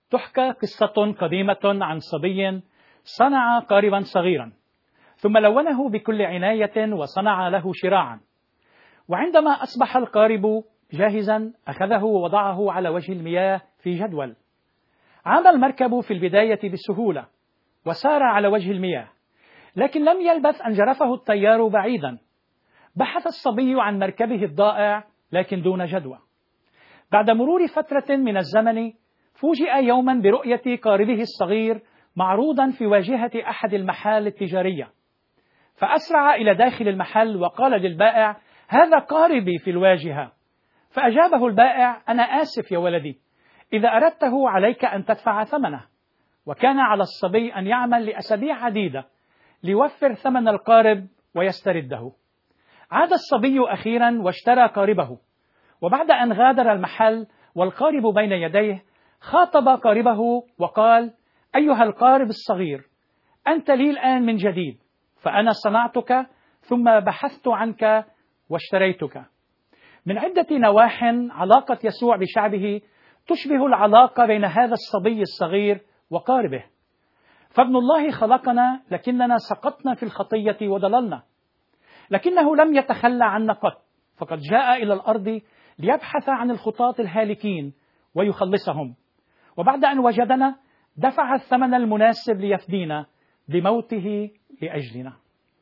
تحكى قصة قديمة عن صبي صنع قاربا صغيرا، ثم لونه بكل عناية وصنع له شراعا، وعندما أصبح القارب جاهزا أخذه ووضعه على وجه المياه في جدول. عام المركب في البداية بسهولة وسار على وجه المياه، لكن لم يلبث أن جرفه التيار بعيدا. بحث الصبي عن مركبه الضائع لكن دون جدوى. بعد مرور فترة من الزمن فوجئ يوما برؤية قاربه الصغير معروضا في واجهة أحد المحال التجارية، فأسرع إلى داخل المحل وقال للبائع: هذا قاربي في الواجهة. فأجابه البائع: أنا آسف يا ولدي، إذا أردته عليك أن تدفع ثمنه. وكان على الصبي أن يعمل لأسابيع عديدة ليوفر ثمن القارب ويسترده. عاد الصبي أخيرا واشترى قاربه، وبعد أن غادر المحل والقارب بين يديه خاطب قاربه وقال: أيها القارب الصغير، أنت لي الآن من جديد، فأنا صنعتك ثم بحثت عنك واشتريتك. من عدة نواح علاقة يسوع بشعبه تشبه العلاقة بين هذا الصبي الصغير وقاربه. فابن الله خلقنا لكننا سقطنا في الخطية وضللنا، لكنه لم يتخلى عنا قط، فقد جاء إلى الأرض ليبحث عن الخطاة الهالكين ويخلصهم، وبعد أن وجدنا دفع الثمن المناسب ليفدينا بموته لأجلنا.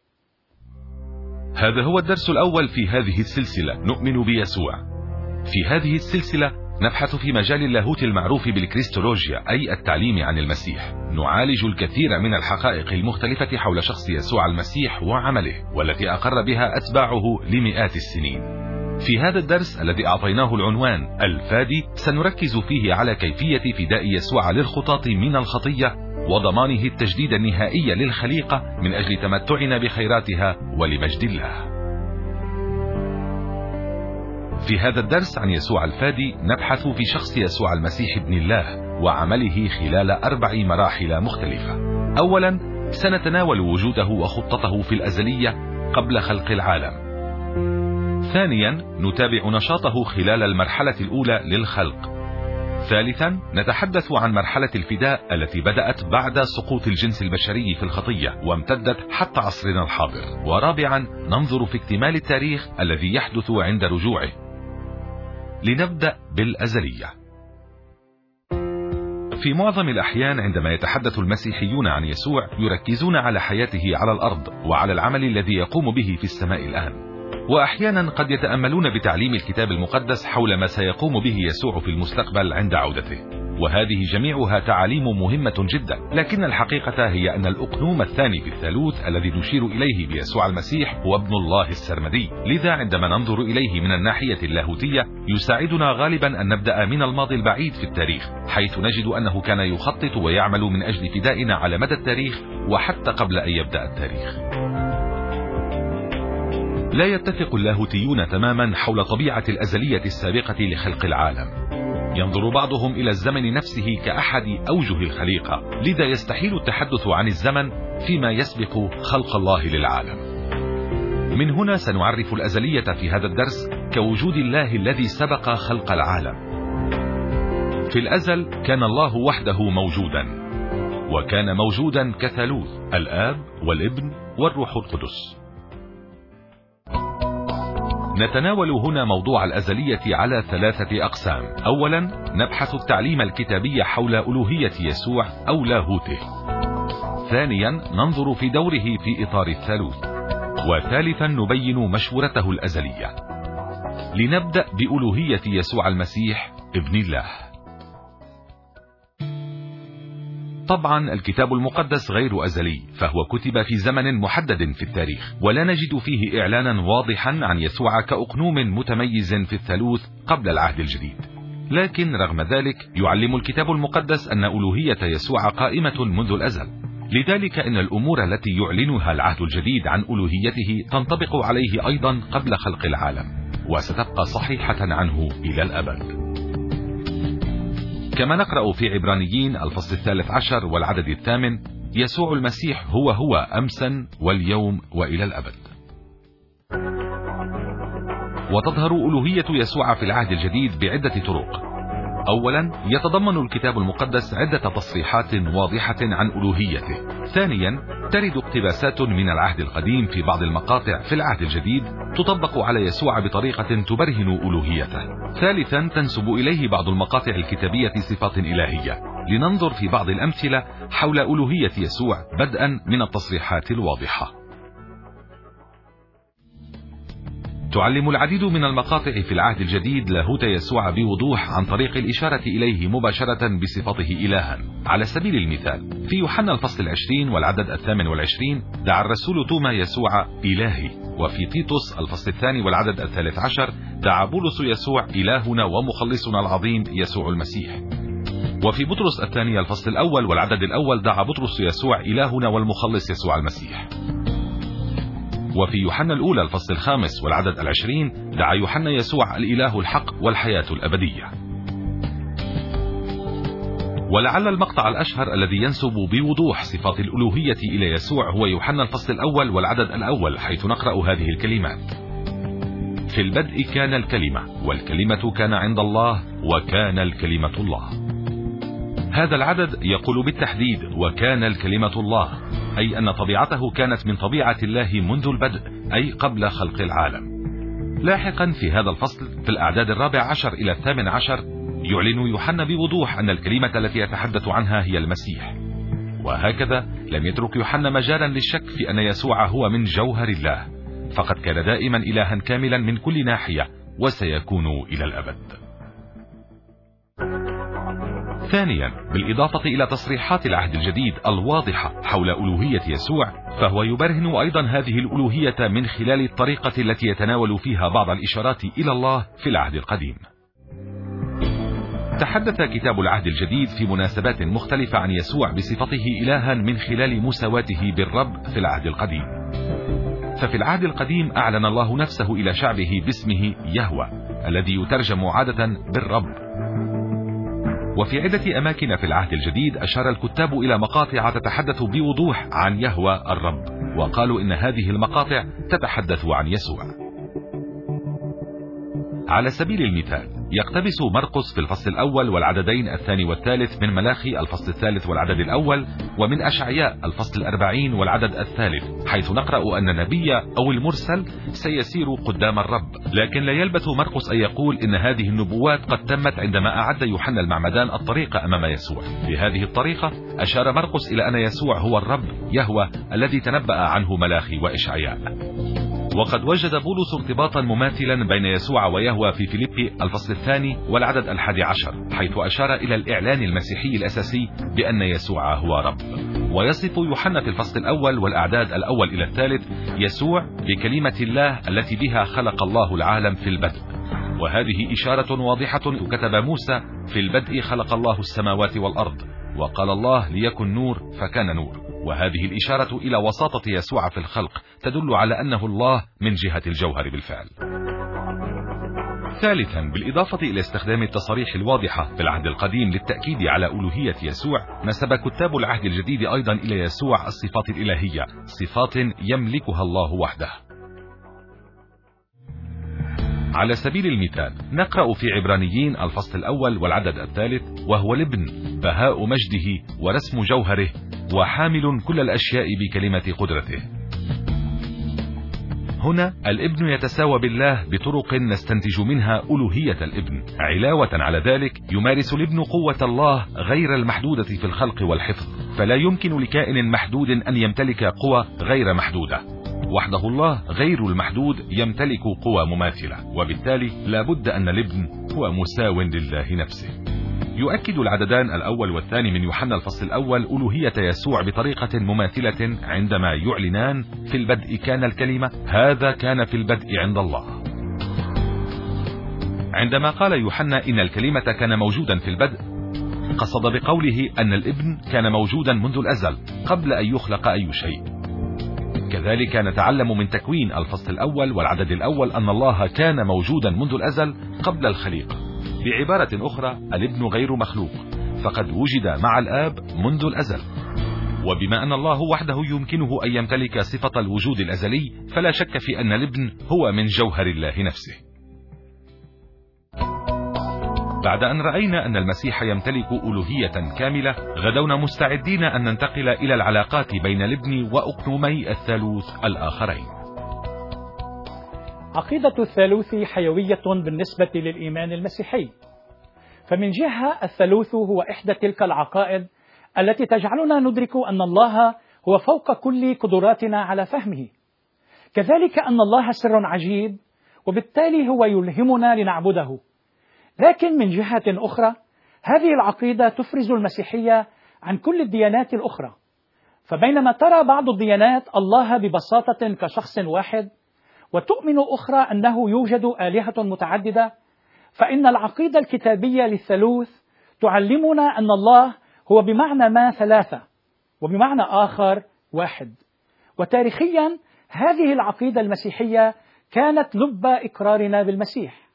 هذا هو الدرس الأول في هذه السلسلة، نؤمن بيسوع. في هذه السلسلة نبحث في مجال اللاهوت المعروف بالكريستولوجيا، أي التعليم عن المسيح. نعالج الكثير من الحقائق المختلفة حول شخص يسوع المسيح وعمله، والتي أقر بها أتباعه لمئات السنين. في هذا الدرس الذي أعطيناه العنوان الفادي، سنركز فيه على كيفية فداء يسوع للخطاة من الخطية وضمانه التجديد النهائي للخليقة من أجل تمتعنا بخيراتها ولمجد الله. في هذا الدرس عن يسوع الفادي نبحث في شخص يسوع المسيح ابن الله وعمله خلال 4 مراحل مختلفة. أولا، سنتناول وجوده وخطته في الأزلية قبل خلق العالم. ثانيا، نتابع نشاطه خلال المرحلة الأولى للخلق. ثالثا، نتحدث عن مرحلة الفداء التي بدأت بعد سقوط الجنس البشري في الخطية وامتدت حتى عصرنا الحاضر. ورابعا، ننظر في اكتمال التاريخ الذي يحدث عند رجوعه. لنبدأ بالأزلية. في معظم الأحيان عندما يتحدث المسيحيون عن يسوع يركزون على حياته على الأرض وعلى العمل الذي يقوم به في السماء الآن، وأحيانا قد يتأملون بتعليم الكتاب المقدس حول ما سيقوم به يسوع في المستقبل عند عودته، وهذه جميعها تعاليم مهمة جدا. لكن الحقيقة هي أن الأقنوم الثاني في الثالوث الذي نشير إليه بيسوع المسيح هو ابن الله السرمدي. لذا عندما ننظر إليه من الناحية اللاهوتية يساعدنا غالبا أن نبدأ من الماضي البعيد في التاريخ، حيث نجد أنه كان يخطط ويعمل من أجل فدائنا على مدى التاريخ وحتى قبل أن يبدأ التاريخ. لا يتفق اللاهوتيون تماما حول طبيعة الأزلية السابقة لخلق العالم. ينظر بعضهم إلى الزمن نفسه كأحد أوجه الخليقة، لذا يستحيل التحدث عن الزمن فيما يسبق خلق الله للعالم. من هنا سنعرف الأزلية في هذا الدرس كوجود الله الذي سبق خلق العالم. في الأزل كان الله وحده موجودا، وكان موجودا كثالوث، الآب والابن والروح القدس. نتناول هنا موضوع الأزلية على 3 أقسام. أولا، نبحث التعليم الكتابي حول ألوهية يسوع أو لاهوته. ثانيا، ننظر في دوره في إطار الثالوث. وثالثا، نبين مشورته الأزلية. لنبدأ بألوهية يسوع المسيح ابن الله. طبعا الكتاب المقدس غير أزلي، فهو كتب في زمن محدد في التاريخ، ولا نجد فيه إعلانا واضحا عن يسوع كأقنوم متميز في الثالوث قبل العهد الجديد. لكن رغم ذلك يعلم الكتاب المقدس أن ألوهية يسوع قائمة منذ الأزل. لذلك إن الأمور التي يعلنها العهد الجديد عن ألوهيته تنطبق عليه أيضا قبل خلق العالم، وستبقى صحيحة عنه إلى الأبد. كما نقرأ في عبرانيين الفصل 13 والعدد 8: يسوع المسيح هو أمسا واليوم وإلى الأبد. وتظهر ألوهية يسوع في العهد الجديد بعدة طرق. أولا، يتضمن الكتاب المقدس عدة تصريحات واضحة عن ألوهيته. ثانيا، ترد اقتباسات من العهد القديم في بعض المقاطع في العهد الجديد تطبق على يسوع بطريقة تبرهن ألوهيته. ثالثا، تنسب إليه بعض المقاطع الكتابية صفات إلهية. لننظر في بعض الأمثلة حول ألوهية يسوع بدءا من التصريحات الواضحة. تعلم العديد من المقاطع في العهد الجديد لاهوت يسوع بوضوح عن طريق الإشارة إليه مباشرة بصفته إلها. على سبيل المثال، في يوحنا الفصل 20 والعدد 28 دعا الرسول توما يسوع إلهي، وفي تيتوس الفصل 2 والعدد 13 دعا بولس يسوع إلهنا ومخلصنا العظيم يسوع المسيح. وفي بطرس الثاني الفصل 1 والعدد 1 دعا بطرس يسوع إلهنا والمخلص يسوع المسيح. وفي يوحنا الأولى الفصل 5 والعدد 20 دعا يوحنا يسوع الإله الحق والحياة الأبدية. ولعل المقطع الأشهر الذي ينسب بوضوح صفات الألوهية إلى يسوع هو يوحنا الفصل 1 والعدد 1، حيث نقرأ هذه الكلمات: في البدء كان الكلمة، والكلمة كان عند الله، وكان الكلمة الله. هذا العدد يقول بالتحديد وكان الكلمة الله، أي أن طبيعته كانت من طبيعة الله منذ البدء، أي قبل خلق العالم. لاحقا في هذا الفصل في الأعداد 14 إلى 18 يعلن يوحنا بوضوح أن الكلمة التي يتحدث عنها هي المسيح. وهكذا لم يترك يوحنا مجالا للشك في أن يسوع هو من جوهر الله، فقد كان دائما إلها كاملا من كل ناحية، وسيكون إلى الأبد. ثانيا، بالإضافة إلى تصريحات العهد الجديد الواضحة حول ألوهية يسوع، فهو يبرهن أيضا هذه الألوهية من خلال الطريقة التي يتناول فيها بعض الإشارات إلى الله في العهد القديم. تحدث كتاب العهد الجديد في مناسبات مختلفة عن يسوع بصفته إلها من خلال مساواته بالرب في العهد القديم. ففي العهد القديم أعلن الله نفسه إلى شعبه باسمه يهوه، الذي يترجم عادة بالرب. وفي عدة أماكن في العهد الجديد أشار الكتاب إلى مقاطع تتحدث بوضوح عن يهوه الرب، وقالوا إن هذه المقاطع تتحدث عن يسوع. على سبيل المثال، يقتبس مرقس في الفصل 1 والعددين 2 و3 من ملاخي الفصل 3 والعدد 1، ومن أشعياء الفصل 40 والعدد 3، حيث نقرأ أن النبي أو المرسل سيسير قدام الرب. لكن لا يلبث مرقس أن يقول إن هذه النبوات قد تمت عندما أعد يوحنا المعمدان الطريق أمام يسوع. بهذه الطريقة أشار مرقس إلى أن يسوع هو الرب يهوه الذي تنبأ عنه ملاخي وإشعياء. وقد وجد بولس ارتباطا مماثلا بين يسوع ويهوه في فيليبي الفصل 2 والعدد 11، حيث أشار إلى الإعلان المسيحي الأساسي بأن يسوع هو رب. ويصف يوحنا في الفصل 1 والأعداد 1 إلى 3 يسوع بكلمة الله التي بها خلق الله العالم في البدء. وهذه إشارة واضحة. كتب موسى: في البدء خلق الله السماوات والأرض، وقال الله ليكن نور فكان نور. وهذه الإشارة إلى وساطة يسوع في الخلق تدل على أنه الله من جهة الجوهر بالفعل. ثالثا، بالإضافة إلى استخدام التصاريح الواضحة في العهد القديم للتأكيد على ألوهية يسوع، نسب كتاب العهد الجديد أيضا إلى يسوع الصفات الإلهية، صفات يملكها الله وحده. على سبيل المثال، نقرأ في عبرانيين الفصل 1 والعدد 3: وهو الابن بهاء مجده ورسم جوهره وحامل كل الأشياء بكلمة قدرته. هنا الابن يتساوى بالله بطرق نستنتج منها ألوهية الابن. علاوة على ذلك، يمارس الابن قوة الله غير المحدودة في الخلق والحفظ، فلا يمكن لكائن محدود أن يمتلك قوى غير محدودة. وحده الله غير المحدود يمتلك قوى مماثلة، وبالتالي لا بد أن الابن هو مساو لله نفسه. يؤكد العددان 1 والثاني من يوحنا الفصل 1 ألوهية يسوع بطريقة مماثلة عندما يعلنان: في البدء كان الكلمة، هذا كان في البدء عند الله. عندما قال يوحنا إن الكلمة كان موجودا في البدء، قصد بقوله أن الابن كان موجودا منذ الأزل قبل أن يخلق أي شيء. كذلك نتعلم من تكوين الفصل 1 والعدد 1 أن الله كان موجودا منذ الأزل قبل الخليقة. بعبارة أخرى، الابن غير مخلوق، فقد وجد مع الآب منذ الأزل. وبما أن الله وحده يمكنه أن يمتلك صفة الوجود الأزلي، فلا شك في أن الابن هو من جوهر الله نفسه. بعد أن رأينا أن المسيح يمتلك ألوهية كاملة، غدونا مستعدين أن ننتقل إلى العلاقات بين الابن وأقنومي الثالوث الآخرين. عقيدة الثالوث حيوية بالنسبة للإيمان المسيحي، فمن جهة الثالوث هو إحدى تلك العقائد التي تجعلنا ندرك أن الله هو فوق كل قدراتنا على فهمه، كذلك أن الله سر عجيب وبالتالي هو يلهمنا لنعبده. لكن من جهة أخرى هذه العقيدة تفرز المسيحية عن كل الديانات الأخرى، فبينما ترى بعض الديانات الله ببساطة كشخص واحد وتؤمن أخرى أنه يوجد آلهة متعددة، فإن العقيدة الكتابية للثالوث تعلمنا أن الله هو بمعنى ما ثلاثة وبمعنى آخر واحد. وتاريخيا هذه العقيدة المسيحية كانت لب إقرارنا بالمسيح.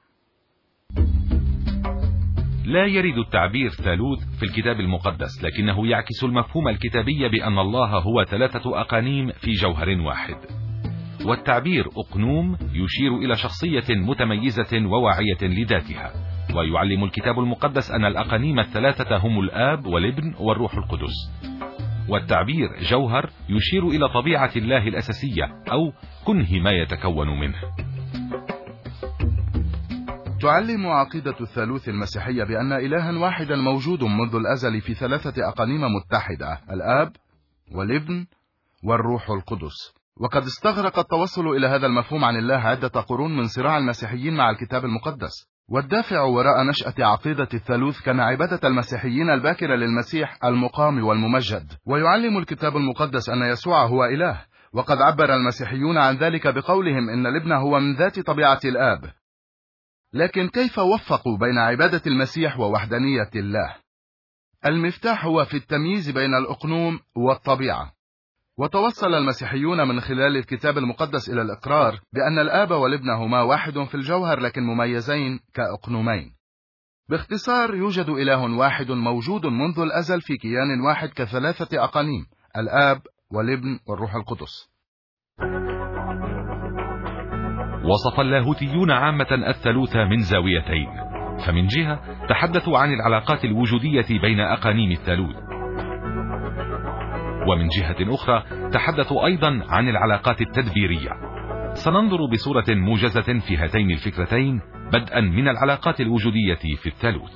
لا يرد التعبير ثالوث في الكتاب المقدس، لكنه يعكس المفهوم الكتابي بأن الله هو ثلاثة أقانيم في جوهر واحد. والتعبير أقنوم يشير إلى شخصية متميزة وواعية لذاتها، ويعلم الكتاب المقدس أن الأقانيم الثلاثة هم الآب والابن والروح القدس. والتعبير جوهر يشير إلى طبيعة الله الأساسية أو كنه ما يتكون منه. تعلم عقيدة الثالوث المسيحية بأن إلها واحدا موجود منذ الأزل في ثلاثة أقانيم متحدة، الآب والابن والروح القدس. وقد استغرق التوصل إلى هذا المفهوم عن الله عدة قرون من صراع المسيحيين مع الكتاب المقدس. والدافع وراء نشأة عقيدة الثالوث كان عبادة المسيحيين الباكرة للمسيح المقام والممجد. ويعلم الكتاب المقدس أن يسوع هو إله، وقد عبر المسيحيون عن ذلك بقولهم إن الابن هو من ذات طبيعة الآب. لكن كيف وفقوا بين عبادة المسيح ووحدانية الله؟ المفتاح هو في التمييز بين الأقنوم والطبيعة. وتوصل المسيحيون من خلال الكتاب المقدس إلى الإقرار بأن الآب والابن هما واحد في الجوهر لكن مميزين كأقنومين. باختصار يوجد إله واحد موجود منذ الأزل في كيان واحد كثلاثة أقانيم، الآب والابن والروح القدس. وصف اللاهوتيون عامة الثالوث من زاويتين، فمن جهة تحدثوا عن العلاقات الوجودية بين أقانيم الثالوث، ومن جهة أخرى تحدثوا أيضا عن العلاقات التدبيرية. سننظر بصورة موجزة في هاتين الفكرتين بدءا من العلاقات الوجودية في الثالوث.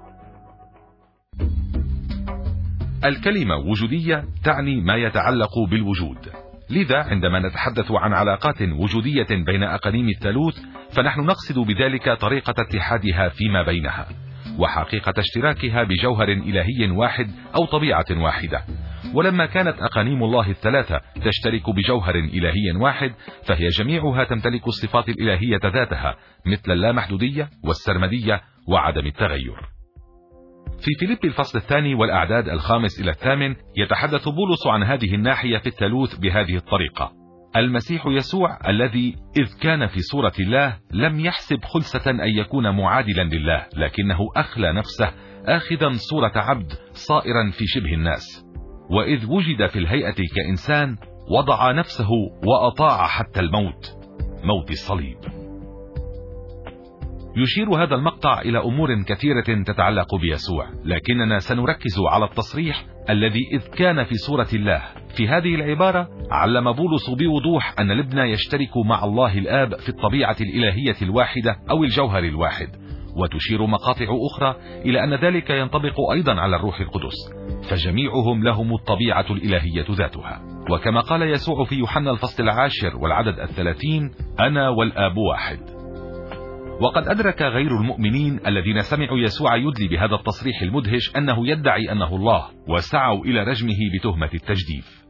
الكلمة وجودية تعني ما يتعلق بالوجود، لذا عندما نتحدث عن علاقات وجودية بين أقانيم الثالوث فنحن نقصد بذلك طريقة اتحادها فيما بينها، وحقيقة اشتراكها بجوهر إلهي واحد أو طبيعة واحدة. ولما كانت أقانيم الله الثلاثة تشترك بجوهر إلهي واحد فهي جميعها تمتلك الصفات الإلهية ذاتها، مثل اللامحدودية والسرمدية وعدم التغير. في فيليبي الفصل 2 والأعداد 5 إلى 8 يتحدث بولس عن هذه الناحية في الثالوث بهذه الطريقة: المسيح يسوع الذي إذ كان في صورة الله لم يحسب خلسة أن يكون معادلا لله، لكنه أخلى نفسه آخذا صورة عبد صائرا في شبه الناس، وإذ وجد في الهيئة كإنسان وضع نفسه وأطاع حتى الموت، موت الصليب. يشير هذا المقطع إلى أمور كثيرة تتعلق بيسوع، لكننا سنركز على التصريح الذي إذ كان في صورة الله. في هذه العبارة علم بولس بوضوح أن الابن يشترك مع الله الآب في الطبيعة الإلهية الواحدة أو الجوهر الواحد، وتشير مقاطع أخرى إلى أن ذلك ينطبق أيضا على الروح القدس، فجميعهم لهم الطبيعة الإلهية ذاتها. وكما قال يسوع في يوحنا الفصل 10 والعدد 30: أنا والآب واحد. وقد أدرك غير المؤمنين الذين سمعوا يسوع يدلي بهذا التصريح المدهش أنه يدعي أنه الله، وسعوا إلى رجمه بتهمة التجديف.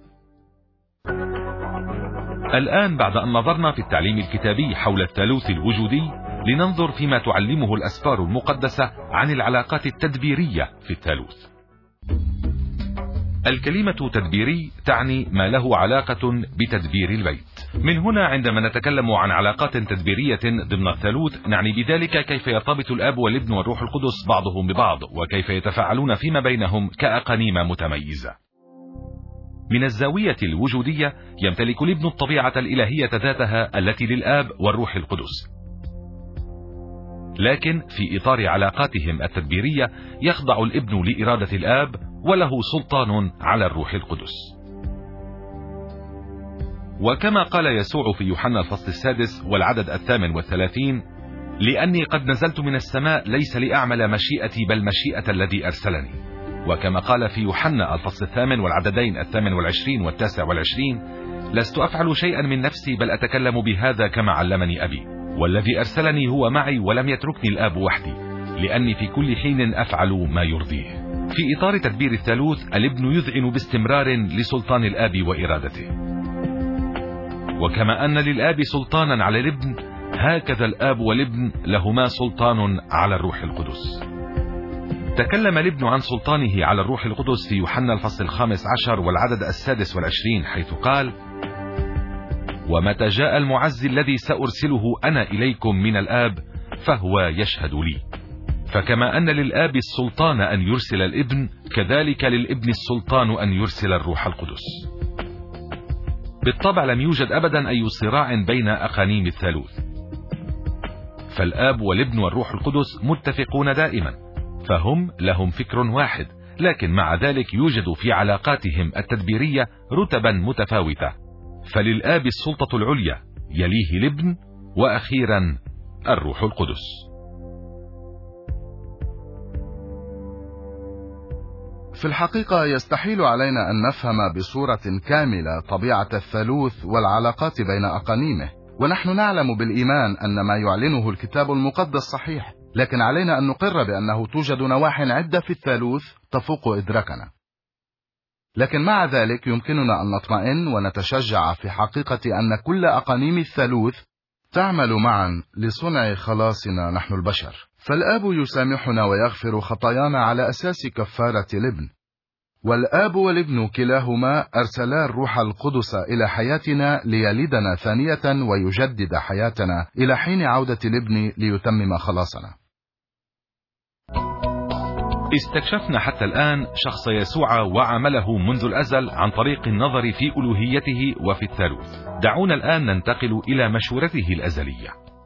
الآن بعد أن نظرنا في التعليم الكتابي حول الثالوث الوجودي، لننظر فيما تعلمه الأسفار المقدسة عن العلاقات التدبيرية في الثالوث. الكلمة تدبيري تعني ما له علاقة بتدبير البيت. من هنا عندما نتكلم عن علاقات تدبيرية ضمن الثالوث نعني بذلك كيف يرتبط الآب والابن والروح القدس بعضهم ببعض، وكيف يتفاعلون فيما بينهم كأقانيم متميزة. من الزاوية الوجودية يمتلك الابن الطبيعة الإلهية ذاتها التي للآب والروح القدس، لكن في إطار علاقاتهم التدبيرية يخضع الابن لإرادة الآب وله سلطان على الروح القدس. وكما قال يسوع في يوحنا الفصل 6 والعدد 38: لأني قد نزلت من السماء ليس لأعمل مشيئتي بل مشيئة الذي أرسلني. وكما قال في يوحنا الفصل 8 والعددين 28 و29: لست أفعل شيئا من نفسي بل أتكلم بهذا كما علمني أبي، والذي أرسلني هو معي ولم يتركني الآب وحدي، لأني في كل حين أفعل ما يرضيه. في إطار تدبير الثالوث الابن يذعن باستمرار لسلطان الآب وإرادته، وكما أن للآب سلطانا على الابن هكذا الآب والابن لهما سلطان على الروح القدس. تكلم الابن عن سلطانه على الروح القدس في يوحنا الفصل 15 والعدد 26 حيث قال: ومتى جاء المعزي الذي سأرسله أنا إليكم من الآب فهو يشهد لي. فكما أن للآب السلطان أن يرسل الابن كذلك للابن السلطان أن يرسل الروح القدس. بالطبع لم يوجد أبدا أي صراع بين أقانيم الثالوث، فالآب والابن والروح القدس متفقون دائما، فهم لهم فكر واحد، لكن مع ذلك يوجد في علاقاتهم التدبيرية رتبا متفاوتة، فللآب السلطة العليا يليه الابن وأخيرا الروح القدس. في الحقيقة يستحيل علينا أن نفهم بصورة كاملة طبيعة الثالوث والعلاقات بين أقانيمه، ونحن نعلم بالإيمان أن ما يعلنه الكتاب المقدس صحيح، لكن علينا أن نقر بأنه توجد نواح عدة في الثالوث تفوق إدراكنا. لكن مع ذلك يمكننا أن نطمئن ونتشجع في حقيقة أن كل أقانيم الثالوث تعمل معا لصنع خلاصنا نحن البشر. فالآب يسامحنا ويغفر خطايانا على أساس كفارة الابن، والآب والابن كلاهما أرسلا الروح القدس إلى حياتنا ليلدنا ثانية ويجدد حياتنا إلى حين عودة الابن ليتمم خلاصنا. استكشفنا حتى الآن شخص يسوع وعمله منذ الأزل عن طريق النظر في ألوهيته وفي الثالوث. دعونا الآن ننتقل إلى مشورته الأزلية.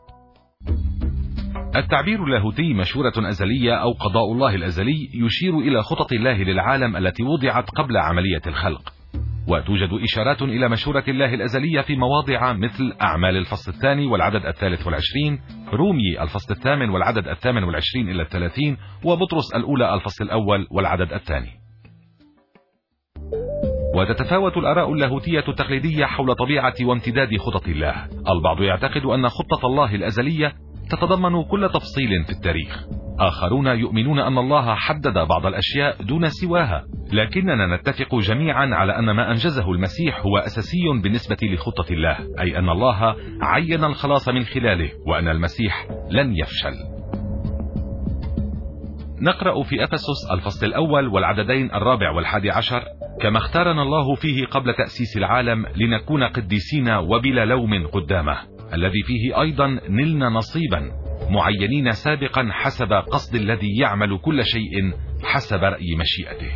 التعبير اللاهوتي مشورة أزلية أو قضاء الله الأزلي يشير إلى خطط الله للعالم التي وضعت قبل عملية الخلق، وتوجد إشارات إلى مشورة الله الأزلية في مواضع مثل أعمال الفصل 2 والعدد 23، رومي الفصل 8 والعدد 28 إلى 30، وبطرس الأولى الفصل 1 والعدد 2. وتتفاوت الآراء اللاهوتية التقليدية حول طبيعة وامتداد خطط الله. البعض يعتقد أن خطة الله الأزلية تتضمن كل تفصيل في التاريخ، آخرون يؤمنون أن الله حدد بعض الأشياء دون سواها، لكننا نتفق جميعا على أن ما أنجزه المسيح هو أساسي بالنسبة لخطة الله، أي أن الله عين الخلاص من خلاله، وأن المسيح لن يفشل. نقرأ في أفسس الفصل 1 والعددين 4 و11: كما اختارنا الله فيه قبل تأسيس العالم لنكون قديسين وبلا لوم قدامه، الذي فيه أيضا نلنا نصيبا معينين سابقا حسب قصد الذي يعمل كل شيء حسب رأي مشيئته.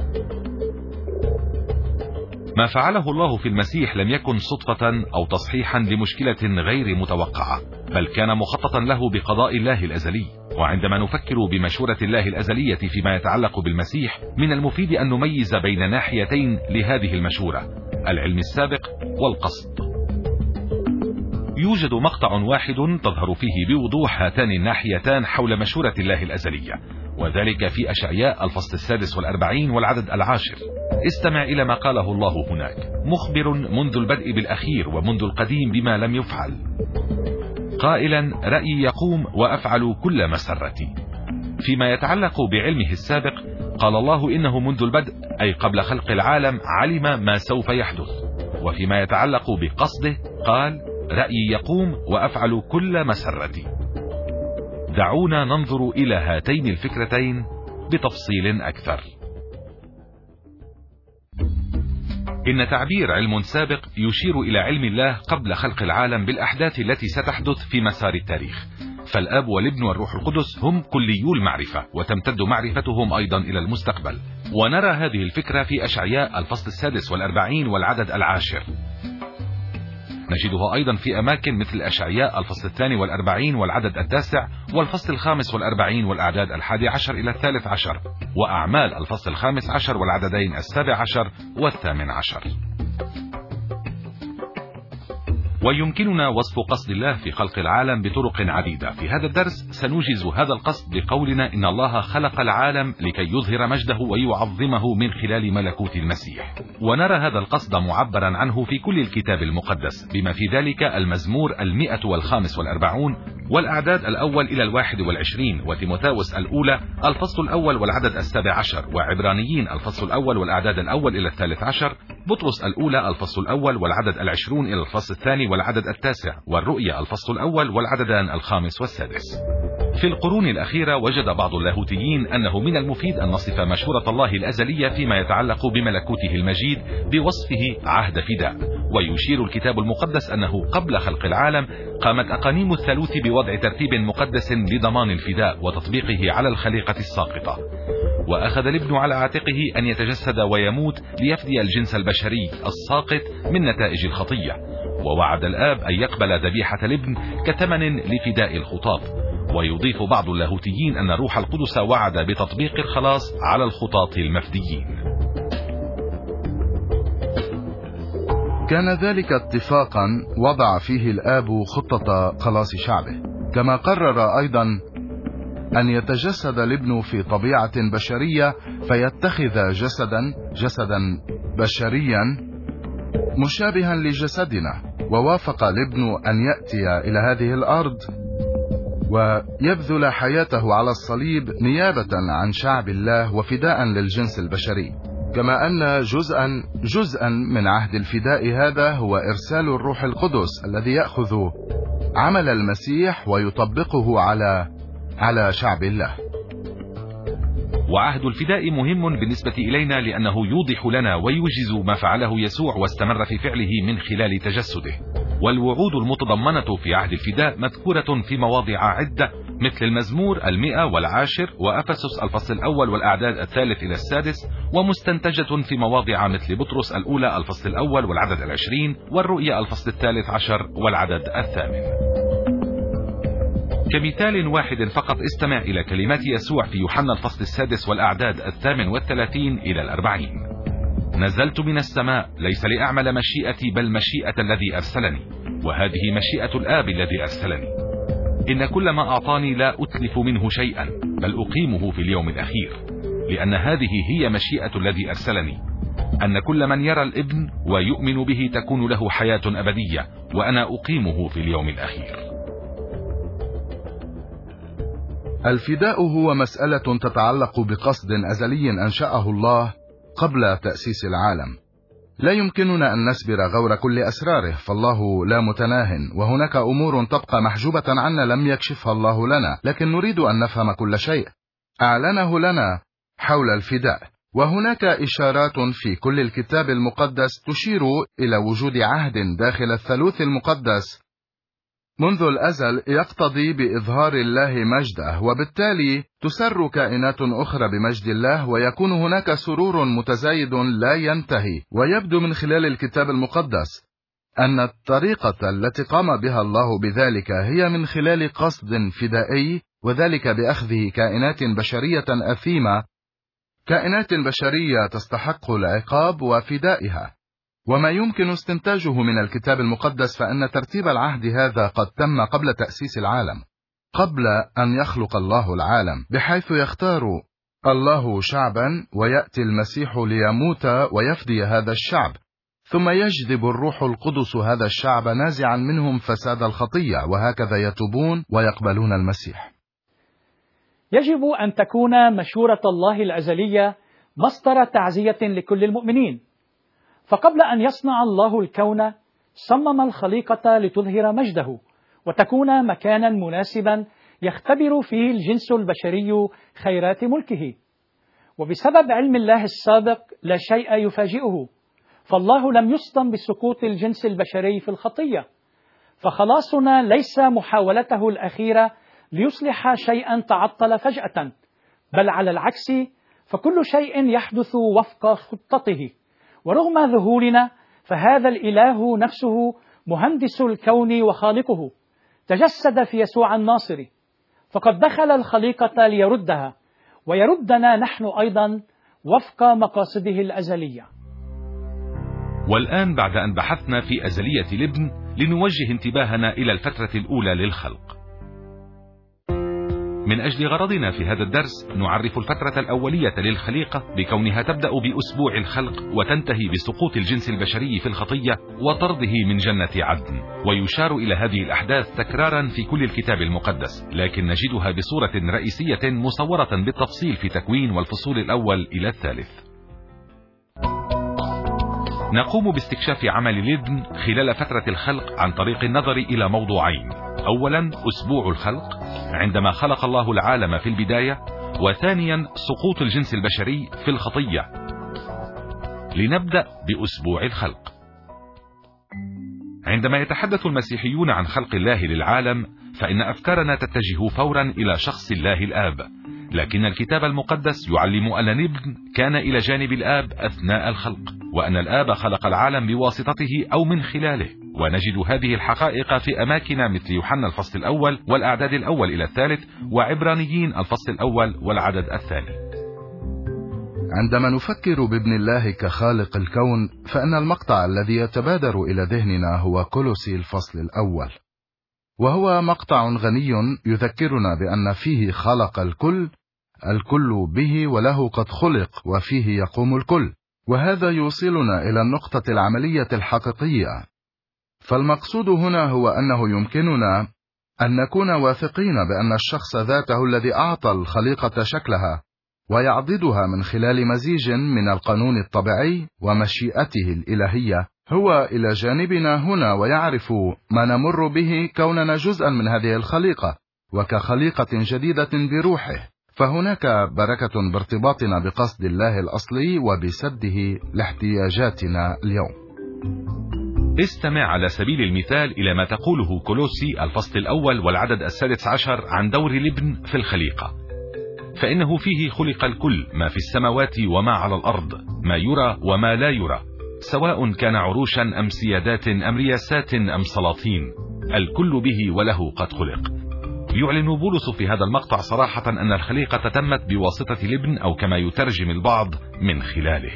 ما فعله الله في المسيح لم يكن صدفة أو تصحيحا لمشكلة غير متوقعة، بل كان مخططا له بقضاء الله الأزلي. وعندما نفكر بمشورة الله الأزلية فيما يتعلق بالمسيح، من المفيد أن نميز بين ناحيتين لهذه المشورة: العلم السابق والقصد. يوجد مقطع واحد تظهر فيه بوضوح هاتان الناحيتان حول مشورة الله الأزلية، وذلك في أشعياء الفصل 46 والعدد 10. استمع إلى ما قاله الله هناك: مخبر منذ البدء بالأخير ومنذ القديم بما لم يفعل، قائلا: رأيي يقوم وأفعل كل مسرتي. فيما يتعلق بعلمه السابق قال الله إنه منذ البدء، أي قبل خلق العالم، علم ما سوف يحدث. وفيما يتعلق بقصده قال: رأيي يقوم وأفعل كل مسرتي. دعونا ننظر إلى هاتين الفكرتين بتفصيل أكثر. إن تعبير علم سابق يشير إلى علم الله قبل خلق العالم بالأحداث التي ستحدث في مسار التاريخ، فالآب والابن والروح القدس هم كليو المعرفة، وتمتد معرفتهم أيضا إلى المستقبل. ونرى هذه الفكرة في أشعياء الفصل 46 والعدد 10: نجدها أيضا في أماكن مثل أشعياء الفصل 42 والعدد 9 والفصل 45 والأعداد 11 إلى 13 وأعمال الفصل 15 والعددين 17 و18. ويمكننا وصف قصد الله في خلق العالم بطرق عديدة. في هذا الدرس سنوجز هذا القصد بقولنا إن الله خلق العالم لكي يظهر مجده ويعظمه من خلال ملكوت المسيح، ونرى هذا القصد معبرا عنه في كل الكتاب المقدس، بما في ذلك المزمور 145 والأعداد 1 إلى 21 وتيموثاوس الأولى الفصل 1 والعدد 17 وعبرانيين الفصل 1 والأعداد 1 إلى 13 بطرس الأولى الفصل 1 والعدد 20 إلى الفصل 2 والعدد 9 والرؤيا الفصل 1 والعددان 5 و6. في القرون الأخيرة وجد بعض اللاهوتيين أنه من المفيد أن نصف مشورة الله الأزلية فيما يتعلق بملكوته المجيد بوصفه عهد فداء، ويشير الكتاب المقدس أنه قبل خلق العالم قامت أقانيم الثالوث بوضع ترتيب مقدس لضمان الفداء وتطبيقه على الخليقة الساقطة، وأخذ الابن على عاتقه أن يتجسد ويموت ليفدي الجنس البشري الساقط من نتائج الخطية، ووعد الآب أن يقبل ذبيحة الابن كثمن لفداء الخطاة. ويضيف بعض اللاهوتيين أن روح القدس وعد بتطبيق الخلاص على الخطاة المفديين. كان ذلك اتفاقا وضع فيه الآب خطة خلاص شعبه، كما قرر أيضا أن يتجسد الابن في طبيعة بشرية فيتخذ جسدا بشريا مشابها لجسدنا، ووافق الابن أن يأتي إلى هذه الأرض ويبذل حياته على الصليب نيابة عن شعب الله وفداء للجنس البشري، كما أن جزءا من عهد الفداء هذا هو إرسال الروح القدس الذي يأخذ عمل المسيح ويطبقه على شعب الله. وعهد الفداء مهم بالنسبة إلينا لأنه يوضح لنا ويوجز ما فعله يسوع واستمر في فعله من خلال تجسده، والوعود المتضمنة في عهد الفداء مذكورة في مواضع عدة مثل المزمور 110 وأفسس الفصل 1 والأعداد 3 إلى 6 ومستنتجة في مواضع مثل بطرس الأولى الفصل 1 والعدد 20 والرؤيا الفصل 13 والعدد 8. كمثال واحد فقط استمع إلى كلمات يسوع في يوحنا الفصل 6 والأعداد 38 إلى 40. نزلت من السماء ليس لأعمل مشيئتي بل مشيئة الذي أرسلني، وهذه مشيئة الآب الذي أرسلني، إن كل ما أعطاني لا أتلف منه شيئا بل أقيمه في اليوم الأخير، لأن هذه هي مشيئة الذي أرسلني، أن كل من يرى الابن ويؤمن به تكون له حياة أبدية، وأنا أقيمه في اليوم الأخير. الفداء هو مسألة تتعلق بقصد أزلي أنشأه الله قبل تأسيس العالم. لا يمكننا أن نسبر غور كل أسراره، فالله لا متناه، وهناك أمور تبقى محجوبة عنا لم يكشفها الله لنا، لكن نريد أن نفهم كل شيء أعلنه لنا حول الفداء. وهناك إشارات في كل الكتاب المقدس تشير إلى وجود عهد داخل الثالوث المقدس منذ الأزل يقتضي بإظهار الله مجده، وبالتالي تسر كائنات أخرى بمجد الله، ويكون هناك سرور متزايد لا ينتهي. ويبدو من خلال الكتاب المقدس أن الطريقة التي قام بها الله بذلك هي من خلال قصد فدائي، وذلك بأخذه كائنات بشرية أثيمة، كائنات بشرية تستحق العقاب وفدائها. وما يمكن استنتاجه من الكتاب المقدس فإن ترتيب العهد هذا قد تم قبل تأسيس العالم، قبل أن يخلق الله العالم، بحيث يختار الله شعبا ويأتي المسيح ليموت ويفدي هذا الشعب، ثم يجذب الروح القدس هذا الشعب نازعا منهم فساد الخطية، وهكذا يتوبون ويقبلون المسيح. يجب أن تكون مشورة الله الأزلية مصدر تعزية لكل المؤمنين، فقبل أن يصنع الله الكون صمم الخليقة لتظهر مجده وتكون مكانا مناسبا يختبر فيه الجنس البشري خيرات ملكه. وبسبب علم الله السابق لا شيء يفاجئه، فالله لم يصدم بسقوط الجنس البشري في الخطية، فخلاصنا ليس محاولته الأخيرة ليصلح شيئا تعطل فجأة، بل على العكس، فكل شيء يحدث وفق خطته. ورغم ذهولنا فهذا الإله نفسه مهندس الكون وخالقه، تجسد في يسوع الناصري، فقد دخل الخليقة ليردها ويردنا نحن أيضا وفق مقاصده الأزلية. والآن بعد أن بحثنا في أزلية الابن، لنوجه انتباهنا إلى الفترة الأولى للخلق. من أجل غرضنا في هذا الدرس نعرف الفترة الأولية للخليقة بكونها تبدأ بأسبوع الخلق وتنتهي بسقوط الجنس البشري في الخطية وطرده من جنة عدن، ويشار إلى هذه الأحداث تكرارا في كل الكتاب المقدس، لكن نجدها بصورة رئيسية مصورة بالتفصيل في تكوين والفصول الأول إلى الثالث. نقوم باستكشاف عمل الابن خلال فترة الخلق عن طريق النظر إلى موضوعين: أولا أسبوع الخلق عندما خلق الله العالم في البداية، وثانيا سقوط الجنس البشري في الخطية. لنبدأ بأسبوع الخلق. عندما يتحدث المسيحيون عن خلق الله للعالم فإن أفكارنا تتجه فورا إلى شخص الله الآب، لكن الكتاب المقدس يعلم أن الابن كان إلى جانب الآب أثناء الخلق، وأن الآب خلق العالم بواسطته أو من خلاله. ونجد هذه الحقائق في أماكن مثل يوحنا الفصل الأول والأعداد الأول إلى الثالث، وعبرانيين الفصل الأول والعدد الثاني. عندما نفكر بابن الله كخالق الكون فإن المقطع الذي يتبادر إلى ذهننا هو كولوسي الفصل الأول، وهو مقطع غني يذكرنا بأن فيه خلق الكل به وله قد خلق وفيه يقوم الكل، وهذا يوصلنا إلى النقطة العملية الحقيقية. فالمقصود هنا هو أنه يمكننا أن نكون واثقين بأن الشخص ذاته الذي أعطى الخليقة شكلها ويعضدها من خلال مزيج من القانون الطبيعي ومشيئته الإلهية هو إلى جانبنا هنا، ويعرف ما نمر به كوننا جزءا من هذه الخليقة وكخليقة جديدة بروحه. فهناك بركة بارتباطنا بقصد الله الأصلي وبسده لاحتياجاتنا اليوم. استمع على سبيل المثال إلى ما تقوله كولوسي الفصل الأول والعدد 16 عن دور الابن في الخليقة: فإنه فيه خلق الكل، ما في السماوات وما على الأرض، ما يرى وما لا يرى، سواء كان عروشا أم سيادات أم رياسات أم سلاطين، الكل به وله قد خلق. يعلن بولس في هذا المقطع صراحة أن الخليقة تمت بواسطة الابن، أو كما يترجم البعض من خلاله.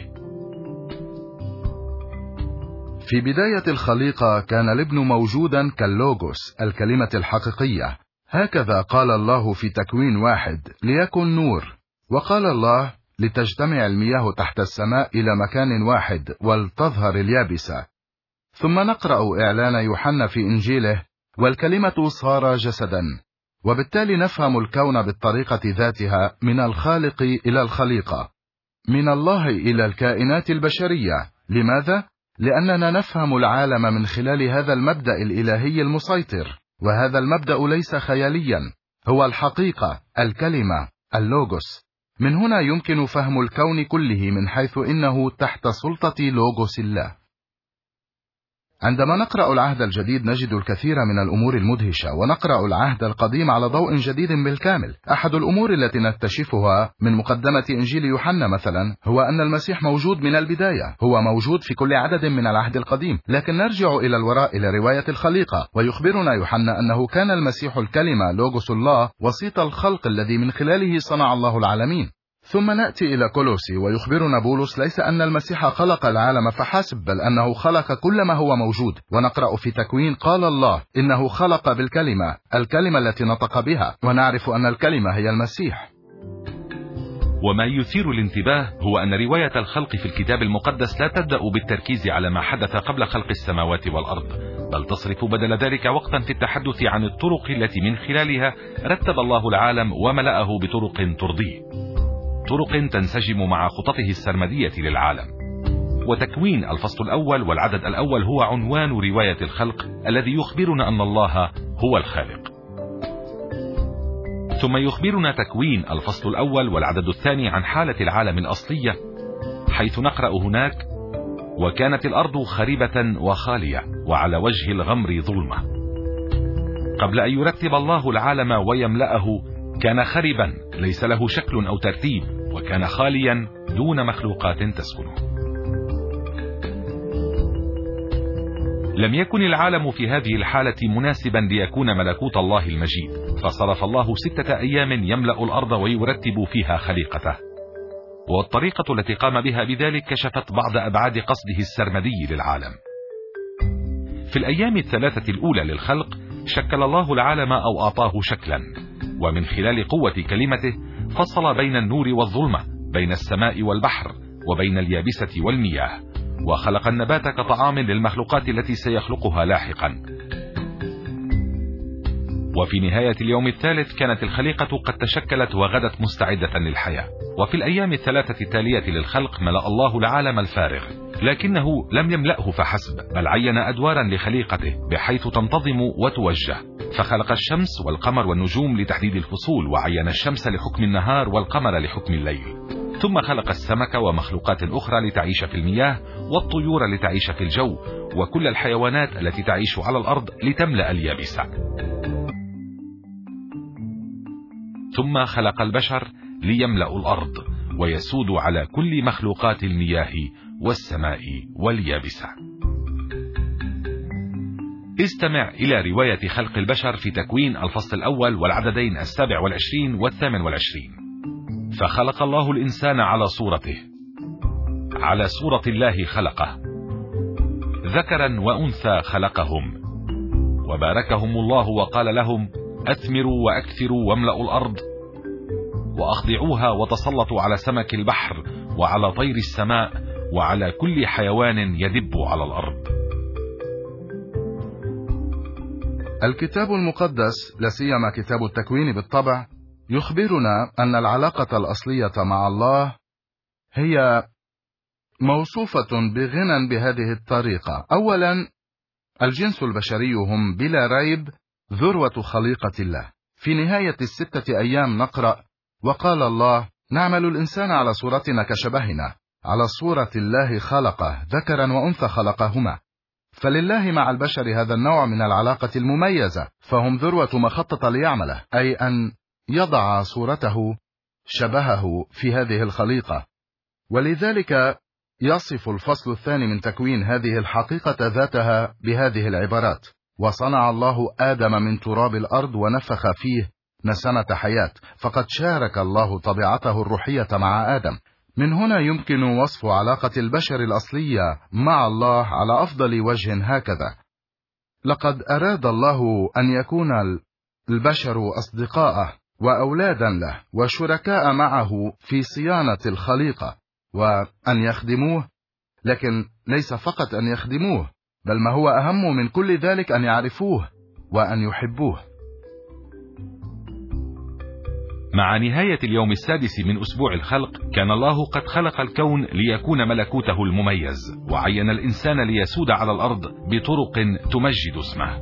في بداية الخليقة كان الابن موجودا كاللوغوس، الكلمة الحقيقية. هكذا قال الله في تكوين 1: ليكن نور. وقال الله: لتجتمع المياه تحت السماء إلى مكان واحد ولتظهر اليابسة. ثم نقرأ إعلان يوحنا في إنجيله: والكلمة صار جسدا. وبالتالي نفهم الكون بالطريقة ذاتها، من الخالق إلى الخليقة، من الله إلى الكائنات البشرية. لماذا؟ لأننا نفهم العالم من خلال هذا المبدأ الإلهي المسيطر، وهذا المبدأ ليس خياليا، هو الحقيقة، الكلمة، اللوغوس. من هنا يمكن فهم الكون كله من حيث إنه تحت سلطة لوغوس الله. عندما نقرأ العهد الجديد نجد الكثير من الأمور المدهشة، ونقرأ العهد القديم على ضوء جديد بالكامل. أحد الأمور التي نكتشفها من مقدمة إنجيل يوحنا مثلا هو أن المسيح موجود من البداية، هو موجود في كل عدد من العهد القديم. لكن نرجع إلى الوراء إلى رواية الخليقة، ويخبرنا يوحنا أنه كان المسيح الكلمة لوغوس الله، وسيط الخلق الذي من خلاله صنع الله العالمين. ثم نأتي إلى كولوسي ويخبرنا بولس ليس أن المسيح خلق العالم فحسب، بل أنه خلق كل ما هو موجود. ونقرأ في تكوين: قال الله إنه خلق بالكلمة، الكلمة التي نطق بها، ونعرف أن الكلمة هي المسيح. وما يثير الانتباه هو أن رواية الخلق في الكتاب المقدس لا تبدأ بالتركيز على ما حدث قبل خلق السماوات والأرض، بل تصرف بدل ذلك وقتا في التحدث عن الطرق التي من خلالها رتب الله العالم وملأه بطرق ترضيه، طرق تنسجم مع خططه السرمدية للعالم. وتكوين الفصل الأول والعدد الأول هو عنوان رواية الخلق الذي يخبرنا أن الله هو الخالق. ثم يخبرنا تكوين الفصل الأول والعدد الثاني عن حالة العالم الأصلية، حيث نقرأ هناك: وكانت الأرض خربة وخالية وعلى وجه الغمر ظلمة. قبل أن يرتب الله العالم ويملأه كان خربا ليس له شكل أو ترتيب، وكان خاليا دون مخلوقات تسكنه. لم يكن العالم في هذه الحالة مناسبا ليكون ملكوت الله المجيد، فصرف الله 6 أيام يملأ الأرض ويرتب فيها خليقته، والطريقة التي قام بها بذلك كشفت بعض أبعاد قصده السرمدي للعالم. في الأيام 3 الأولى للخلق شكل الله العالم أو أعطاه شكلا، ومن خلال قوة كلمته فصل بين النور والظلمة، بين السماء والبحر، وبين اليابسة والمياه، وخلق النبات كطعام للمخلوقات التي سيخلقها لاحقا. وفي نهاية اليوم الثالث كانت الخليقة قد تشكلت وغدت مستعدة للحياة. وفي الأيام 3 التالية للخلق ملأ الله العالم الفارغ، لكنه لم يملأه فحسب، بل عين أدوارا لخليقته بحيث تنتظم وتوجه، فخلق الشمس والقمر والنجوم لتحديد الفصول، وعين الشمس لحكم النهار والقمر لحكم الليل، ثم خلق السمك ومخلوقات أخرى لتعيش في المياه، والطيور لتعيش في الجو، وكل الحيوانات التي تعيش على الأرض لتملأ اليابسة. ثم خلق البشر ليملأوا الأرض ويسودوا على كل مخلوقات المياه والسماء واليابسة. استمع إلى رواية خلق البشر في تكوين الفصل الأول والعددين 27 و28. فخلق الله الإنسان على صورته، على صورة الله خلقه، ذكرا وأنثى خلقهم، وباركهم الله وقال لهم: أثمروا وأكثروا واملأوا الأرض وأخضعوها وتسلطوا على سمك البحر وعلى طير السماء وعلى كل حيوان يدب على الأرض. الكتاب المقدس، لا سيما كتاب التكوين بالطبع، يخبرنا أن العلاقة الأصلية مع الله هي موصوفة بغنى بهذه الطريقة. أولا، الجنس البشري هم بلا ريب ذروة خليقة الله. في نهاية 6 أيام نقرأ: وقال الله: نعمل الإنسان على صورتنا كشبهنا، على صورة الله خلقه، ذكرا وأنثى خلقهما. فلله مع البشر هذا النوع من العلاقة المميزة، فهم ذروة ما خطط ليعمله، أي أن يضع صورته شبهه في هذه الخليقة. ولذلك يصف الفصل الثاني من تكوين هذه الحقيقة ذاتها بهذه العبارات: وصنع الله آدم من تراب الأرض ونفخ فيه نسمة حياة. فقد شارك الله طبيعته الروحية مع آدم. من هنا يمكن وصف علاقة البشر الأصلية مع الله على أفضل وجه هكذا: لقد أراد الله أن يكون البشر أصدقاءه وأولادا له وشركاء معه في صيانة الخليقة، وأن يخدموه، لكن ليس فقط أن يخدموه، بل ما هو أهم من كل ذلك أن يعرفوه وأن يحبوه. مع نهاية اليوم السادس من أسبوع الخلق كان الله قد خلق الكون ليكون ملكوته المميز، وعين الإنسان ليسود على الأرض بطرق تمجد اسمه.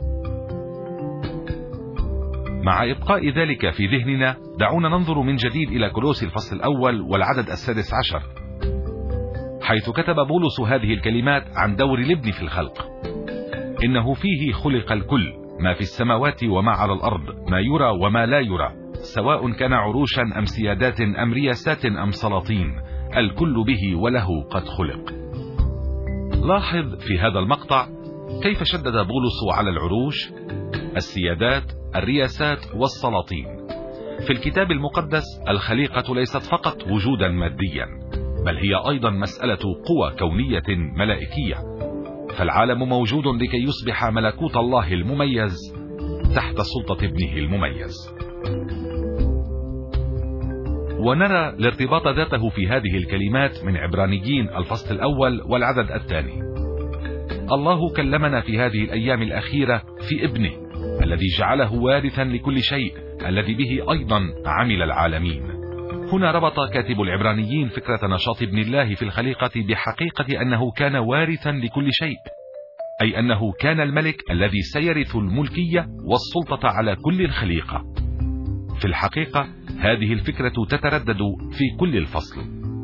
مع إبقاء ذلك في ذهننا، دعونا ننظر من جديد إلى كولوسي الفصل الأول والعدد 16، حيث كتب بولس هذه الكلمات عن دور الابن في الخلق: إنه فيه خلق الكل، ما في السماوات وما على الأرض، ما يرى وما لا يرى، سواء كان عروشا أم سيادات أم رياسات أم سلاطين، الكل به وله قد خلق. لاحظ في هذا المقطع كيف شدد بولس على العروش، السيادات، الرياسات والسلاطين. في الكتاب المقدس الخليقة ليست فقط وجودا ماديا، بل هي أيضا مسألة قوى كونية ملائكية، فالعالم موجود لكي يصبح ملكوت الله المميز تحت سلطة ابنه المميز. ونرى الارتباط ذاته في هذه الكلمات من عبرانيين الفصل الأول والعدد 2. الله كلمنا في هذه الأيام الأخيرة في ابنه الذي جعله وارثا لكل شيء، الذي به أيضا عمل العالمين. هنا ربط كاتب العبرانيين فكرة نشاط ابن الله في الخليقة بحقيقة أنه كان وارثا لكل شيء، أي أنه كان الملك الذي سيرث الملكية والسلطة على كل الخليقة. في الحقيقة هذه الفكرة تتردد في كل الفصل.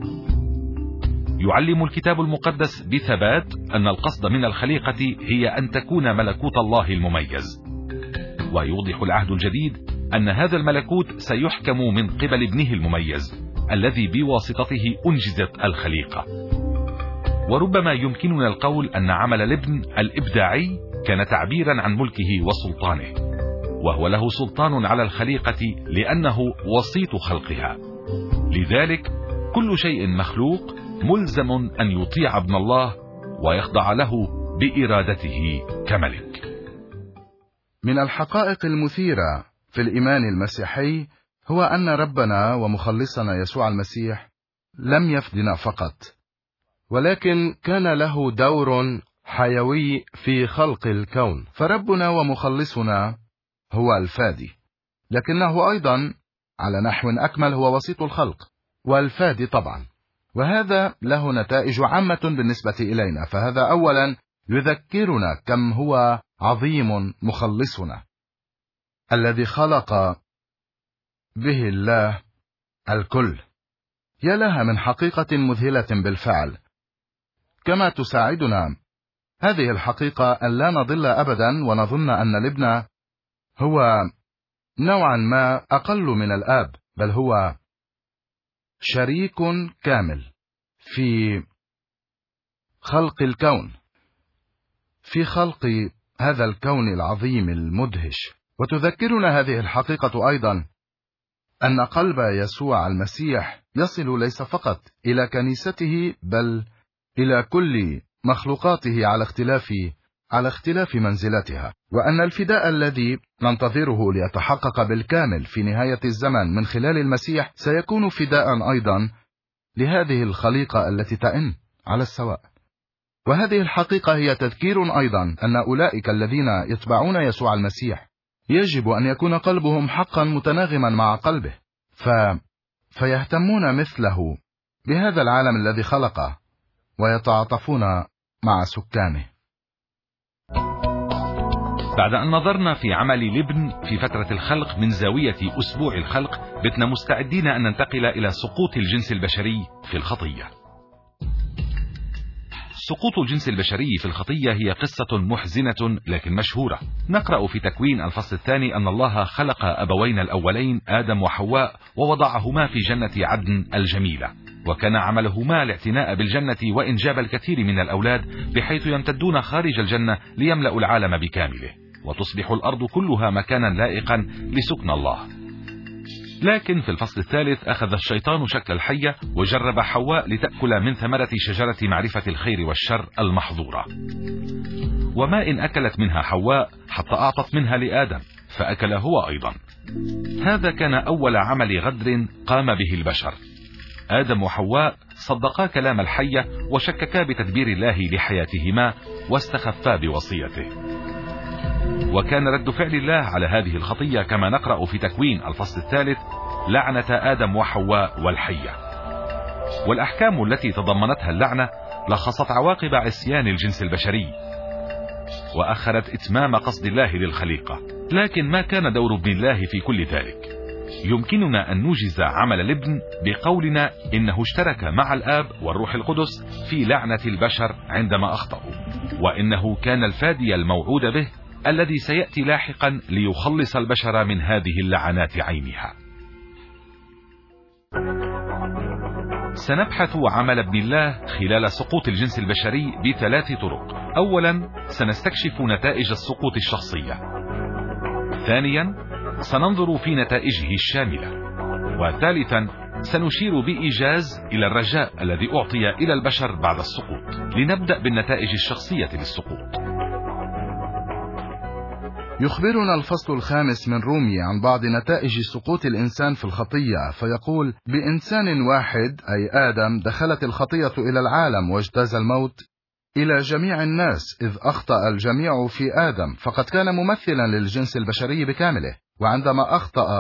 يعلم الكتاب المقدس بثبات أن القصد من الخليقة هي أن تكون ملكوت الله المميز، ويوضح العهد الجديد أن هذا الملكوت سيحكم من قبل ابنه المميز الذي بواسطته أنجزت الخليقة. وربما يمكننا القول أن عمل الابن الإبداعي كان تعبيرا عن ملكه وسلطانه، وهو له سلطان على الخليقة لأنه وسيط خلقها. لذلك كل شيء مخلوق ملزم أن يطيع ابن الله ويخضع له بإرادته كملك. من الحقائق المثيرة في الإيمان المسيحي هو أن ربنا ومخلصنا يسوع المسيح لم يفدنا فقط، ولكن كان له دور حيوي في خلق الكون. فربنا ومخلصنا هو الفادي، لكنه أيضا على نحو أكمل هو وسيط الخلق والفادي طبعا، وهذا له نتائج عامة بالنسبة إلينا. فهذا أولا يذكرنا كم هو عظيم مخلصنا الذي خلق به الله الكل. يا لها من حقيقة مذهلة بالفعل، كما تساعدنا هذه الحقيقة أن لا نضل أبدا ونظن أن الابن هو نوعا ما أقل من الآب، بل هو شريك كامل في خلق الكون، في خلق هذا الكون العظيم المدهش. وتذكرنا هذه الحقيقة أيضا أن قلب يسوع المسيح يصل ليس فقط إلى كنيسته بل إلى كل مخلوقاته على اختلاف منزلتها، وأن الفداء الذي ننتظره ليتحقق بالكامل في نهاية الزمن من خلال المسيح سيكون فداء أيضا لهذه الخليقة التي تئن على السواء. وهذه الحقيقة هي تذكير أيضا أن أولئك الذين يتبعون يسوع المسيح يجب أن يكون قلبهم حقا متناغما مع قلبه، فيهتمون مثله بهذا العالم الذي خلقه ويتعاطفون مع سكانه. بعد أن نظرنا في عمل الابن في فترة الخلق من زاوية أسبوع الخلق، بتنا مستعدين أن ننتقل إلى سقوط الجنس البشري في الخطية. سقوط الجنس البشري في الخطية هي قصة محزنة لكن مشهورة. نقرأ في تكوين الفصل الثاني أن الله خلق أبوين الأولين آدم وحواء ووضعهما في جنة عدن الجميلة، وكان عملهما الاعتناء بالجنة وإنجاب الكثير من الأولاد بحيث يمتدون خارج الجنة ليملأوا العالم بكامله، وتصبح الأرض كلها مكانا لائقا لسكن الله. لكن في الفصل الثالث أخذ الشيطان شكل الحية وجرب حواء لتأكل من ثمرة شجرة معرفة الخير والشر المحظورة، وما إن أكلت منها حواء حتى أعطت منها لآدم فأكل هو أيضا. هذا كان أول عمل غدر قام به البشر. آدم وحواء صدقا كلام الحية وشككا بتدبير الله لحياتهما واستخفا بوصيته، وكان رد فعل الله على هذه الخطية كما نقرأ في تكوين الفصل الثالث لعنة آدم وحواء والحية. والأحكام التي تضمنتها اللعنة لخصت عواقب عصيان الجنس البشري وأخرت إتمام قصد الله للخليقة. لكن ما كان دور ابن الله في كل ذلك؟ يمكننا أن نوجز عمل الابن بقولنا إنه اشترك مع الآب والروح القدس في لعنة البشر عندما أخطأوا، وإنه كان الفادي الموعود به الذي سيأتي لاحقا ليخلص البشر من هذه اللعنات عينها. سنبحث عمل ابن الله خلال سقوط الجنس البشري بثلاث طرق. أولا سنستكشف نتائج السقوط الشخصية. ثانيا سننظر في نتائجه الشاملة. وثالثا سنشير بإيجاز إلى الرجاء الذي أعطي إلى البشر بعد السقوط. لنبدأ بالنتائج الشخصية للسقوط. يخبرنا الفصل الخامس من رومية عن بعض نتائج سقوط الإنسان في الخطية، فيقول: بإنسان واحد أي آدم دخلت الخطية إلى العالم واجتاز الموت إلى جميع الناس، إذ أخطأ الجميع في آدم، فقد كان ممثلا للجنس البشري بكامله. وعندما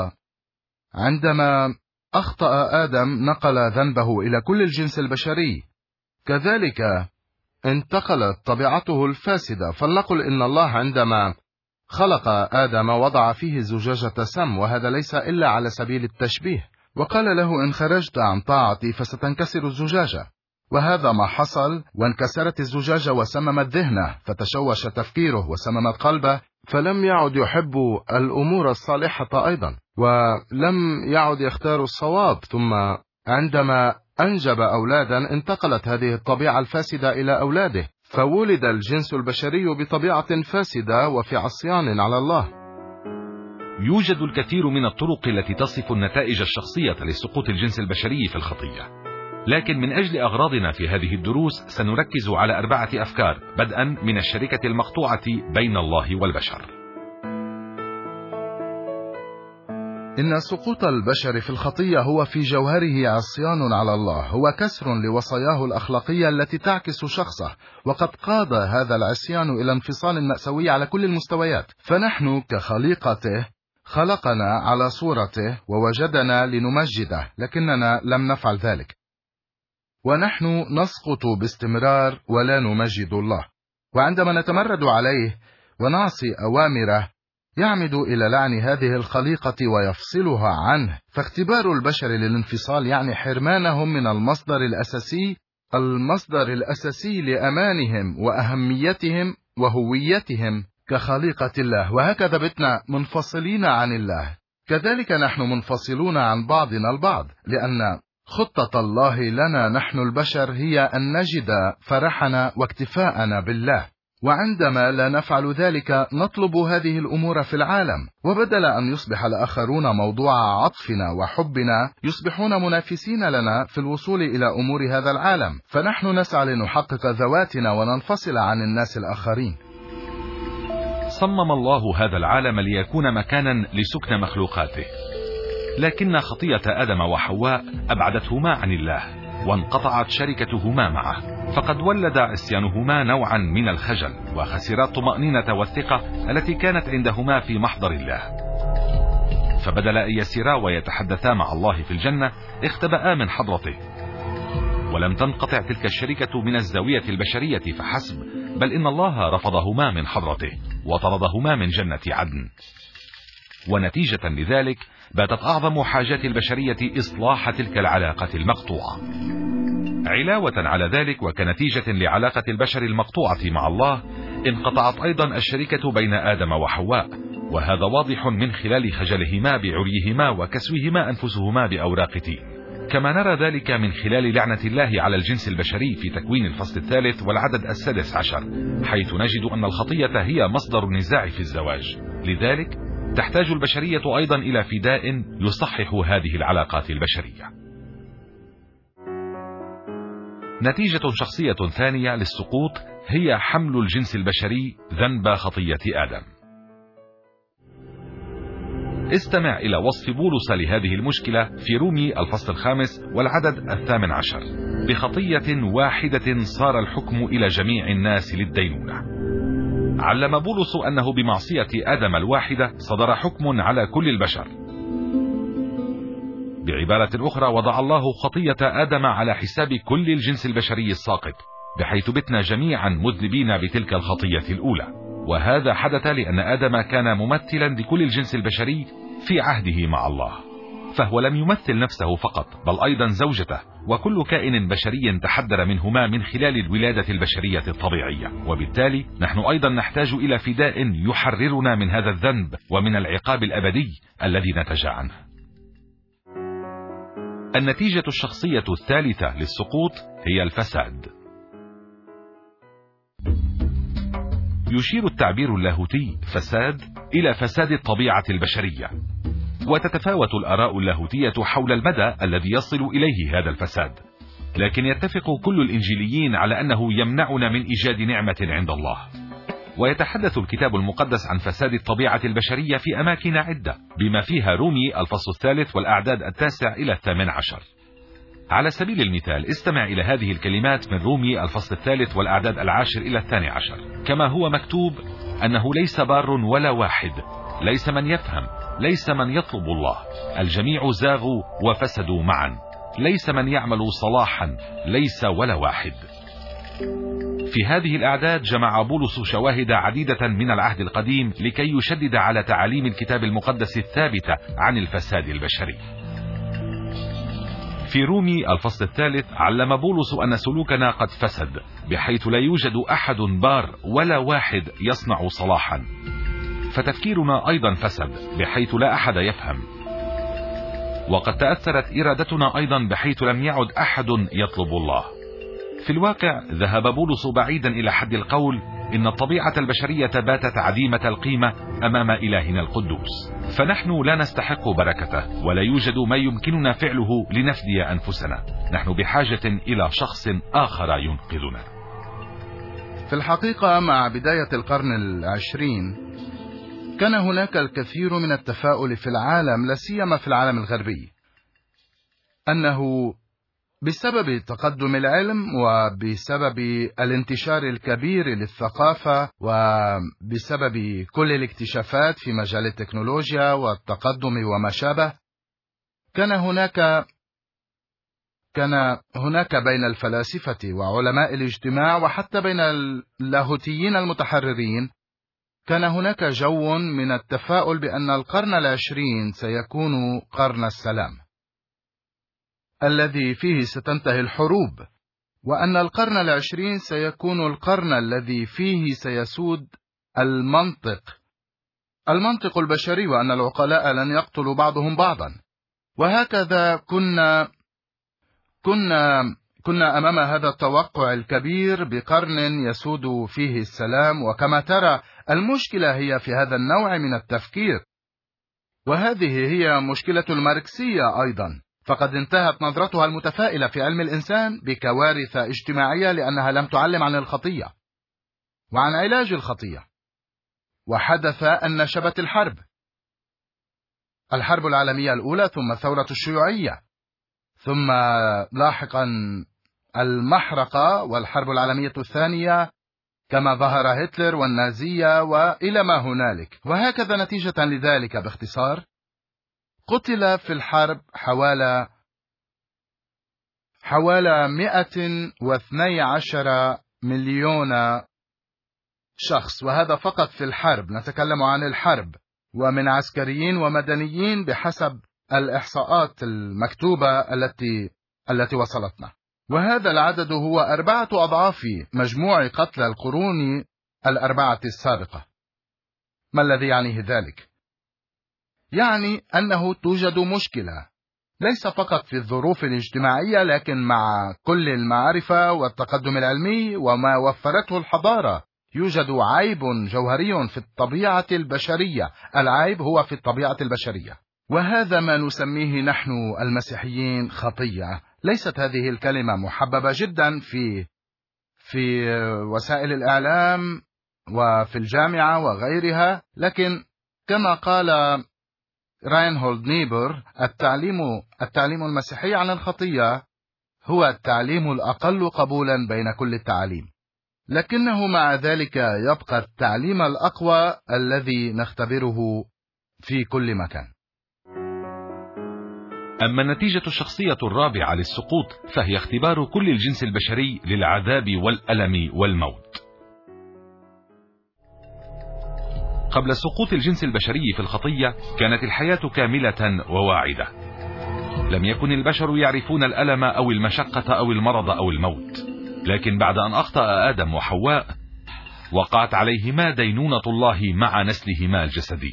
أخطأ آدم نقل ذنبه إلى كل الجنس البشري، كذلك انتقلت طبيعته الفاسدة. فلنقل إن الله عندما خلق آدم وضع فيه زجاجة سم، وهذا ليس إلا على سبيل التشبيه، وقال له: إن خرجت عن طاعتي فستنكسر الزجاجة. وهذا ما حصل، وانكسرت الزجاجة وسممت ذهنه، فتشوش تفكيره وسممت قلبه، فلم يعد يحب الأمور الصالحة أيضا، ولم يعد يختار الصواب. ثم عندما أنجب أولادا انتقلت هذه الطبيعة الفاسدة إلى أولاده، فولد الجنس البشري بطبيعة فاسدة وفي عصيان على الله. يوجد الكثير من الطرق التي تصف النتائج الشخصية لسقوط الجنس البشري في الخطية، لكن من أجل أغراضنا في هذه الدروس سنركز على 4 أفكار، بدءا من الشركة المقطوعة بين الله والبشر. إن سقوط البشر في الخطية هو في جوهره عصيان على الله، هو كسر لوصاياه الأخلاقية التي تعكس شخصه، وقد قاد هذا العصيان إلى انفصال مأساوي على كل المستويات. فنحن كخليقته خلقنا على صورته ووجدنا لنمجده، لكننا لم نفعل ذلك، ونحن نسقط باستمرار ولا نمجد الله. وعندما نتمرد عليه ونعصي أوامره يعمد إلى لعن هذه الخليقة ويفصلها عنه. فاختبار البشر للانفصال يعني حرمانهم من المصدر الأساسي لأمانهم وأهميتهم وهويتهم كخليقة الله. وهكذا بتنا منفصلين عن الله، كذلك نحن منفصلون عن بعضنا البعض، لأن خطة الله لنا نحن البشر هي أن نجد فرحنا واكتفاءنا بالله، وعندما لا نفعل ذلك نطلب هذه الأمور في العالم، وبدل أن يصبح الآخرون موضوع عطفنا وحبنا يصبحون منافسين لنا في الوصول إلى أمور هذا العالم، فنحن نسعى لنحقق ذواتنا وننفصل عن الناس الآخرين. صمم الله هذا العالم ليكون مكانا لسكن مخلوقاته، لكن خطية آدم وحواء أبعدتهما عن الله وانقطعت شركتهما معه، فقد ولد عصيانهما نوعا من الخجل، وخسرا الطمأنينة والثقة التي كانت عندهما في محضر الله. فبدل أن يسيرا ويتحدثا مع الله في الجنة اختبأا من حضرته، ولم تنقطع تلك الشركة من الزاوية البشرية فحسب، بل إن الله رفضهما من حضرته وطردهما من جنة عدن. ونتيجة لذلك باتت أعظم حاجات البشرية إصلاح تلك العلاقة المقطوعة. علاوة على ذلك وكنتيجة لعلاقة البشر المقطوعة مع الله، انقطعت أيضا الشركة بين آدم وحواء، وهذا واضح من خلال خجلهما بعريهما وكسوهما أنفسهما بأوراق تين. كما نرى ذلك من خلال لعنة الله على الجنس البشري في تكوين الفصل 3 والعدد 16، حيث نجد أن الخطية هي مصدر النزاع في الزواج. لذلك تحتاج البشرية أيضا إلى فداء يصحح هذه العلاقات البشرية. نتيجة شخصية ثانية للسقوط هي حمل الجنس البشري ذنب خطية آدم. استمع إلى وصف بولس لهذه المشكلة في رومي الفصل 5 والعدد 18: بخطية واحدة صار الحكم إلى جميع الناس للدينونة. علم بولس أنه بمعصية آدم الواحدة صدر حكم على كل البشر. بعبارة أخرى وضع الله خطية آدم على حساب كل الجنس البشري الساقط، بحيث بتنا جميعا مذنبين بتلك الخطية الأولى. وهذا حدث لأن آدم كان ممثلا لكل الجنس البشري في عهده مع الله، فهو لم يمثل نفسه فقط بل أيضا زوجته وكل كائن بشري تحدر منهما من خلال الولادة البشرية الطبيعية. وبالتالي نحن أيضا نحتاج إلى فداء يحررنا من هذا الذنب ومن العقاب الأبدي الذي نتج عنه. النتيجة الشخصية الثالثة للسقوط هي الفساد. يشير التعبير اللاهوتي فساد إلى فساد الطبيعة البشرية، وتتفاوت الآراء اللاهوتية حول المدى الذي يصل إليه هذا الفساد، لكن يتفق كل الإنجيليين على أنه يمنعنا من إيجاد نعمة عند الله. ويتحدث الكتاب المقدس عن فساد الطبيعة البشرية في أماكن عدة، بما فيها رومي الفصل 3 والأعداد 9 إلى 18. على سبيل المثال استمع إلى هذه الكلمات من رومي الفصل 3 والأعداد 10 إلى 12: كما هو مكتوب: أنه ليس بار ولا واحد، ليس من يفهم، ليس من يطلب الله، الجميع زاغوا وفسدوا معا، ليس من يعمل صلاحا، ليس ولا واحد. في هذه الأعداد جمع بولس شواهد عديدة من العهد القديم لكي يشدد على تعاليم الكتاب المقدس الثابتة عن الفساد البشري. في رومي الفصل 3 علم بولس أن سلوكنا قد فسد، بحيث لا يوجد أحد بار ولا واحد يصنع صلاحا، فتفكيرنا أيضا فسد، بحيث لا أحد يفهم. وقد تأثرت إرادتنا أيضا بحيث لم يعد أحد يطلب الله. في الواقع ذهب بولس بعيدا إلى حد القول إن الطبيعة البشرية باتت عديمة القيمة أمام إلهنا القدوس، فنحن لا نستحق بركته ولا يوجد ما يمكننا فعله لنفدي أنفسنا. نحن بحاجة إلى شخص آخر ينقذنا. في الحقيقة مع بداية القرن العشرين كان هناك الكثير من التفاؤل في العالم، لا سيما في العالم الغربي، أنه بسبب تقدم العلم وبسبب الانتشار الكبير للثقافة وبسبب كل الاكتشافات في مجال التكنولوجيا والتقدم وما شابه، كان هناك بين الفلاسفة وعلماء الاجتماع وحتى بين اللاهوتيين المتحررين كان هناك جو من التفاؤل بأن القرن العشرين سيكون قرن السلام الذي فيه ستنتهي الحروب، وأن القرن العشرين سيكون القرن الذي فيه سيسود المنطق البشري، وأن العقلاء لن يقتلوا بعضهم بعضا. وهكذا كنا أمام هذا التوقع الكبير بقرن يسود فيه السلام. وكما ترى المشكلة هي في هذا النوع من التفكير، وهذه هي مشكلة الماركسية أيضا، فقد انتهت نظرتها المتفائلة في علم الإنسان بكوارث اجتماعية لأنها لم تعلم عن الخطية وعن علاج الخطية. وحدث أن نشبت الحرب العالمية الأولى، ثم الثورة الشيوعية، ثم لاحقا المحرقة والحرب العالمية الثانية، كما ظهر هتلر والنازية وإلى ما هنالك. وهكذا نتيجة لذلك باختصار قتل في الحرب حوالي 112 مليون شخص، وهذا فقط في الحرب. نتكلم عن الحرب، ومن عسكريين ومدنيين بحسب الإحصاءات المكتوبة التي وصلتنا. وهذا العدد هو 4 أضعاف مجموع قتلى القرون 4 السابقة. ما الذي يعنيه ذلك؟ يعني أنه توجد مشكلة ليس فقط في الظروف الاجتماعية، لكن مع كل المعرفة والتقدم العلمي وما وفرته الحضارة يوجد عيب جوهري في الطبيعة البشرية. العيب هو في الطبيعة البشرية، وهذا ما نسميه نحن المسيحيين خطية. ليست هذه الكلمة محببة جدا في وسائل الإعلام وفي الجامعة وغيرها، لكن كما قال راينهولد نيبر التعليم المسيحي عن الخطية هو التعليم الأقل قبولا بين كل التعاليم، لكنه مع ذلك يبقى التعليم الأقوى الذي نختبره في كل مكان. أما النتيجة الشخصية الرابعة للسقوط فهي اختبار كل الجنس البشري للعذاب والألم والموت. قبل سقوط الجنس البشري في الخطية كانت الحياة كاملة وواعدة. لم يكن البشر يعرفون الألم أو المشقة أو المرض أو الموت، لكن بعد أن أخطأ آدم وحواء وقعت عليهما دينونة الله مع نسلهما الجسدي.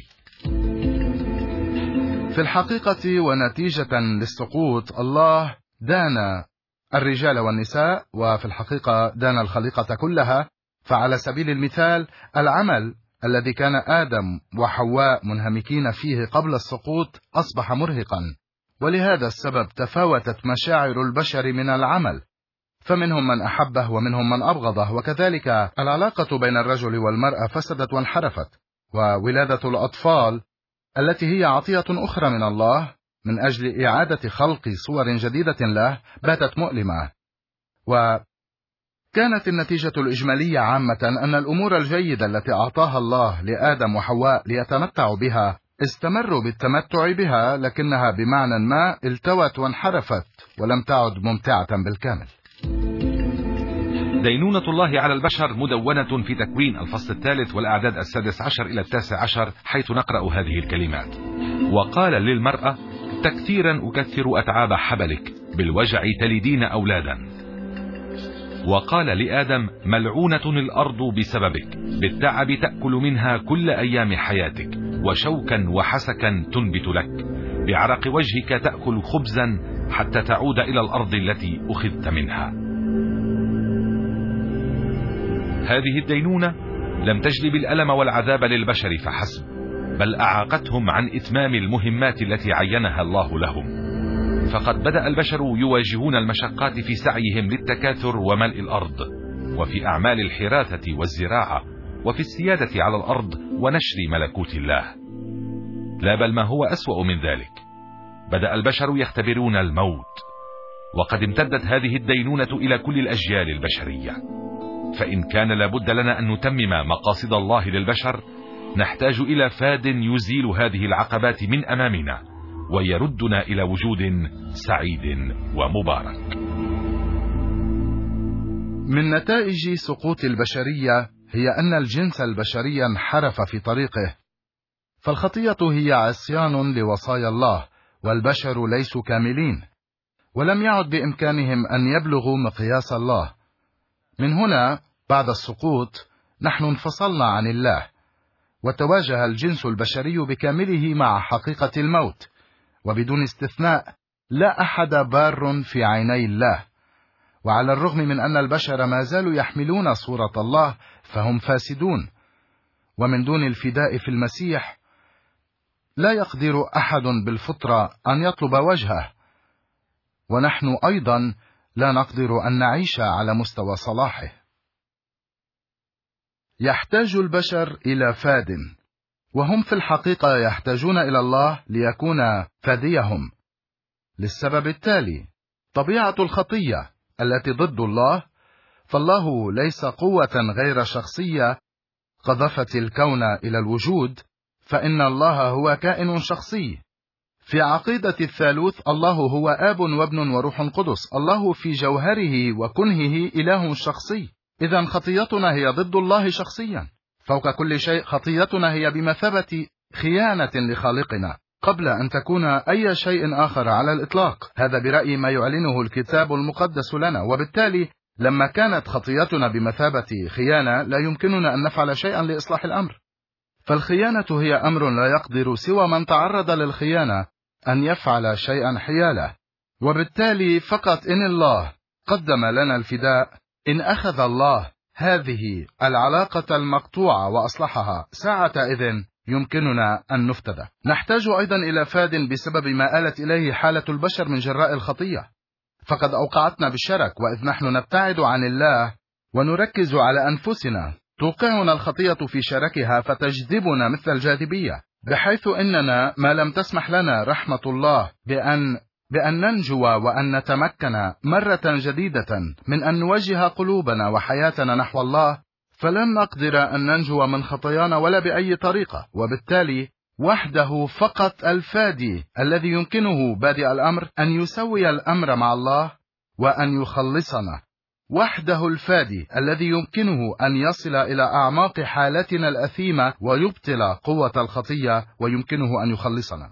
في الحقيقة ونتيجة للسقوط الله دان الرجال والنساء، وفي الحقيقة دان الخليقة كلها. فعلى سبيل المثال العمل الذي كان آدم وحواء منهمكين فيه قبل السقوط أصبح مرهقا، ولهذا السبب تفاوتت مشاعر البشر من العمل، فمنهم من أحبه ومنهم من أبغضه. وكذلك العلاقة بين الرجل والمرأة فسدت وانحرفت، وولادة الأطفال التي هي عطية أخرى من الله من أجل إعادة خلق صور جديدة له باتت مؤلمة. وكانت النتيجة الإجمالية عامة أن الأمور الجيدة التي أعطاها الله لآدم وحواء ليتمتعوا بها استمروا بالتمتع بها، لكنها بمعنى ما التوت وانحرفت ولم تعد ممتعة بالكامل. دينونة الله على البشر مدونة في تكوين الفصل 3 والأعداد 16 إلى 19، حيث نقرأ هذه الكلمات: وقال للمرأة: تكثيرا أكثر أتعاب حبلك، بالوجع تلدين أولادا. وقال لآدم: ملعونة الأرض بسببك، بالتعب تأكل منها كل أيام حياتك، وشوكا وحسكا تنبت لك، بعرق وجهك تأكل خبزا حتى تعود إلى الأرض التي أخذت منها. هذه الدينونة لم تجلب الألم والعذاب للبشر فحسب، بل أعاقتهم عن إتمام المهمات التي عينها الله لهم. فقد بدأ البشر يواجهون المشقات في سعيهم للتكاثر وملء الأرض، وفي أعمال الحراثة والزراعة، وفي السيادة على الأرض ونشر ملكوت الله. لا بل ما هو أسوأ من ذلك، بدأ البشر يختبرون الموت، وقد امتدت هذه الدينونة إلى كل الأجيال البشرية. فإن كان لابد لنا أن نتمم مقاصد الله للبشر، نحتاج إلى فاد يزيل هذه العقبات من أمامنا ويردنا إلى وجود سعيد ومبارك. من نتائج سقوط البشرية هي أن الجنس البشري انحرف في طريقه، فالخطية هي عصيان لوصايا الله، والبشر ليسوا كاملين، ولم يعد بإمكانهم أن يبلغوا مقياس الله. من هنا بعد السقوط نحن انفصلنا عن الله، وتواجه الجنس البشري بكامله مع حقيقة الموت، وبدون استثناء لا أحد بار في عيني الله. وعلى الرغم من أن البشر ما زالوا يحملون صورة الله، فهم فاسدون، ومن دون الفداء في المسيح لا يقدر أحد بالفطرة أن يطلب وجهه، ونحن أيضا لا نقدر أن نعيش على مستوى صلاحه. يحتاج البشر إلى فاد، وهم في الحقيقة يحتاجون إلى الله ليكون فاديهم، للسبب التالي: طبيعة الخطية التي ضد الله، فالله ليس قوة غير شخصية قذفت الكون إلى الوجود، فإن الله هو كائن شخصي. في عقيدة الثالوث الله هو آب وابن وروح قدس، الله في جوهره وكنهه إله شخصي. إذن خطيتنا هي ضد الله شخصيا. فوق كل شيء خطيتنا هي بمثابة خيانة لخالقنا قبل أن تكون أي شيء آخر على الإطلاق. هذا برأيي ما يعلنه الكتاب المقدس لنا، وبالتالي لما كانت خطيتنا بمثابة خيانة لا يمكننا أن نفعل شيئا لإصلاح الأمر. فالخيانة هي أمر لا يقدر سوى من تعرض للخيانة أن يفعل شيئا حياله، وبالتالي فقط إن الله قدم لنا الفداء، إن أخذ الله هذه العلاقة المقطوعة وأصلحها، ساعتئذ يمكننا أن نفتدى. نحتاج أيضا إلى فاد بسبب ما آلت إليه حالة البشر من جراء الخطية، فقد أوقعتنا بالشرك، وإذ نحن نبتعد عن الله ونركز على أنفسنا توقعنا الخطية في شركها فتجذبنا مثل الجاذبية، بحيث إننا ما لم تسمح لنا رحمة الله بأن ننجو وأن نتمكن مرة جديدة من أن نوجه قلوبنا وحياتنا نحو الله، فلن نقدر أن ننجو من خطايانا ولا بأي طريقة. وبالتالي وحده فقط الفادي الذي يمكنه بادئ الأمر أن يسوي الأمر مع الله وأن يخلصنا، وحده الفادي الذي يمكنه أن يصل إلى أعماق حالتنا الأثيمة ويبطل قوة الخطية، ويمكنه أن يخلصنا.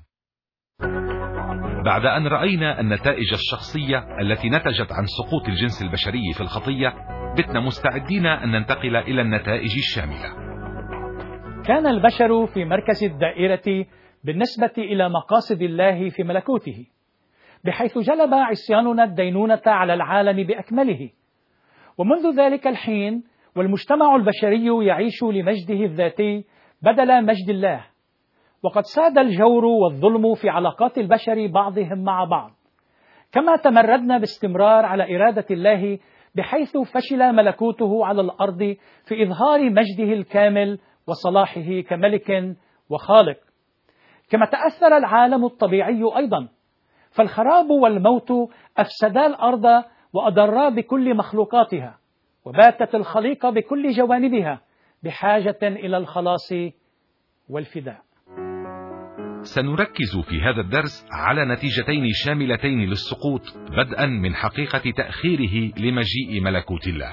بعد أن رأينا النتائج الشخصية التي نتجت عن سقوط الجنس البشري في الخطية، بتنا مستعدين أن ننتقل إلى النتائج الشاملة. كان البشر في مركز الدائرة بالنسبة إلى مقاصد الله في ملكوته، بحيث جلب عصياننا الدينونة على العالم بأكمله. ومنذ ذلك الحين والمجتمع البشري يعيش لمجده الذاتي بدل مجد الله، وقد ساد الجور والظلم في علاقات البشر بعضهم مع بعض، كما تمردنا باستمرار على إرادة الله، بحيث فشل ملكوته على الأرض في إظهار مجده الكامل وصلاحه كملك وخالق. كما تأثر العالم الطبيعي أيضا، فالخراب والموت أفسدا الأرض وأضرا بكل مخلوقاتها، وباتت الخليقة بكل جوانبها بحاجة إلى الخلاص والفداء. سنركز في هذا الدرس على نتيجتين شاملتين للسقوط، بدءا من حقيقة تأخيره لمجيء ملكوت الله.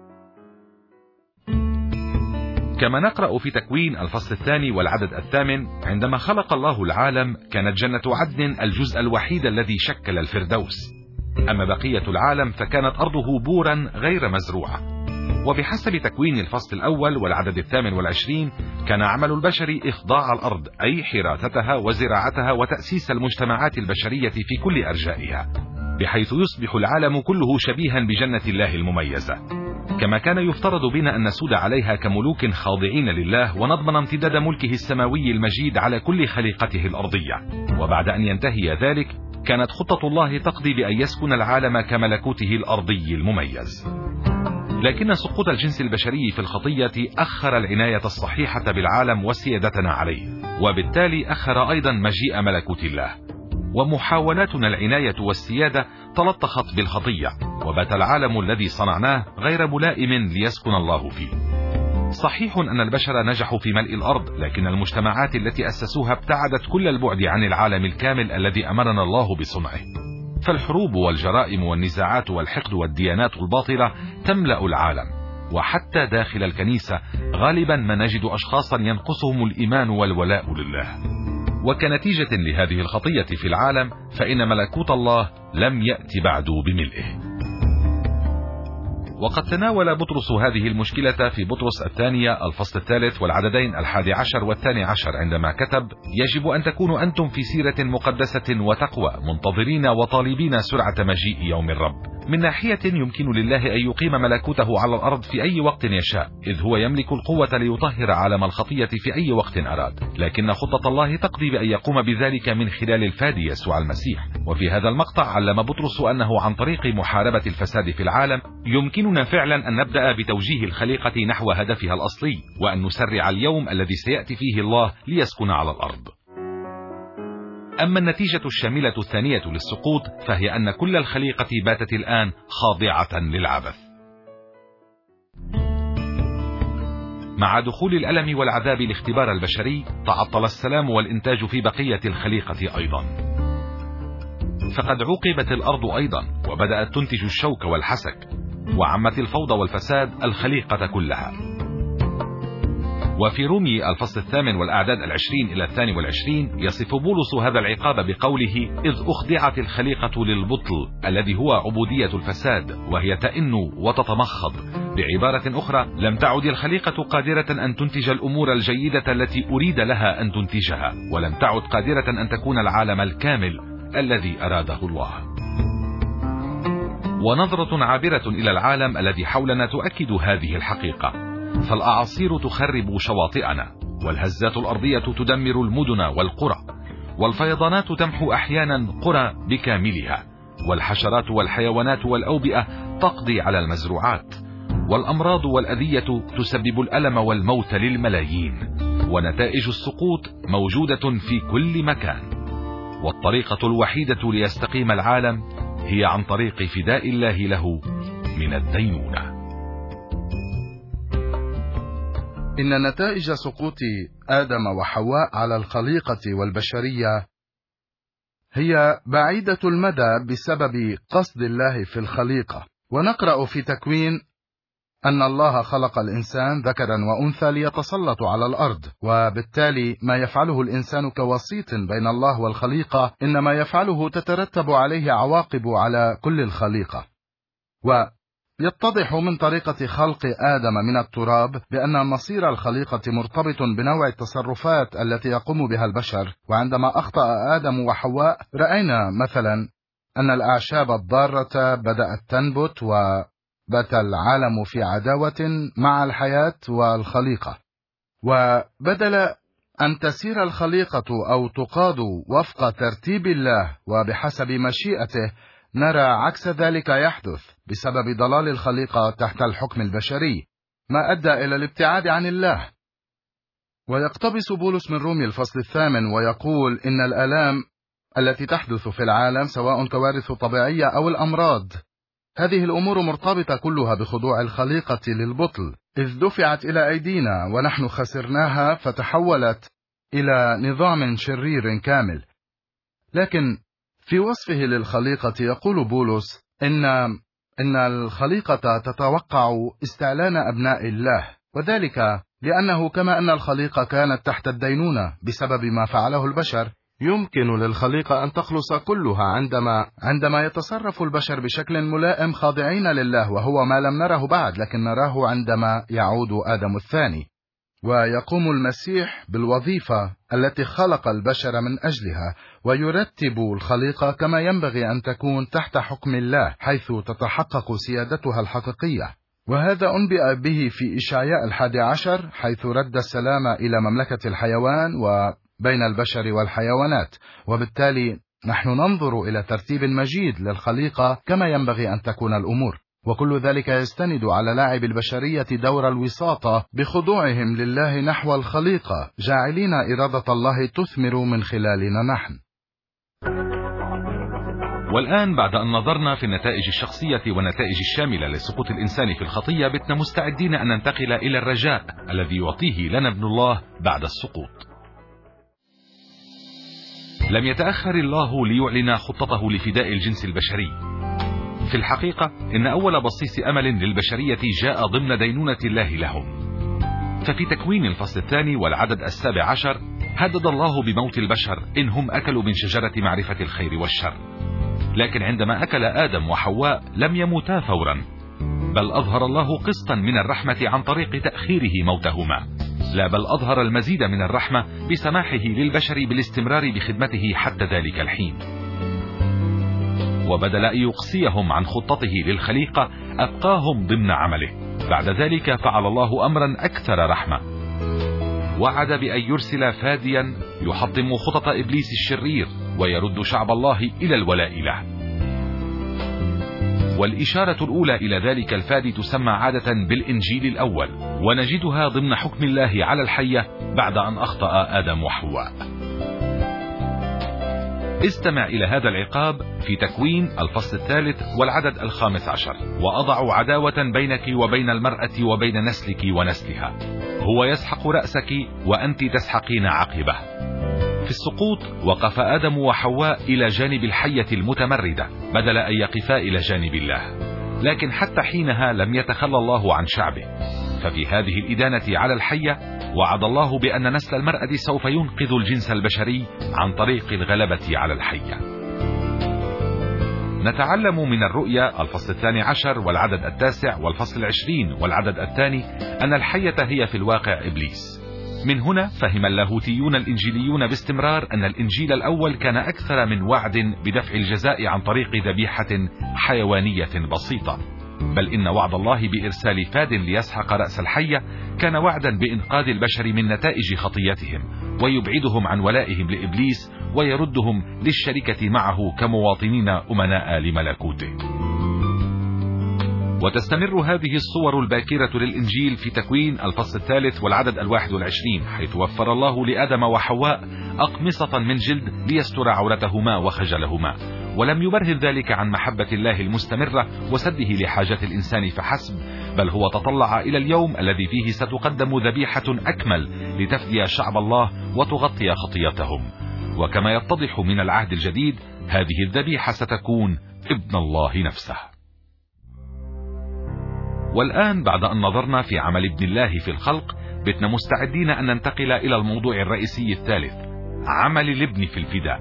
كما نقرأ في تكوين الفصل 2 والعدد 8: عندما خلق الله العالم كانت جنة عدن الجزء الوحيد الذي شكل الفردوس، أما بقية العالم فكانت أرضه بورا غير مزروعة. وبحسب تكوين الفصل الأول والعدد 28 كان عمل البشر إخضاع الأرض، أي حراستها وزراعتها وتأسيس المجتمعات البشرية في كل أرجائها، بحيث يصبح العالم كله شبيها بجنة الله المميزة، كما كان يفترض بنا أن نسود عليها كملوك خاضعين لله، ونضمن امتداد ملكه السماوي المجيد على كل خليقته الأرضية. وبعد أن ينتهي ذلك كانت خطة الله تقضي بأن يسكن العالم كملكوته الأرضي المميز. لكن سقوط الجنس البشري في الخطية أخر العناية الصحيحة بالعالم وسيادتنا عليه، وبالتالي أخر أيضا مجيء ملكوت الله، ومحاولاتنا العناية والسيادة تلطخت بالخطية، وبات العالم الذي صنعناه غير ملائم ليسكن الله فيه. صحيح أن البشر نجحوا في ملء الأرض، لكن المجتمعات التي أسسوها ابتعدت كل البعد عن العالم الكامل الذي أمرنا الله بصنعه. فالحروب والجرائم والنزاعات والحقد والديانات الباطلة تملأ العالم، وحتى داخل الكنيسة غالبا ما نجد أشخاصا ينقصهم الإيمان والولاء لله. وكنتيجة لهذه الخطية في العالم فإن ملكوت الله لم يأتي بعد بملئه. وقد تناول بطرس هذه المشكلة في بطرس الثانية الفصل 3 والعددين 11 و12 عندما كتب: يجب أن تكونوا أنتم في سيرة مقدسة وتقوى، منتظرين وطالبين سرعة مجيء يوم الرب. من ناحية يمكن لله أن يقيم ملكوته على الأرض في أي وقت يشاء، إذ هو يملك القوة ليطهر عالم الخطية في أي وقت أراد، لكن خطة الله تقضي بأن يقوم بذلك من خلال الفادي يسوع المسيح. وفي هذا المقطع علم بطرس أنه عن طريق محاربة الفساد في العالم يمكننا فعلا أن نبدأ بتوجيه الخليقة نحو هدفها الأصلي، وأن نسرع اليوم الذي سيأتي فيه الله ليسكن على الأرض. أما النتيجة الشاملة الثانية للسقوط فهي أن كل الخليقة باتت الآن خاضعة للعبث. مع دخول الألم والعذاب لاختبار البشري تعطل السلام والإنتاج في بقية الخليقة أيضا، فقد عوقبت الأرض أيضا وبدأت تنتج الشوك والحسك، وعمت الفوضى والفساد الخليقة كلها. وفي رومي الفصل 8 والأعداد 20 إلى 22 يصف بولس هذا العقاب بقوله: إذ أخضعت الخليقة للبطل الذي هو عبودية الفساد، وهي تئن وتتمخض. بعبارة أخرى، لم تعد الخليقة قادرة أن تنتج الأمور الجيدة التي أريد لها أن تنتجها، ولم تعد قادرة أن تكون العالم الكامل الذي أراده الله. ونظرة عابرة إلى العالم الذي حولنا تؤكد هذه الحقيقة، فالأعاصير تخرب شواطئنا، والهزات الأرضية تدمر المدن والقرى، والفيضانات تمحو أحيانا قرى بكاملها، والحشرات والحيوانات والأوبئة تقضي على المزروعات، والأمراض والأذية تسبب الألم والموت للملايين، ونتائج السقوط موجودة في كل مكان. والطريقة الوحيدة ليستقيم العالم هي عن طريق فداء الله له من الدينونة. إن نتائج سقوط آدم وحواء على الخليقة والبشرية هي بعيدة المدى بسبب قصد الله في الخليقة. ونقرأ في تكوين أن الله خلق الإنسان ذكرا وأنثى ليتسلطوا على الأرض، وبالتالي ما يفعله الإنسان كوسيط بين الله والخليقة إنما يفعله تترتب عليه عواقب على كل الخليقة. ويتضح من طريقة خلق آدم من التراب بأن مصير الخليقة مرتبط بنوع التصرفات التي يقوم بها البشر. وعندما أخطأ آدم وحواء رأينا مثلا أن الأعشاب الضارة بدأت تنبت، وبات العالم في عداوة مع الحياة والخليقة. وبدل أن تسير الخليقة أو تقاد وفق ترتيب الله وبحسب مشيئته، نرى عكس ذلك يحدث بسبب ضلال الخليقة تحت الحكم البشري، ما أدى إلى الابتعاد عن الله. ويقتبس بولس من رومي الفصل 8 ويقول إن الآلام التي تحدث في العالم سواء كوارث طبيعية أو الأمراض، هذه الأمور مرتبطة كلها بخضوع الخليقة للبطل، إذ دفعت إلى أيدينا ونحن خسرناها فتحولت إلى نظام شرير كامل. لكن في وصفه للخليقة يقول بولس إن الخليقة تتوقع استعلان أبناء الله، وذلك لأنه كما أن الخليقة كانت تحت الدينونة بسبب ما فعله البشر، يمكن للخليقة أن تخلص كلها عندما يتصرف البشر بشكل ملائم خاضعين لله، وهو ما لم نره بعد، لكن نراه عندما يعود آدم الثاني ويقوم المسيح بالوظيفة التي خلق البشر من أجلها، ويرتب الخليقة كما ينبغي أن تكون تحت حكم الله، حيث تتحقق سيادتها الحقيقية. وهذا أنبئ به في إشعياء 11، حيث رد السلام إلى مملكة الحيوان وبين البشر والحيوانات. وبالتالي نحن ننظر إلى ترتيب مجيد للخليقة كما ينبغي أن تكون الأمور، وكل ذلك يستند على لاعب البشرية دور الوساطة بخضوعهم لله نحو الخليقة، جاعلين إرادة الله تثمر من خلالنا نحن. والآن بعد أن نظرنا في النتائج الشخصية والنتائج الشاملة لسقوط الإنسان في الخطية، بتنا مستعدين أن ننتقل إلى الرجاء الذي يعطيه لنا ابن الله بعد السقوط. لم يتأخر الله ليعلن خطته لفداء الجنس البشري. في الحقيقة إن أول بصيص أمل للبشرية جاء ضمن دينونة الله لهم. ففي تكوين الفصل 2 والعدد 17 هدد الله بموت البشر إن هم أكلوا من شجرة معرفة الخير والشر. لكن عندما أكل آدم وحواء لم يموتا فورا، بل أظهر الله قسطا من الرحمة عن طريق تأخيره موتهما، لا بل أظهر المزيد من الرحمة بسماحه للبشر بالاستمرار بخدمته حتى ذلك الحين. وبدل أن يقصيهم عن خطته للخليقة أبقاهم ضمن عمله. بعد ذلك فعل الله أمرا أكثر رحمة، وعد بأن يرسل فاديا يحطم خطط إبليس الشرير ويرد شعب الله إلى الولاء له. والإشارة الأولى إلى ذلك الفادي تسمى عادة بالإنجيل الأول، ونجدها ضمن حكم الله على الحية بعد أن أخطأ آدم وحواء. استمع إلى هذا العقاب في تكوين الفصل 3 والعدد 15: وأضع عداوة بينك وبين المرأة وبين نسلك ونسلها، هو يسحق رأسك وأنت تسحقين عقبه. في السقوط وقف آدم وحواء إلى جانب الحية المتمردة بدل أن يقفا إلى جانب الله، لكن حتى حينها لم يتخلى الله عن شعبه. ففي هذه الإدانة على الحية وعد الله بأن نسل المرأة سوف ينقذ الجنس البشري عن طريق الغلبة على الحية. نتعلم من الرؤيا الفصل 12 والعدد 9 والفصل 20 والعدد 2 أن الحية هي في الواقع إبليس. من هنا فهم اللاهوتيون الإنجيليون باستمرار أن الإنجيل الأول كان أكثر من وعد بدفع الجزاء عن طريق ذبيحة حيوانية بسيطة، بل إن وعد الله بإرسال فاد ليسحق رأس الحية كان وعدا بإنقاذ البشر من نتائج خطيتهم، ويبعدهم عن ولائهم لإبليس ويردهم للشركة معه كمواطنين أمناء لملكوته. وتستمر هذه الصور الباكرة للإنجيل في تكوين الفصل 3 والعدد 21، حيث وفر الله لآدم وحواء أقمصة من جلد ليستر عورتهما وخجلهما، ولم يبرهن ذلك عن محبة الله المستمرة وسده لحاجات الإنسان فحسب، بل هو تطلع إلى اليوم الذي فيه ستقدم ذبيحة أكمل لتفدي شعب الله وتغطي خطيتهم. وكما يتضح من العهد الجديد هذه الذبيحة ستكون ابن الله نفسه. والآن بعد أن نظرنا في عمل ابن الله في الخلق، بتنا مستعدين أن ننتقل إلى الموضوع الرئيسي الثالث: عمل الابن في الفداء.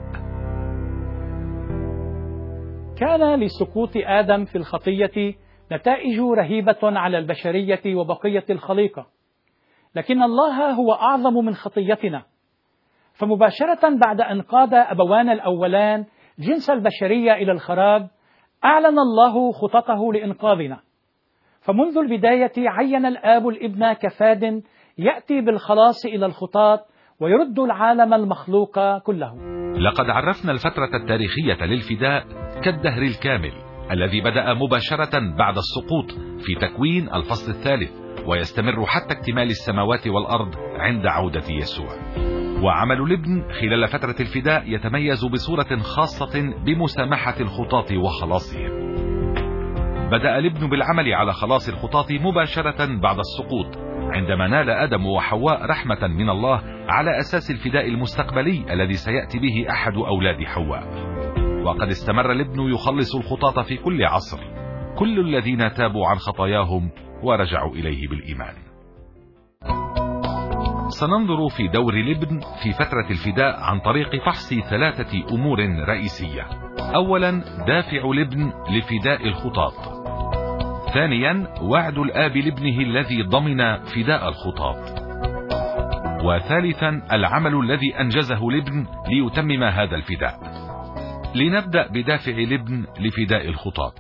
كان لسقوط آدم في الخطية نتائج رهيبة على البشرية وبقية الخليقة، لكن الله هو أعظم من خطيتنا. فمباشرة بعد أن قاد أبوان الأولان جنس البشرية إلى الخراب، أعلن الله خططه لإنقاذنا. فمنذ البداية عين الآب الابن كفاد يأتي بالخلاص إلى الخطاة ويرد العالم المخلوق كله. لقد عرفنا الفترة التاريخية للفداء كالدهر الكامل الذي بدأ مباشرة بعد السقوط في تكوين الفصل 3، ويستمر حتى اكتمال السماوات والأرض عند عودة يسوع. وعمل الابن خلال فترة الفداء يتميز بصورة خاصة بمسامحة الخطاة وخلاصهم. بدأ الابن بالعمل على خلاص الخطاة مباشرة بعد السقوط، عندما نال آدم وحواء رحمة من الله على أساس الفداء المستقبلي الذي سيأتي به أحد أولاد حواء. وقد استمر الابن يخلص الخطاة في كل عصر، كل الذين تابوا عن خطاياهم ورجعوا إليه بالإيمان. سننظر في دور الابن في فترة الفداء عن طريق فحص 3 أمور رئيسية. أولا، دافع الابن لفداء الخطاة. ثانيا، وعد الآب لابنه الذي ضمن فداء الخطاة. وثالثا، العمل الذي أنجزه الابن ليتمم هذا الفداء. لنبدأ بدافع الابن لفداء الخطاة.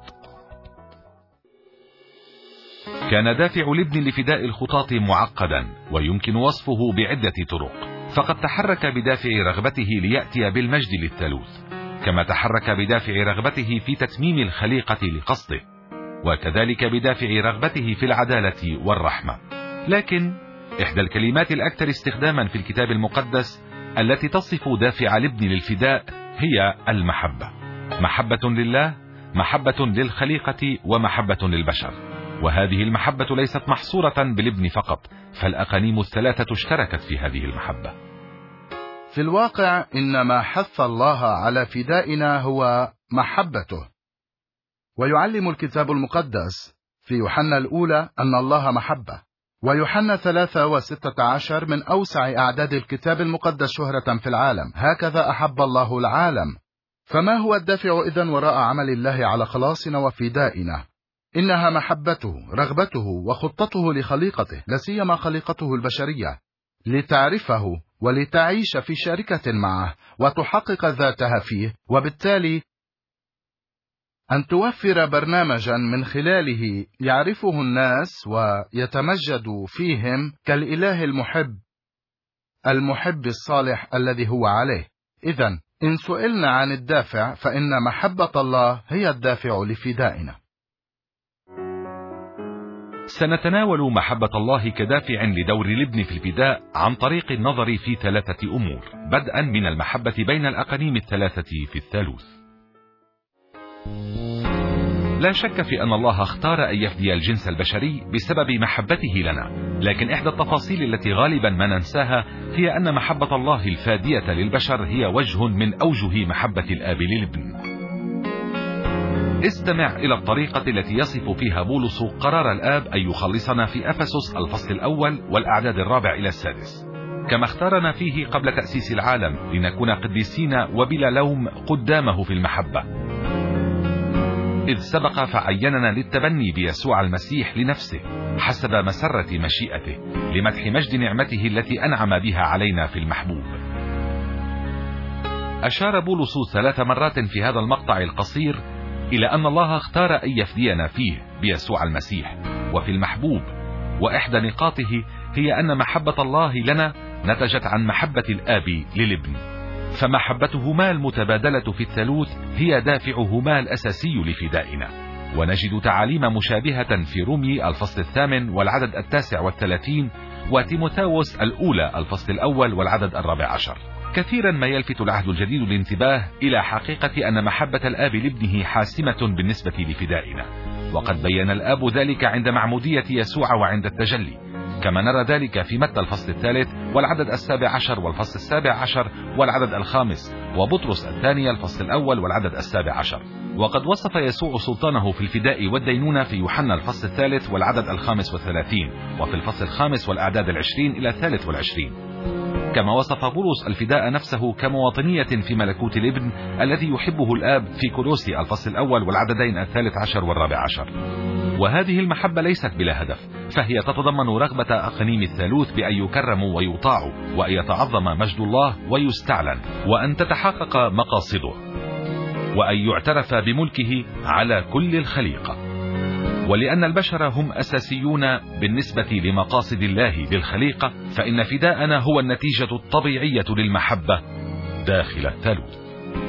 كان دافع الابن لفداء الخطاة معقدا، ويمكن وصفه بعدة طرق. فقد تحرك بدافع رغبته ليأتي بالمجد للثالوث، كما تحرك بدافع رغبته في تتميم الخليقة لقصده، وكذلك بدافع رغبته في العدالة والرحمة. لكن إحدى الكلمات الأكثر استخداما في الكتاب المقدس التي تصف دافع الابن للفداء هي المحبة. محبة لله، محبة للخليقة، ومحبة للبشر. وهذه المحبة ليست محصورة بالابن فقط، فالأقانيم ال3 اشتركت في هذه المحبة. في الواقع إن ما حث الله على فدائنا هو محبته. ويعلم الكتاب المقدس في يوحنا الأولى أن الله محبة، ويوحنا 3:16 من أوسع أعداد الكتاب المقدس شهرة في العالم: هكذا أحب الله العالم. فما هو الدافع إذن وراء عمل الله على خلاصنا وفدائنا؟ إنها محبته، رغبته وخطته لخليقته، لسيما خليقته البشرية، لتعرفه ولتعيش في شركة معه وتحقق ذاتها فيه، وبالتالي أن توفر برنامجا من خلاله يعرفه الناس ويتمجد فيهم كالإله المحب الصالح الذي هو عليه. إذن إن سئلنا عن الدافع، فإن محبة الله هي الدافع لفدائنا. سنتناول محبة الله كدافع لدور الابن في الفداء عن طريق النظر في 3 أمور، بدءا من المحبة بين الأقانيم ال3 في الثالوث. لا شك في أن الله اختار أن يفدي الجنس البشري بسبب محبته لنا، لكن إحدى التفاصيل التي غالبا ما ننساها هي أن محبة الله الفادية للبشر هي وجه من أوجه محبة الآب للابن. استمع إلى الطريقة التي يصف فيها بولس قرار الآب أن يخلصنا في أفسس الفصل الأول والأعداد 4 إلى 6: كما اختارنا فيه قبل تأسيس العالم لنكون قديسين وبلا لوم قدامه في المحبة، إذ سبق فعيننا للتبني بيسوع المسيح لنفسه حسب مسرة مشيئته، لمدح مجد نعمته التي أنعم بها علينا في المحبوب. أشار بولس 3 مرات في هذا المقطع القصير إلى أن الله اختار أن يفدينا فيه بيسوع المسيح وفي المحبوب، وإحدى نقاطه هي أن محبة الله لنا نتجت عن محبة الآب للابن، فمحبتهما المتبادلة في الثالوث هي دافعهما الأساسي لفدائنا. ونجد تعاليم مشابهة في رومي الفصل 8 والعدد 39 وتيموثاوس الأولى الفصل الأول والعدد 14. كثيرا ما يلفت العهد الجديد الانتباه إلى حقيقة أن محبة الآب لابنه حاسمة بالنسبة لفدائنا، وقد بين الآب ذلك عند معمودية يسوع وعند التجلي، كما نرى ذلك في متى الفصل 3 والعدد 17 والفصل 17 والعدد 5، وبطرس الثانية الفصل الأول والعدد 17. وقد وصف يسوع سلطانه في الفداء والدينونة في يوحنا الفصل 3 والعدد 35، وفي الفصل 5 والأعداد 20 إلى 23. كما وصف بولس الفداء نفسه كمواطنية في ملكوت الابن الذي يحبه الآب في كولوسي الفصل الأول والعددين 13 و14. وهذه المحبة ليست بلا هدف، فهي تتضمن رغبة أقانيم الثالوث بأن يكرموا ويطاعوا، وأن يتعظم مجد الله ويستعلن، وأن تتحقق مقاصده، وأن يعترف بملكه على كل الخليقة. ولأن البشر هم أساسيون بالنسبة لمقاصد الله للخليقة، فإن فداءنا هو النتيجة الطبيعية للمحبة داخل الثالوث.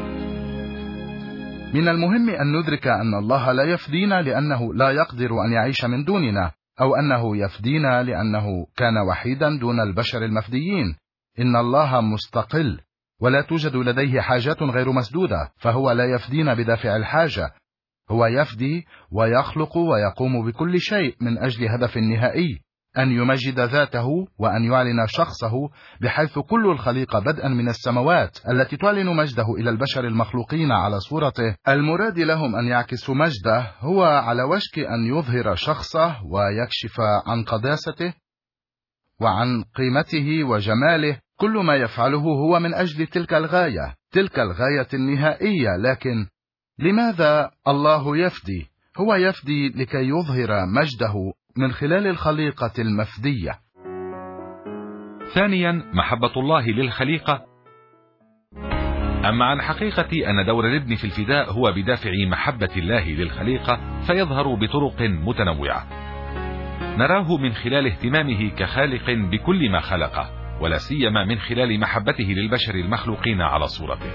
من المهم أن ندرك أن الله لا يفدينا لأنه لا يقدر أن يعيش من دوننا، أو أنه يفدينا لأنه كان وحيدا دون البشر المفديين. إن الله مستقل ولا توجد لديه حاجات غير مسدودة، فهو لا يفدينا بدافع الحاجة، هو يفدي ويخلق ويقوم بكل شيء من أجل هدف نهائي، أن يمجد ذاته وأن يعلن شخصه، بحيث كل الخليقة بدءا من السماوات التي تعلن مجده إلى البشر المخلوقين على صورته المراد لهم أن يعكسوا مجده، هو على وشك أن يظهر شخصه ويكشف عن قداسته. وعن قيمته وجماله. كل ما يفعله هو من أجل تلك الغاية، تلك الغاية النهائية. لكن لماذا الله يفدي؟ هو يفدي لكي يظهر مجده من خلال الخليقة المفدية. ثانيا، محبة الله للخليقة. أما عن حقيقة أن دور الابن في الفداء هو بدافع محبة الله للخليقة، فيظهر بطرق متنوعة. نراه من خلال اهتمامه كخالق بكل ما خلقه، ولا سيما من خلال محبته للبشر المخلوقين على صورته.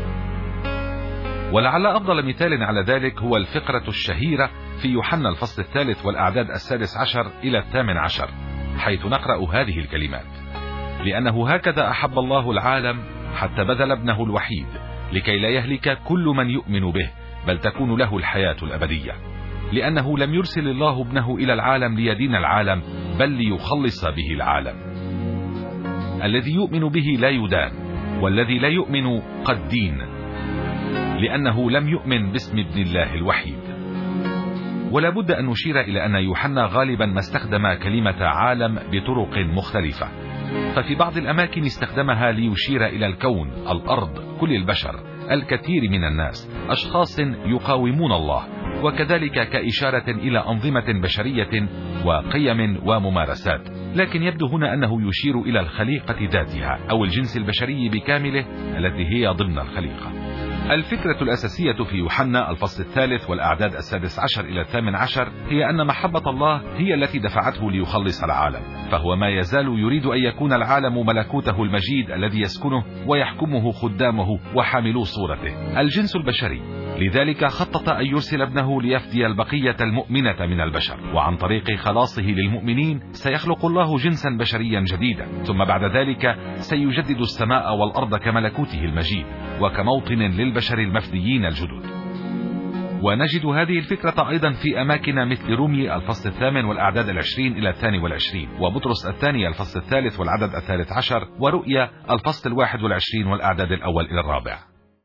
ولعل أفضل مثال على ذلك هو الفقرة الشهيرة في يوحنا الفصل 3 والأعداد 16 إلى 18، حيث نقرأ هذه الكلمات: لأنه هكذا أحب الله العالم حتى بذل ابنه الوحيد، لكي لا يهلك كل من يؤمن به، بل تكون له الحياة الأبدية. لأنه لم يرسل الله ابنه إلى العالم ليدين العالم، بل ليخلص به العالم. الذي يؤمن به لا يدان، والذي لا يؤمن قد دين، لأنه لم يؤمن باسم ابن الله الوحيد. ولا بد أن نشير إلى أن يوحنا غالبا ما استخدم كلمة عالم بطرق مختلفة، ففي بعض الأماكن استخدمها ليشير إلى الكون، الأرض، كل البشر، الكثير من الناس، أشخاص يقاومون الله، وكذلك كإشارة إلى أنظمة بشرية وقيم وممارسات. لكن يبدو هنا أنه يشير إلى الخليقة ذاتها، أو الجنس البشري بكامله التي هي ضمن الخليقة. الفكرة الأساسية في يوحنا الفصل 3 والأعداد 16 إلى 18 هي أن محبة الله هي التي دفعته ليخلص العالم، فهو ما يزال يريد أن يكون العالم ملكوته المجيد الذي يسكنه ويحكمه خدامه وحاملو صورته، الجنس البشري. لذلك خطط أن يرسل ابنه ليفدي البقية المؤمنة من البشر، وعن طريق خلاصه للمؤمنين سيخلق الله جنسا بشريا جديدا، ثم بعد ذلك سيجدد السماء والأرض كملكوته المجيد وكموطن للبشر المفديين الجدد. ونجد هذه الفكرة أيضا في أماكن مثل رومي الفصل 8 والأعداد 20 إلى 22، وبطرس الثاني الفصل 3 والعدد 13، ورؤيا الفصل 21 والأعداد 1 إلى 4.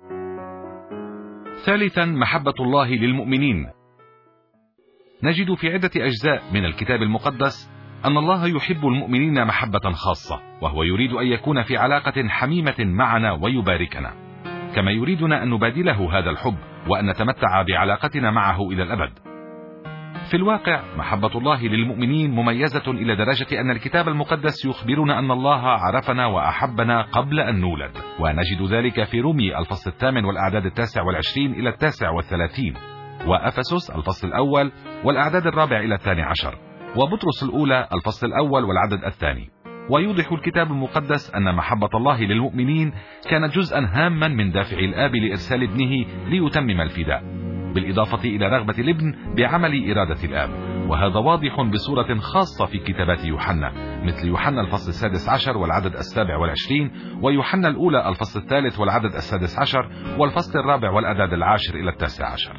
ثالثا، محبة الله للمؤمنين. نجد في عدة أجزاء من الكتاب المقدس أن الله يحب المؤمنين محبة خاصة، وهو يريد أن يكون في علاقة حميمة معنا ويباركنا، كما يريدنا أن نبادله هذا الحب وأن نتمتع بعلاقتنا معه إلى الأبد. في الواقع محبة الله للمؤمنين مميزة إلى درجة أن الكتاب المقدس يخبرنا أن الله عرفنا وأحبنا قبل أن نولد، ونجد ذلك في رومي الفصل 8 والأعداد 29 إلى 39، وأفسس الفصل 1 والأعداد 4 إلى 12، وبطرس الأولى الفصل 1 والعدد 2. ويوضح الكتاب المقدس أن محبة الله للمؤمنين كانت جزءا هاما من دافع الآب لإرسال ابنه ليتمم الفداء، بالإضافة إلى رغبة الابن بعمل إرادة الآب. وهذا واضح بصورة خاصة في كتابات يوحنا، مثل يوحنا الفصل 16 والعدد 27، ويوحنا الأولى الفصل 3 والعدد 16، والفصل 4 والأعداد 10 إلى 19.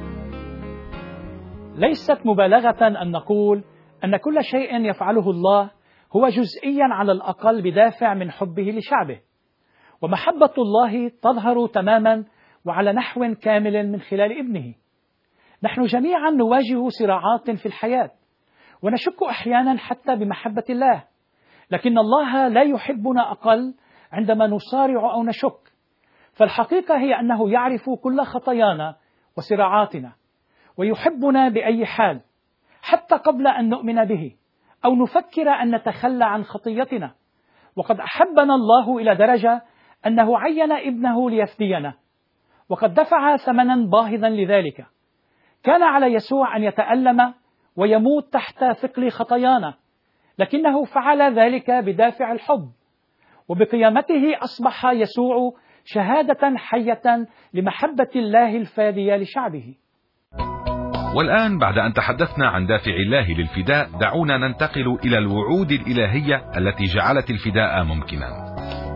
ليست مبالغة أن نقول أن كل شيء يفعله الله هو جزئيا على الأقل بدافع من حبه لشعبه، ومحبة الله تظهر تماما وعلى نحو كامل من خلال ابنه. نحن جميعا نواجه صراعات في الحياة، ونشك أحيانا حتى بمحبة الله، لكن الله لا يحبنا أقل عندما نصارع أو نشك. فالحقيقة هي أنه يعرف كل خطايانا وصراعاتنا، ويحبنا بأي حال، حتى قبل أن نؤمن به أو نفكر أن نتخلى عن خطيتنا. وقد أحبنا الله إلى درجة أنه عين ابنه ليفدينا، وقد دفع ثمنا باهظا لذلك. كان على يسوع أن يتألم ويموت تحت ثقل خطايانا، لكنه فعل ذلك بدافع الحب، وبقيامته أصبح يسوع شهادة حية لمحبة الله الفادية لشعبه. والآن بعد أن تحدثنا عن دافع الله للفداء، دعونا ننتقل إلى الوعود الإلهية التي جعلت الفداء ممكنا.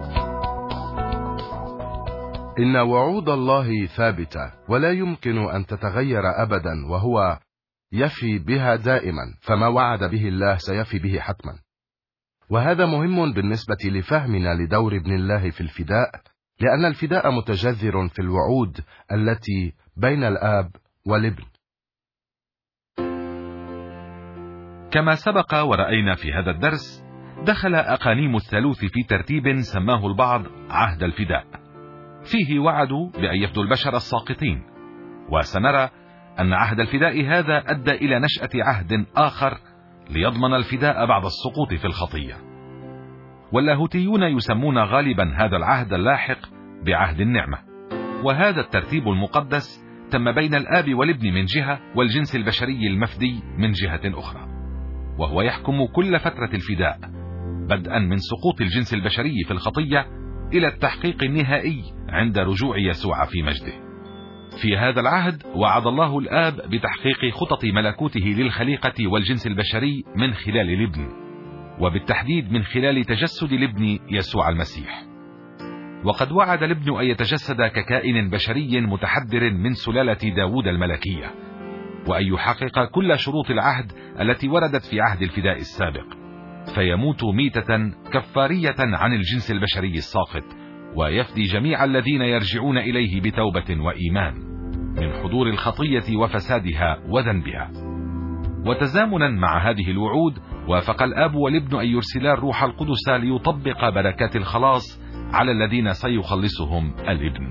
إن وعود الله ثابتة ولا يمكن أن تتغير أبدا، وهو يفي بها دائما، فما وعد به الله سيفي به حتما. وهذا مهم بالنسبة لفهمنا لدور ابن الله في الفداء، لأن الفداء متجذر في الوعود التي بين الآب والابن. كما سبق ورأينا في هذا الدرس، دخل أقانيم الثالوث في ترتيب سماه البعض عهد الفداء، فيه وعدوا بأن يفدوا البشر الساقطين، وسنرى أن عهد الفداء هذا أدى إلى نشأة عهد آخر ليضمن الفداء بعد السقوط في الخطية. واللاهوتيون يسمون غالبا هذا العهد اللاحق بعهد النعمة. وهذا الترتيب المقدس تم بين الآب والابن من جهة، والجنس البشري المفدي من جهة أخرى، وهو يحكم كل فترة الفداء بدءا من سقوط الجنس البشري في الخطية إلى التحقيق النهائي عند رجوع يسوع في مجده. في هذا العهد وعد الله الآب بتحقيق خطط ملكوته للخليقة والجنس البشري من خلال الابن، وبالتحديد من خلال تجسد الابن يسوع المسيح. وقد وعد الابن أن يتجسد ككائن بشري متحدر من سلالة داود الملكية، وأن يحقق كل شروط العهد التي وردت في عهد الفداء السابق، فيموت ميتة كفارية عن الجنس البشري الساقط، ويفدي جميع الذين يرجعون إليه بتوبة وإيمان من حضور الخطية وفسادها وذنبها. وتزامنا مع هذه الوعود وافق الآب والابن أن يرسلا الروح القدس ليطبق بركات الخلاص على الذين سيخلصهم الابن.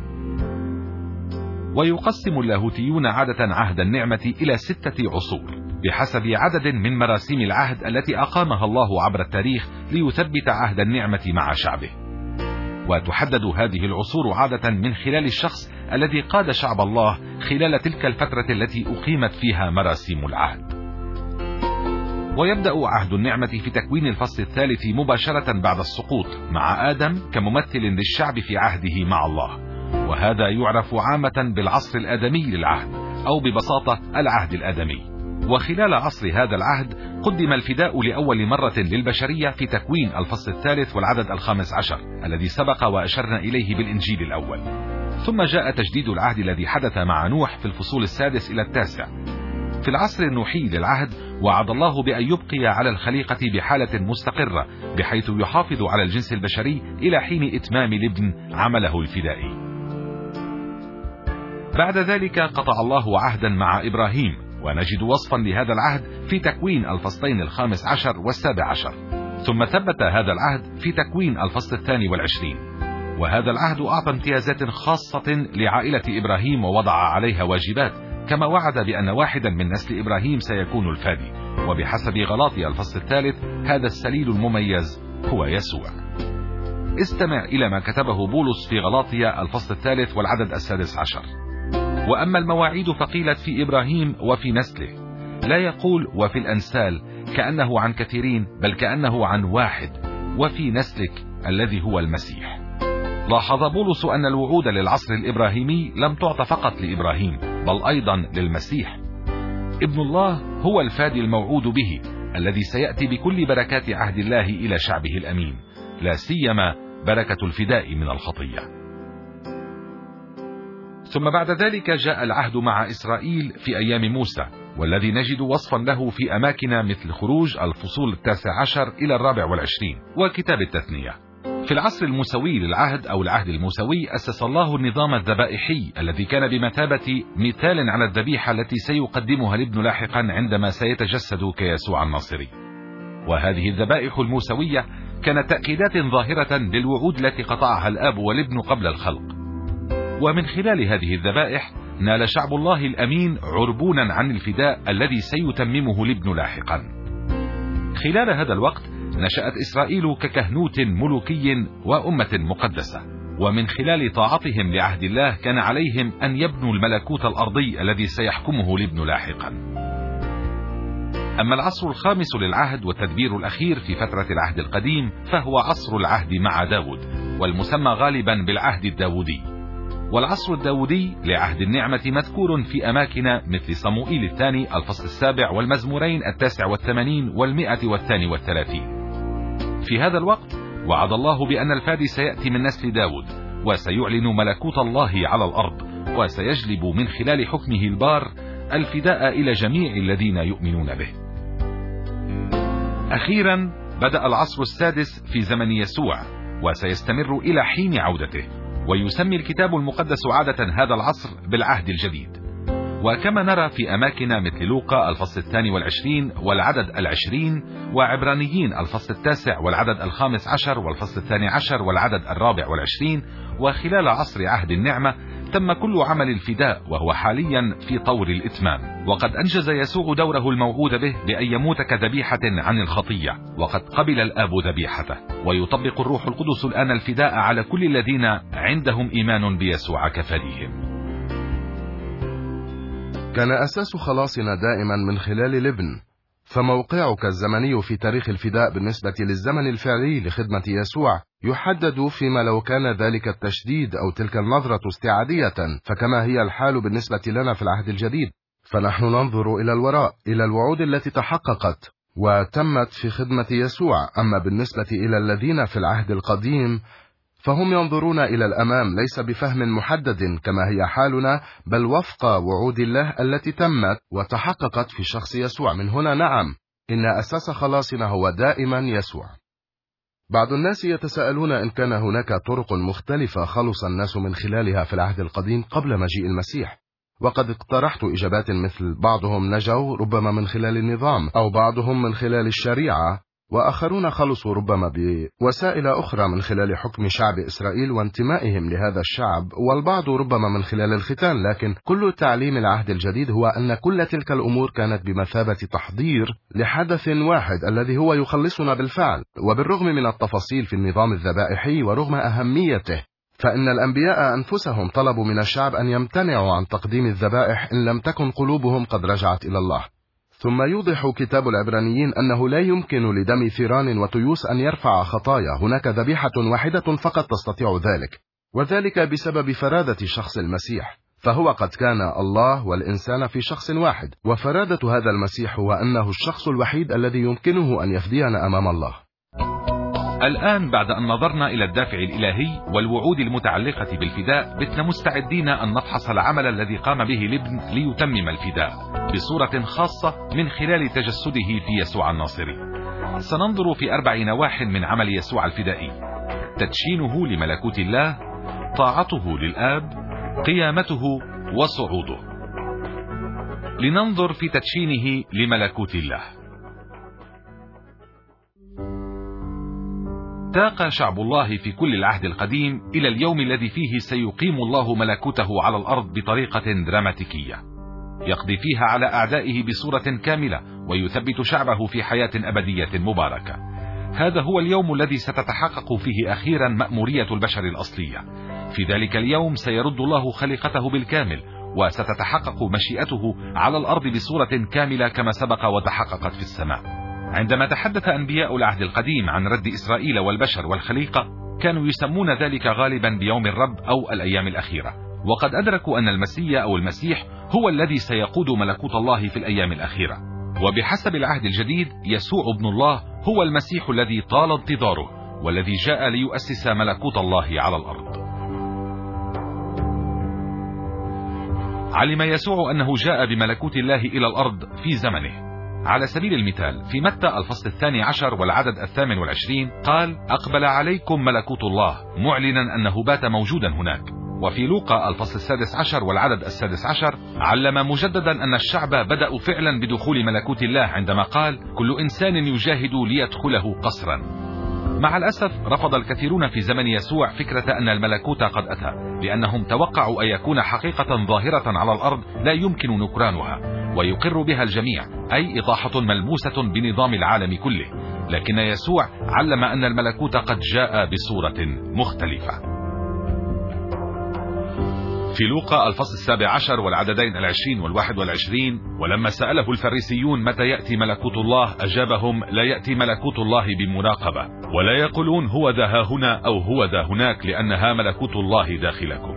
ويقسم اللاهوتيون عادة عهد النعمة إلى 6 عصور بحسب عدد من مراسيم العهد التي أقامها الله عبر التاريخ ليثبت عهد النعمة مع شعبه. وتحدد هذه العصور عادة من خلال الشخص الذي قاد شعب الله خلال تلك الفترة التي أقيمت فيها مراسيم العهد. ويبدأ عهد النعمة في تكوين الفصل الثالث مباشرة بعد السقوط مع آدم كممثل للشعب في عهده مع الله، وهذا يعرف عامة بالعصر الآدمي للعهد، أو ببساطة العهد الآدمي. وخلال عصر هذا العهد قدم الفداء لأول مرة للبشرية في تكوين الفصل الثالث والعدد 15 الذي سبق وأشرنا إليه بالإنجيل الأول. ثم جاء تجديد العهد الذي حدث مع نوح في الفصول 6 إلى 9. في العصر النوحي للعهد وعد الله بأن يبقي على الخليقة بحالة مستقرة بحيث يحافظ على الجنس البشري إلى حين إتمام الابن عمله الفدائي. بعد ذلك قطع الله عهدا مع إبراهيم، ونجد وصفا لهذا العهد في تكوين الفصلين 15 و17. ثم ثبت هذا العهد في تكوين الفصل 22. وهذا العهد أعطى امتيازات خاصة لعائلة إبراهيم ووضع عليها واجبات، كما وعد بأن واحدا من نسل إبراهيم سيكون الفادي. وبحسب غلاطي الفصل 3 هذا السليل المميز هو يسوع. استمع إلى ما كتبه بولس في غلاطي الفصل 3 والعدد 16. وأما المواعيد فقيلت في إبراهيم وفي نسله، لا يقول وفي الأنسال كأنه عن كثيرين، بل كأنه عن واحد، وفي نسلك الذي هو المسيح. لاحظ بولس أن الوعود للعصر الإبراهيمي لم تعط فقط لإبراهيم، بل أيضا للمسيح. ابن الله هو الفادي الموعود به الذي سيأتي بكل بركات عهد الله إلى شعبه الأمين، لا سيما بركة الفداء من الخطية. ثم بعد ذلك جاء العهد مع إسرائيل في أيام موسى، والذي نجد وصفا له في أماكن مثل خروج الفصول 19 إلى 24 وكتاب التثنية. في العصر الموسوي للعهد أو العهد الموسوي أسس الله النظام الذبائحي الذي كان بمثابة مثال على الذبيحة التي سيقدمها الابن لاحقا عندما سيتجسد كيسوع الناصري. وهذه الذبائح الموسوية كانت تأكيدات ظاهرة للوعود التي قطعها الآب والابن قبل الخلق. ومن خلال هذه الذبائح نال شعب الله الأمين عربونا عن الفداء الذي سيتممه الابن لاحقا. خلال هذا الوقت نشأت إسرائيل ككهنوت ملوكي وأمة مقدسة، ومن خلال طاعتهم لعهد الله كان عليهم أن يبنوا الملكوت الأرضي الذي سيحكمه الابن لاحقا. أما العصر الخامس للعهد والتدبير الأخير في فترة العهد القديم فهو عصر العهد مع داود، والمسمى غالبا بالعهد الداودي. والعصر الداودي لعهد النعمة مذكور في أماكن مثل صموئيل الثاني الفصل 7 والمزمورين 89 و132. في هذا الوقت وعد الله بأن الفادي سيأتي من نسل داود، وسيعلن ملكوت الله على الأرض، وسيجلب من خلال حكمه البار الفداء إلى جميع الذين يؤمنون به. أخيرا بدأ العصر السادس في زمن يسوع، وسيستمر إلى حين عودته، ويسمي الكتاب المقدس عادة هذا العصر بالعهد الجديد. وكما نرى في أماكن مثل لوقا الفصل 22 والعدد 20، وعبرانيين الفصل 9 والعدد 15 والفصل 12 والعدد 24، وخلال عصر عهد النعمة تم كل عمل الفداء، وهو حاليا في طور الإتمام. وقد أنجز يسوع دوره الموعود به بأن يموت كذبيحة عن الخطية، وقد قبل الآب ذبيحته، ويطبق الروح القدس الآن الفداء على كل الذين عندهم إيمان بيسوع كفديهم. كان أساس خلاصنا دائما من خلال الابن، فموقعك الزمني في تاريخ الفداء بالنسبة للزمن الفعلي لخدمة يسوع يحدد فيما لو كان ذلك التشديد أو تلك النظرة استعادية، فكما هي الحال بالنسبة لنا في العهد الجديد، فنحن ننظر إلى الوراء، إلى الوعود التي تحققت وتمت في خدمة يسوع. أما بالنسبة إلى الذين في العهد القديم فهم ينظرون إلى الأمام، ليس بفهم محدد كما هي حالنا، بل وفق وعود الله التي تمت وتحققت في شخص يسوع. من هنا نعم، إن أساس خلاصنا هو دائما يسوع. بعض الناس يتساءلون إن كان هناك طرق مختلفة خلص الناس من خلالها في العهد القديم قبل مجيء المسيح، وقد اقترحت إجابات مثل: بعضهم نجوا ربما من خلال النظام، أو بعضهم من خلال الشريعة، وآخرون خلصوا ربما بوسائل أخرى من خلال حكم شعب إسرائيل وانتمائهم لهذا الشعب، والبعض ربما من خلال الختان. لكن كل تعليم العهد الجديد هو أن كل تلك الأمور كانت بمثابة تحضير لحدث واحد الذي هو يخلصنا بالفعل. وبالرغم من التفاصيل في النظام الذبائحي ورغم أهميته، فإن الأنبياء أنفسهم طلبوا من الشعب أن يمتنعوا عن تقديم الذبائح إن لم تكن قلوبهم قد رجعت إلى الله. ثم يوضح كتاب العبرانيين أنه لا يمكن لدم ثيران وتيوس أن يرفع خطايا، هناك ذبيحة واحدة فقط تستطيع ذلك، وذلك بسبب فرادة شخص المسيح، فهو قد كان الله والإنسان في شخص واحد، وفرادة هذا المسيح هو أنه الشخص الوحيد الذي يمكنه أن يفدينا أمام الله. الآن بعد أن نظرنا إلى الدافع الإلهي والوعود المتعلقة بالفداء، بتنا مستعدين أن نفحص العمل الذي قام به الابن ليتمم الفداء بصورة خاصة من خلال تجسده في يسوع الناصري. سننظر في 4 نواح من عمل يسوع الفدائي: تدشينه لملكوت الله، طاعته للآب، قيامته، وصعوده. لننظر في تدشينه لملكوت الله. تاق شعب الله في كل العهد القديم إلى اليوم الذي فيه سيقيم الله ملكوته على الأرض بطريقة دراماتيكية، يقضي فيها على أعدائه بصورة كاملة، ويثبت شعبه في حياة أبدية مباركة. هذا هو اليوم الذي ستتحقق فيه أخيرا مأمورية البشر الأصلية. في ذلك اليوم سيرد الله خليقته بالكامل، وستتحقق مشيئته على الأرض بصورة كاملة كما سبق وتحققت في السماء. عندما تحدث أنبياء العهد القديم عن رد إسرائيل والبشر والخليقة، كانوا يسمون ذلك غالبا بيوم الرب أو الأيام الأخيرة، وقد أدركوا أن المسيح أو المسيح هو الذي سيقود ملكوت الله في الأيام الأخيرة. وبحسب العهد الجديد، يسوع ابن الله هو المسيح الذي طال انتظاره، والذي جاء ليؤسس ملكوت الله على الأرض. علم يسوع أنه جاء بملكوت الله إلى الأرض في زمنه. على سبيل المثال في متى الفصل 12 والعدد 28 قال: أقبل عليكم ملكوت الله، معلنا أنه بات موجودا هناك. وفي لوقا الفصل 16 والعدد 16 علم مجددا أن الشعب بدأوا فعلا بدخول ملكوت الله عندما قال: كل إنسان يجاهد ليدخله قصرا. مع الأسف رفض الكثيرون في زمن يسوع فكرة أن الملكوت قد أتى، لأنهم توقعوا أن يكون حقيقة ظاهرة على الأرض لا يمكن نكرانها ويقر بها الجميع، أي إطاحة ملموسة بنظام العالم كله. لكن يسوع علم أن الملكوت قد جاء بصورة مختلفة. في لوقا الفصل 17 والعددين 20 وال21: ولما سأله الفريسيون متى يأتي ملكوت الله، أجابهم: لا يأتي ملكوت الله بمراقبة، ولا يقولون هو ذا ها هنا أو هو ذا هناك، لأنها ملكوت الله داخلكم.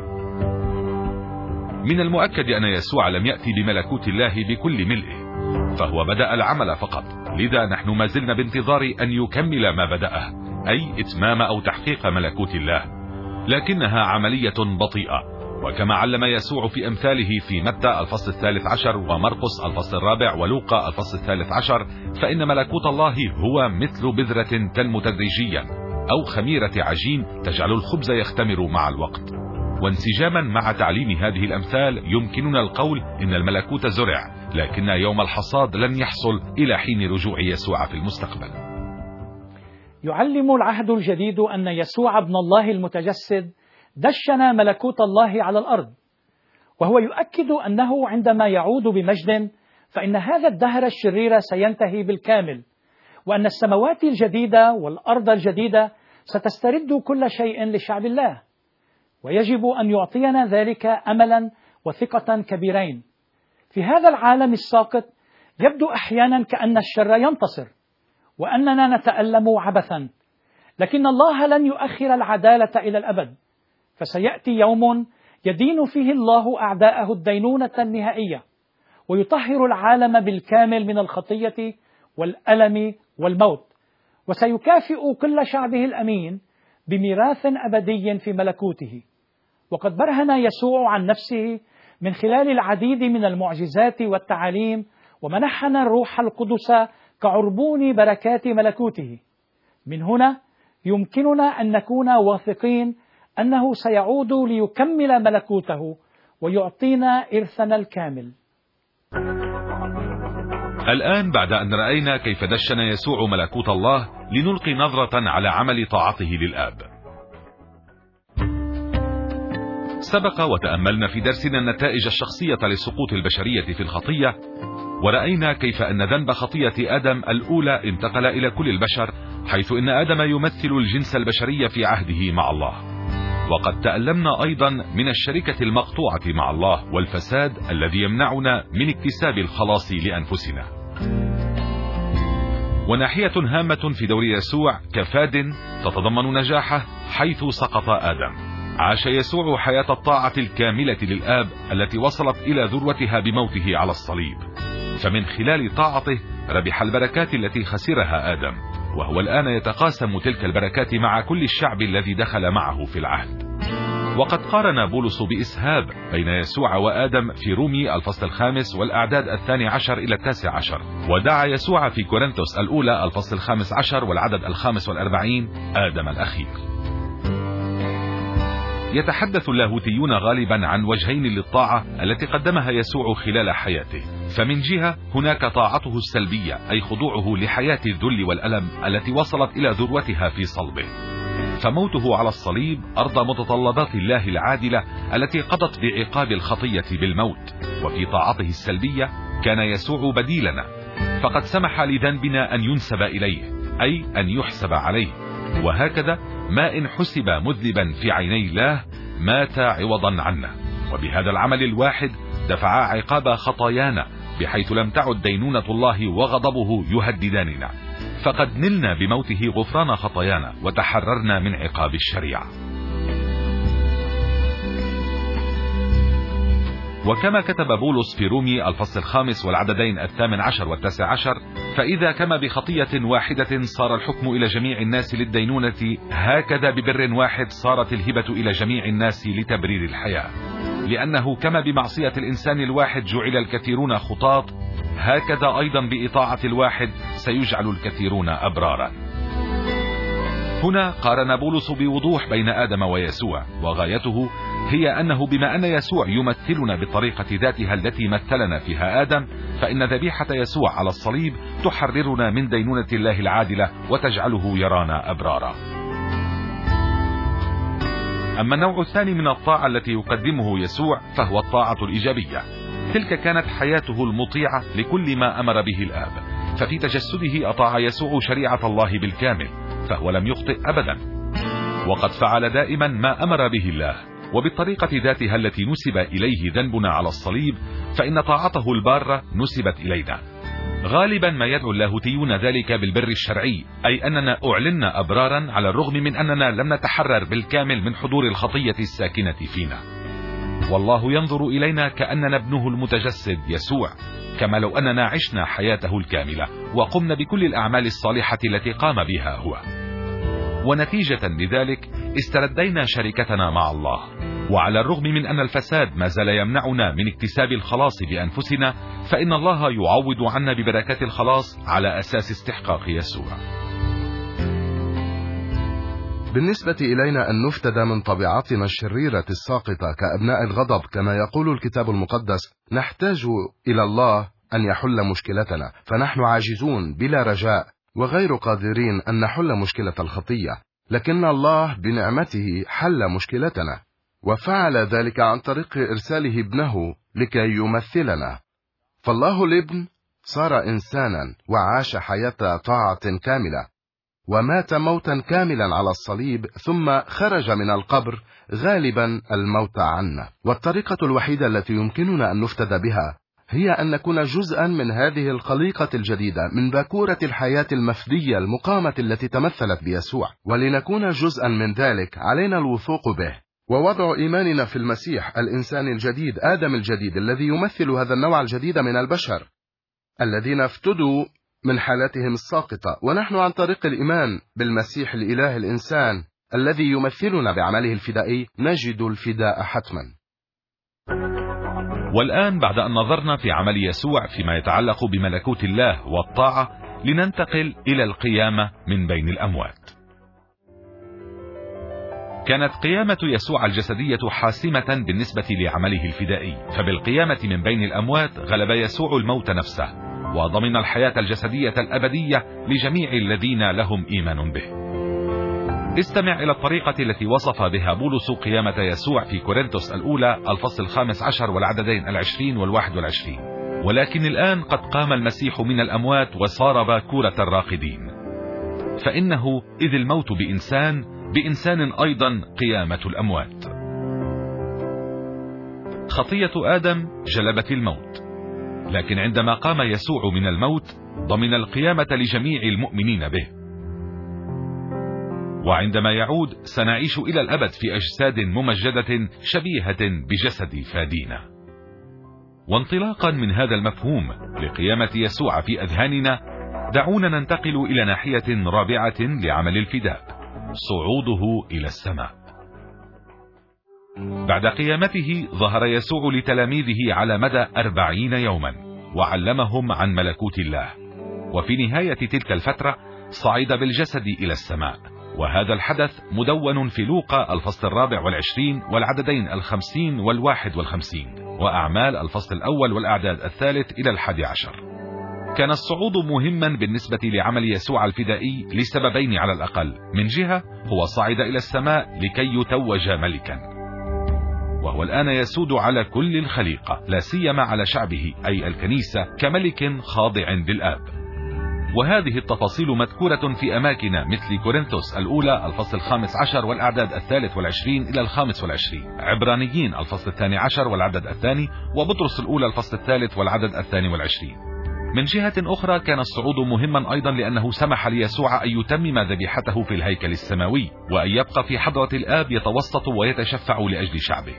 من المؤكد أن يسوع لم يأتي بملكوت الله بكل ملئه، فهو بدأ العمل فقط، لذا نحن ما زلنا بانتظار أن يكمل ما بدأه، أي إتمام أو تحقيق ملكوت الله، لكنها عملية بطيئة. وكما علم يسوع في أمثاله في متى الفصل 13 ومرقس الفصل 4 ولوقا الفصل 13، فإن ملكوت الله هو مثل بذرة تنمو تدريجيا، أو خميرة عجين تجعل الخبز يختمر مع الوقت. وانسجاما مع تعليم هذه الأمثال يمكننا القول إن الملكوت زرع، لكن يوم الحصاد لن يحصل إلى حين رجوع يسوع في المستقبل. يعلم العهد الجديد أن يسوع ابن الله المتجسد دشن ملكوت الله على الأرض، وهو يؤكد أنه عندما يعود بمجد فإن هذا الدهر الشرير سينتهي بالكامل، وأن السماوات الجديدة والأرض الجديدة ستسترد كل شيء لشعب الله، ويجب أن يعطينا ذلك أملا وثقة كبيرين. في هذا العالم الساقط يبدو أحيانا كأن الشر ينتصر وأننا نتألم عبثا، لكن الله لن يؤخر العدالة إلى الأبد، فسيأتي يوم يدين فيه الله أعداءه الدينونة النهائية، ويطهر العالم بالكامل من الخطية والألم والموت، وسيكافئ كل شعبه الأمين بميراث أبدي في ملكوته. وقد برهن يسوع عن نفسه من خلال العديد من المعجزات والتعاليم، ومنحنا الروح القدس كعربون بركات ملكوته. من هنا يمكننا أن نكون واثقين أنه سيعود ليكمل ملكوته ويعطينا إرثنا الكامل. الآن بعد أن رأينا كيف دشن يسوع ملكوت الله، لنلقي نظرة على عمل طاعته للآب. سبق وتأملنا في درسنا النتائج الشخصية لسقوط البشرية في الخطية، ورأينا كيف أن ذنب خطية آدم الأولى انتقل إلى كل البشر، حيث إن آدم يمثل الجنس البشري في عهده مع الله. وقد تألمنا أيضا من الشركة المقطوعة مع الله والفساد الذي يمنعنا من اكتساب الخلاص لأنفسنا. وناحية هامة في دور يسوع كفاد تتضمن نجاحه حيث سقط آدم. عاش يسوع حياة الطاعة الكاملة للآب التي وصلت إلى ذروتها بموته على الصليب، فمن خلال طاعته ربح البركات التي خسرها آدم، وهو الآن يتقاسم تلك البركات مع كل الشعب الذي دخل معه في العهد. وقد قارن بولس بإسهاب بين يسوع وآدم في رومي الفصل 5 والأعداد 12 إلى 19، ودعا يسوع في كورنثوس الأولى الفصل 15 والعدد 45 آدم الأخير. يتحدث اللاهوتيون غالبا عن وجهين للطاعة التي قدمها يسوع خلال حياته. فمن جهة هناك طاعته السلبية، أي خضوعه لحياة الذل والألم التي وصلت إلى ذروتها في صلبه، فموته على الصليب أرضى متطلبات الله العادلة التي قضت بعقاب الخطية بالموت. وفي طاعته السلبية كان يسوع بديلنا، فقد سمح لذنبنا أن ينسب إليه، أي أن يحسب عليه، وهكذا ما إن حسب مذنبا في عيني الله مات عوضا عنا. وبهذا العمل الواحد دفع عقاب خطايانا، بحيث لم تعد دينونة الله وغضبه يهدداننا، فقد نلنا بموته غفران خطايانا وتحررنا من عقاب الشريعة. وكما كتب بولس في رومي الفصل 5 والعددين 18 و19: فإذا كما بخطية واحدة صار الحكم إلى جميع الناس للدينونة، هكذا ببر واحد صارت الهبة إلى جميع الناس لتبرير الحياة. لأنه كما بمعصية الإنسان الواحد جعل الكثيرون خطاة، هكذا أيضا بإطاعة الواحد سيجعل الكثيرون أبرارا. هنا قارن بولس بوضوح بين آدم ويسوع، وغايته هي أنه بما أن يسوع يمثلنا بالطريقة ذاتها التي مثلنا فيها آدم، فإن ذبيحة يسوع على الصليب تحررنا من دينونة الله العادلة وتجعله يرانا أبرارا. أما النوع الثاني من الطاعة التي يقدمه يسوع فهو الطاعة الإيجابية. تلك كانت حياته المطيعة لكل ما أمر به الآب، ففي تجسده أطاع يسوع شريعة الله بالكامل، فهو لم يخطئ أبدا، وقد فعل دائما ما أمر به الله، وبالطريقة ذاتها التي نسب إليه ذنبنا على الصليب، فإن طاعته البارة نسبت إلينا. غالبا ما يدعو اللاهوتيون ذلك بالبر الشرعي، أي أننا أعلنا أبرارا على الرغم من أننا لم نتحرر بالكامل من حضور الخطية الساكنة فينا. والله ينظر إلينا كأننا ابنه المتجسد يسوع، كما لو أننا عشنا حياته الكاملة وقمنا بكل الأعمال الصالحة التي قام بها هو. ونتيجة لذلك استردينا شركتنا مع الله. وعلى الرغم من أن الفساد ما زال يمنعنا من اكتساب الخلاص بأنفسنا، فإن الله يعوض عنا ببركات الخلاص على أساس استحقاق يسوع. بالنسبة إلينا أن نفتدى من طبيعتنا الشريرة الساقطة كأبناء الغضب كما يقول الكتاب المقدس، نحتاج إلى الله أن يحل مشكلتنا، فنحن عاجزون بلا رجاء وغير قادرين أن نحل مشكلة الخطية، لكن الله بنعمته حل مشكلتنا، وفعل ذلك عن طريق إرساله ابنه لكي يمثلنا. فالله الابن صار إنسانا وعاش حياة طاعة كاملة، ومات موتا كاملا على الصليب، ثم خرج من القبر غالبا الموت عنا. والطريقة الوحيدة التي يمكننا أن نفتدى بها هي أن نكون جزءا من هذه الخليقة الجديدة، من باكورة الحياة المفدية المقامة التي تمثلت بيسوع. ولنكون جزءا من ذلك علينا الوثوق به ووضع إيماننا في المسيح، الإنسان الجديد، آدم الجديد، الذي يمثل هذا النوع الجديد من البشر الذين افتدوا من حالاتهم الساقطة. ونحن عن طريق الإيمان بالمسيح الإله الإنسان الذي يمثلنا بعمله الفدائي نجد الفداء حتما. والآن بعد أن نظرنا في عمل يسوع فيما يتعلق بملكوت الله والطاعة، لننتقل إلى القيامة من بين الأموات. كانت قيامة يسوع الجسدية حاسمة بالنسبة لعمله الفدائي، فبالقيامة من بين الأموات غلب يسوع الموت نفسه، وضمن الحياة الجسدية الأبدية لجميع الذين لهم إيمان به. استمع إلى الطريقة التي وصف بها بولس قيامة يسوع في كورنثوس الأولى الفصل 15 والعددين 20 و21: ولكن الآن قد قام المسيح من الأموات وصار باكورة الراقدين، فإنه إذ الموت بإنسان أيضا قيامة الأموات. خطية آدم جلبت الموت، لكن عندما قام يسوع من الموت ضمن القيامة لجميع المؤمنين به، وعندما يعود سنعيش إلى الأبد في أجساد ممجدة شبيهة بجسد فادينا. وانطلاقا من هذا المفهوم لقيامة يسوع في أذهاننا، دعونا ننتقل إلى ناحية رابعة لعمل الفداء، صعوده إلى السماء. بعد قيامته ظهر يسوع لتلاميذه على مدى 40 يوما وعلمهم عن ملكوت الله، وفي نهاية تلك الفترة صعد بالجسد إلى السماء. وهذا الحدث مدون في لوقا الفصل 24 والعددين 50 و51، وأعمال الفصل الأول والأعداد 3 إلى 11. كان الصعود مهما بالنسبة لعمل يسوع الفدائي لسببين على الأقل. من جهة هو صعد إلى السماء لكي يتوج ملكا، وهو الآن يسود على كل الخليقة، لا سيما على شعبه أي الكنيسة، كملك خاضع للآب. وهذه التفاصيل مذكورة في أماكن مثل كورنثوس الأولى الفصل 15 والأعداد 23 إلى 25، عبرانيين الفصل 12 والعدد 2، وبطرس الأولى الفصل 3 والعدد 22. من جهة أخرى كان الصعود مهما أيضا لأنه سمح ليسوع أن يتمم ذبيحته في الهيكل السماوي، وأن يبقى في حضرة الآب يتوسط ويتشفع لأجل شعبه.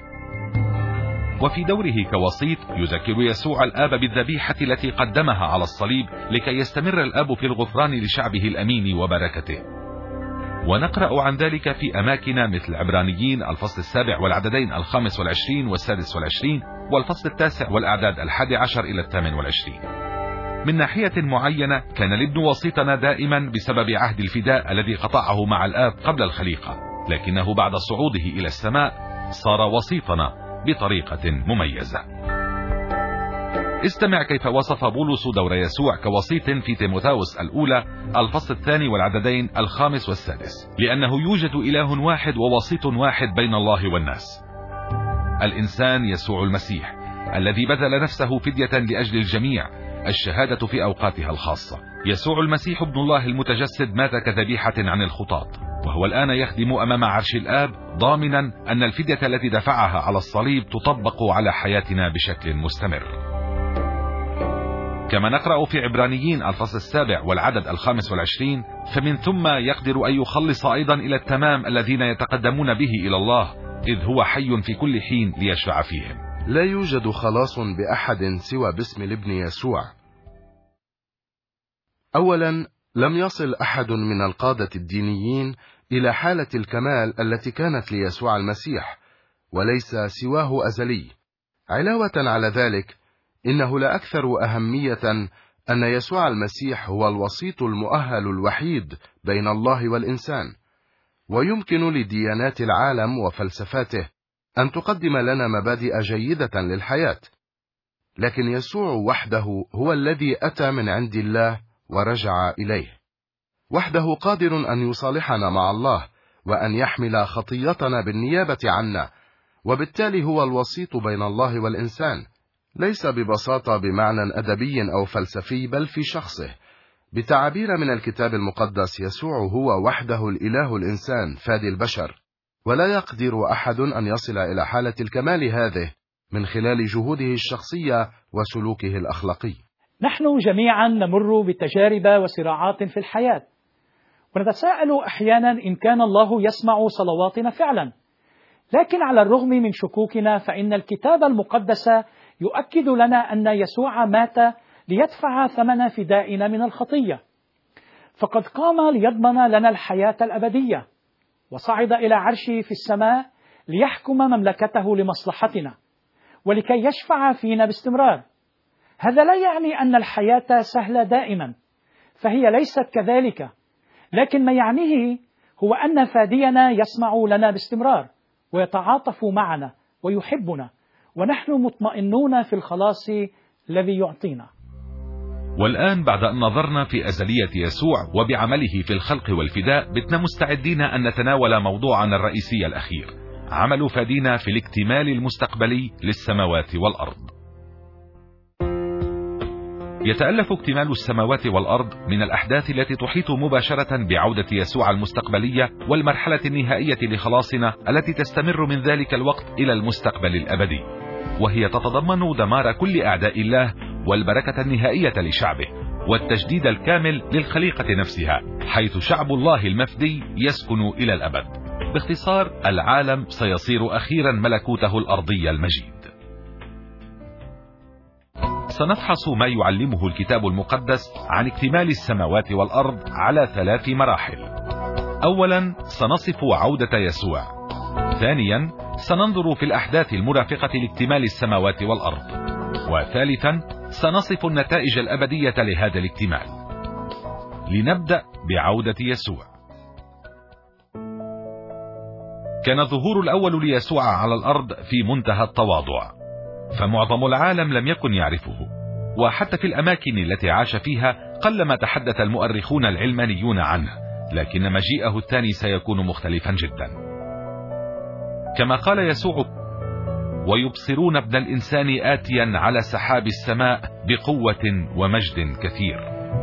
وفي دوره كوسيط يذكر يسوع الآب بالذبيحة التي قدمها على الصليب لكي يستمر الآب في الغفران لشعبه الأمين وبركته. ونقرأ عن ذلك في أماكن مثل عبرانيين الفصل 7 والعددين 25 و26 والفصل 9 والأعداد 11 إلى 28. من ناحية معينة كان الابن وسيطنا دائما بسبب عهد الفداء الذي قطعه مع الآب قبل الخليقة، لكنه بعد صعوده إلى السماء صار وسيطنا بطريقة مميزة. استمع كيف وصف بولس دور يسوع كوسيط في تيموثاوس الأولى الفصل 2 والعددين 5 و6: لأنه يوجد إله واحد ووسيط واحد بين الله والناس، الإنسان يسوع المسيح الذي بذل نفسه فدية لأجل الجميع، الشهادة في أوقاتها الخاصة. يسوع المسيح ابن الله المتجسد مات كذبيحة عن الخطاة، وهو الآن يخدم أمام عرش الآب ضامنا أن الفدية التي دفعها على الصليب تطبق على حياتنا بشكل مستمر. كما نقرأ في عبرانيين الفصل 7 والعدد 25: فمن ثم يقدر أن يخلص أيضا إلى التمام الذين يتقدمون به إلى الله، إذ هو حي في كل حين ليشفع فيهم. لا يوجد خلاص بأحد سوى باسم الابن يسوع. أولا، لم يصل أحد من القادة الدينيين إلى حالة الكمال التي كانت ليسوع المسيح، وليس سواه أزلي. علاوة على ذلك، إنه لا أكثر أهمية أن يسوع المسيح هو الوسيط المؤهل الوحيد بين الله والإنسان، ويمكن لديانات العالم وفلسفاته أن تقدم لنا مبادئ جيدة للحياة، لكن يسوع وحده هو الذي أتى من عند الله ورجع إليه، وحده قادر أن يصالحنا مع الله وأن يحمل خطيتنا بالنيابة عنا، وبالتالي هو الوسيط بين الله والإنسان، ليس ببساطة بمعنى أدبي أو فلسفي، بل في شخصه. بتعابير من الكتاب المقدس، يسوع هو وحده الإله الإنسان فادي البشر، ولا يقدر أحد أن يصل إلى حالة الكمال هذه من خلال جهوده الشخصية وسلوكه الأخلاقي. نحن جميعا نمر بتجارب وصراعات في الحياة، ونتساءل أحيانا إن كان الله يسمع صلواتنا فعلا، لكن على الرغم من شكوكنا فإن الكتاب المقدس يؤكد لنا أن يسوع مات ليدفع ثمن فدائنا من الخطية، فقد قام ليضمن لنا الحياة الأبدية، وصعد إلى عرشه في السماء ليحكم مملكته لمصلحتنا ولكي يشفع فينا باستمرار. هذا لا يعني أن الحياة سهلة دائما، فهي ليست كذلك، لكن ما يعنيه هو أن فادينا يسمع لنا باستمرار ويتعاطف معنا ويحبنا، ونحن مطمئنون في الخلاص الذي يعطينا. والآن بعد أن نظرنا في أزلية يسوع وبعمله في الخلق والفداء، بتنا مستعدين أن نتناول موضوعنا الرئيسي الأخير، عمل فادينا في الاكتمال المستقبلي للسماوات والأرض. يتألف اكتمال السماوات والأرض من الأحداث التي تحيط مباشرة بعودة يسوع المستقبلية والمرحلة النهائية لخلاصنا التي تستمر من ذلك الوقت إلى المستقبل الأبدي، وهي تتضمن دمار كل أعداء الله والبركة النهائية لشعبه والتجديد الكامل للخليقة نفسها، حيث شعب الله المفدي يسكن إلى الأبد. باختصار، العالم سيصير أخيرا ملكوته الأرضي المجيد. سنفحص ما يعلمه الكتاب المقدس عن اكتمال السماوات والأرض على 3 مراحل. أولا، سنصف عودة يسوع. ثانيا، سننظر في الأحداث المرافقة لاكتمال السماوات والأرض. وثالثا، سنصف النتائج الأبدية لهذا الاكتمال. لنبدأ بعودة يسوع. كان الظهور الأول ليسوع على الأرض في منتهى التواضع، فمعظم العالم لم يكن يعرفه، وحتى في الأماكن التي عاش فيها قلما تحدث المؤرخون العلمانيون عنه، لكن مجيئه الثاني سيكون مختلفا جدا. كما قال يسوع: ويبصرون ابن الإنسان آتيا على سحاب السماء بقوة ومجد كثير.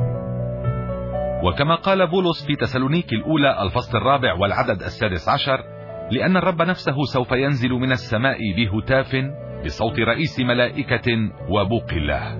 وكما قال بولس في تسالونيك الأولى الفصل 4 والعدد 16: لأن الرب نفسه سوف ينزل من السماء بهتاف بصوت رئيس ملائكة وبوق الله.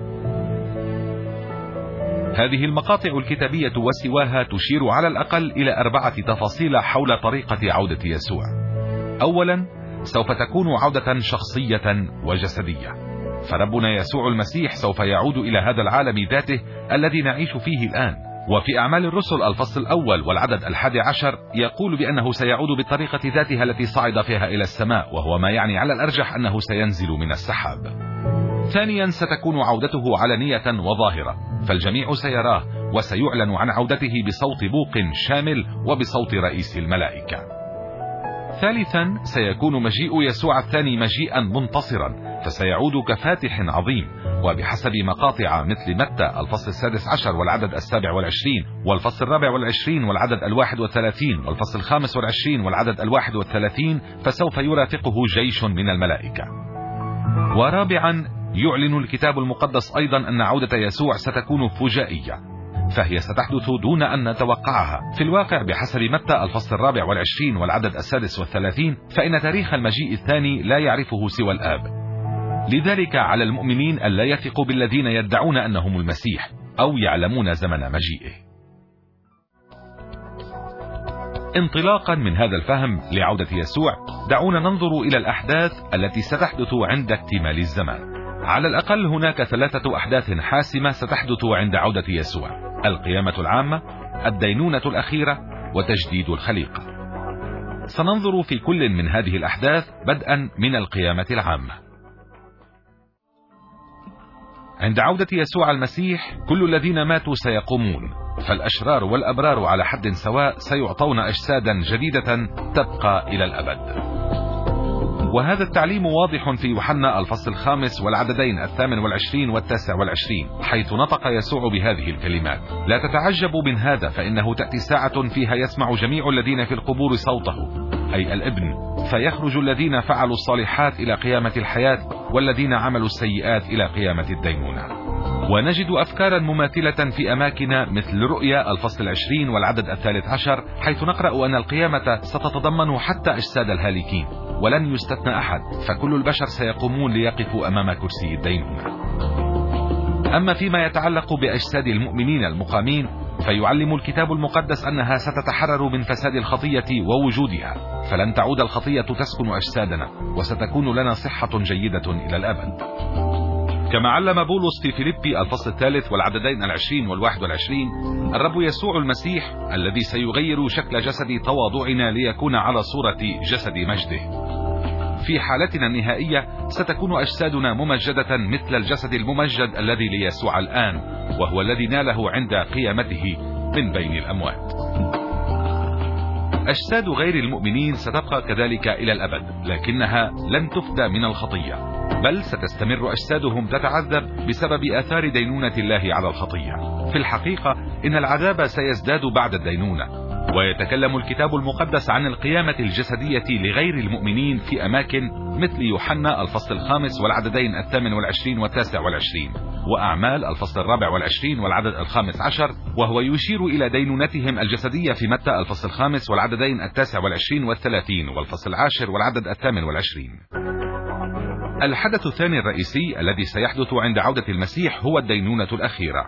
هذه المقاطع الكتابية وسواها تشير على الأقل إلى 4 تفاصيل حول طريقة عودة يسوع. أولا، سوف تكون عودة شخصية وجسدية، فربنا يسوع المسيح سوف يعود إلى هذا العالم ذاته الذي نعيش فيه الآن. وفي أعمال الرسل الفصل 1 والعدد 11 يقول بأنه سيعود بالطريقة ذاتها التي صعد فيها إلى السماء، وهو ما يعني على الأرجح أنه سينزل من السحاب. ثانيا، ستكون عودته علنية وظاهرة، فالجميع سيراه وسيعلن عن عودته بصوت بوق شامل وبصوت رئيس الملائكة. ثالثا، سيكون مجيء يسوع الثاني مجيئا منتصرا، فسيعود كفاتح عظيم، وبحسب مقاطع مثل متى الفصل 16 والعدد 27 والفصل 24 والعدد 31 والفصل 25 والعدد 31 فسوف يرافقه جيش من الملائكة. ورابعا، يعلن الكتاب المقدس أيضا أن عودة يسوع ستكون فجائية، فهي ستحدث دون أن نتوقعها. في الواقع بحسب متى الفصل 24 والعدد 36 فإن تاريخ المجيء الثاني لا يعرفه سوى الآب، لذلك على المؤمنين ألا يثقوا بالذين يدعون أنهم المسيح أو يعلمون زمن مجيئه. انطلاقا من هذا الفهم لعودة يسوع، دعونا ننظر إلى الأحداث التي ستحدث عند اكتمال الزمان. على الأقل هناك 3 أحداث حاسمة ستحدث عند عودة يسوع: القيامة العامة، الدينونة الأخيرة، وتجديد الخليقة. سننظر في كل من هذه الأحداث بدءا من القيامة العامة. عند عودة يسوع المسيح كل الذين ماتوا سيقومون، فالأشرار والأبرار على حد سواء سيعطون أجسادا جديدة تبقى إلى الأبد. وهذا التعليم واضح في يوحنا الفصل 5 والعددين 28 و29، حيث نطق يسوع بهذه الكلمات: لا تتعجبوا من هذا، فإنه تأتي ساعة فيها يسمع جميع الذين في القبور صوته، أي الابن، فيخرج الذين فعلوا الصالحات إلى قيامة الحياة، والذين عملوا السيئات إلى قيامة الدينونة. ونجد أفكارا مماثلة في أماكن مثل رؤيا الفصل 20 والعدد 13، حيث نقرأ أن القيامة ستتضمن حتى أجساد الهالكين، ولن يستثنى أحد، فكل البشر سيقومون ليقفوا أمام كرسي الدينونة. أما فيما يتعلق بأجساد المؤمنين المقامين، فيعلم الكتاب المقدس أنها ستتحرر من فساد الخطية ووجودها، فلن تعود الخطية تسكن أجسادنا، وستكون لنا صحة جيدة إلى الأبد. كما علم بولس في فيليبي الفصل 3 والعددين 20 و21: الرب يسوع المسيح الذي سيغير شكل جسد تواضعنا ليكون على صورة جسد مجده. في حالتنا النهائية ستكون أجسادنا ممجدة مثل الجسد الممجد الذي ليسوع الآن، وهو الذي ناله عند قيامته من بين الأموات. أجساد غير المؤمنين ستبقى كذلك إلى الأبد، لكنها لن تفدى من الخطية، بل ستستمر أجسادهم تتعذب بسبب آثار دينونة الله على الخطية. في الحقيقة إن العذاب سيزداد بعد الدينونة. ويتكلم الكتاب المقدس عن القيامة الجسدية لغير المؤمنين في أماكن مثل يوحنا الفصل 5 والعددين 28 و29، وأعمال الفصل 24 والعدد 15، وهو يشير إلى دينونتهم الجسدية في متى الفصل 5 والعددين 29 و30 والفصل 10 والعدد 28. الحدث الثاني الرئيسي الذي سيحدث عند عودة المسيح هو الدينونة الأخيرة.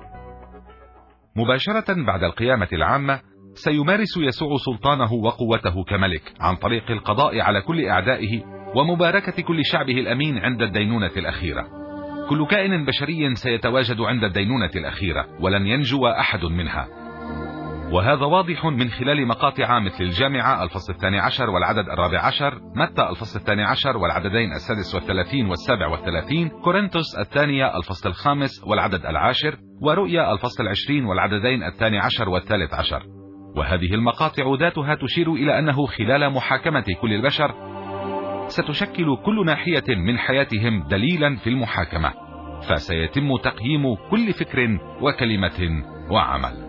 مباشرة بعد القيامة العامة سيمارس يسوع سلطانه وقوته كملك عن طريق القضاء على كل أعدائه ومباركة كل شعبه الأمين عند الدينونة الأخيرة. كل كائن بشري سيتواجد عند الدينونة الأخيرة، ولن ينجو أحد منها. وهذا واضح من خلال مقاطع مثل الجامعة الفصل 12 والعدد 14، متى الفصل 12 والعددين 36 و37، كورنثوس الثانية الفصل 5 والعدد 10، ورؤيا الفصل 20 والعددين 12 و13. وهذه المقاطع ذاتها تشير إلى أنه خلال محاكمة كل البشر ستشكل كل ناحية من حياتهم دليلا في المحاكمة، فسيتم تقييم كل فكر وكلمة وعمل.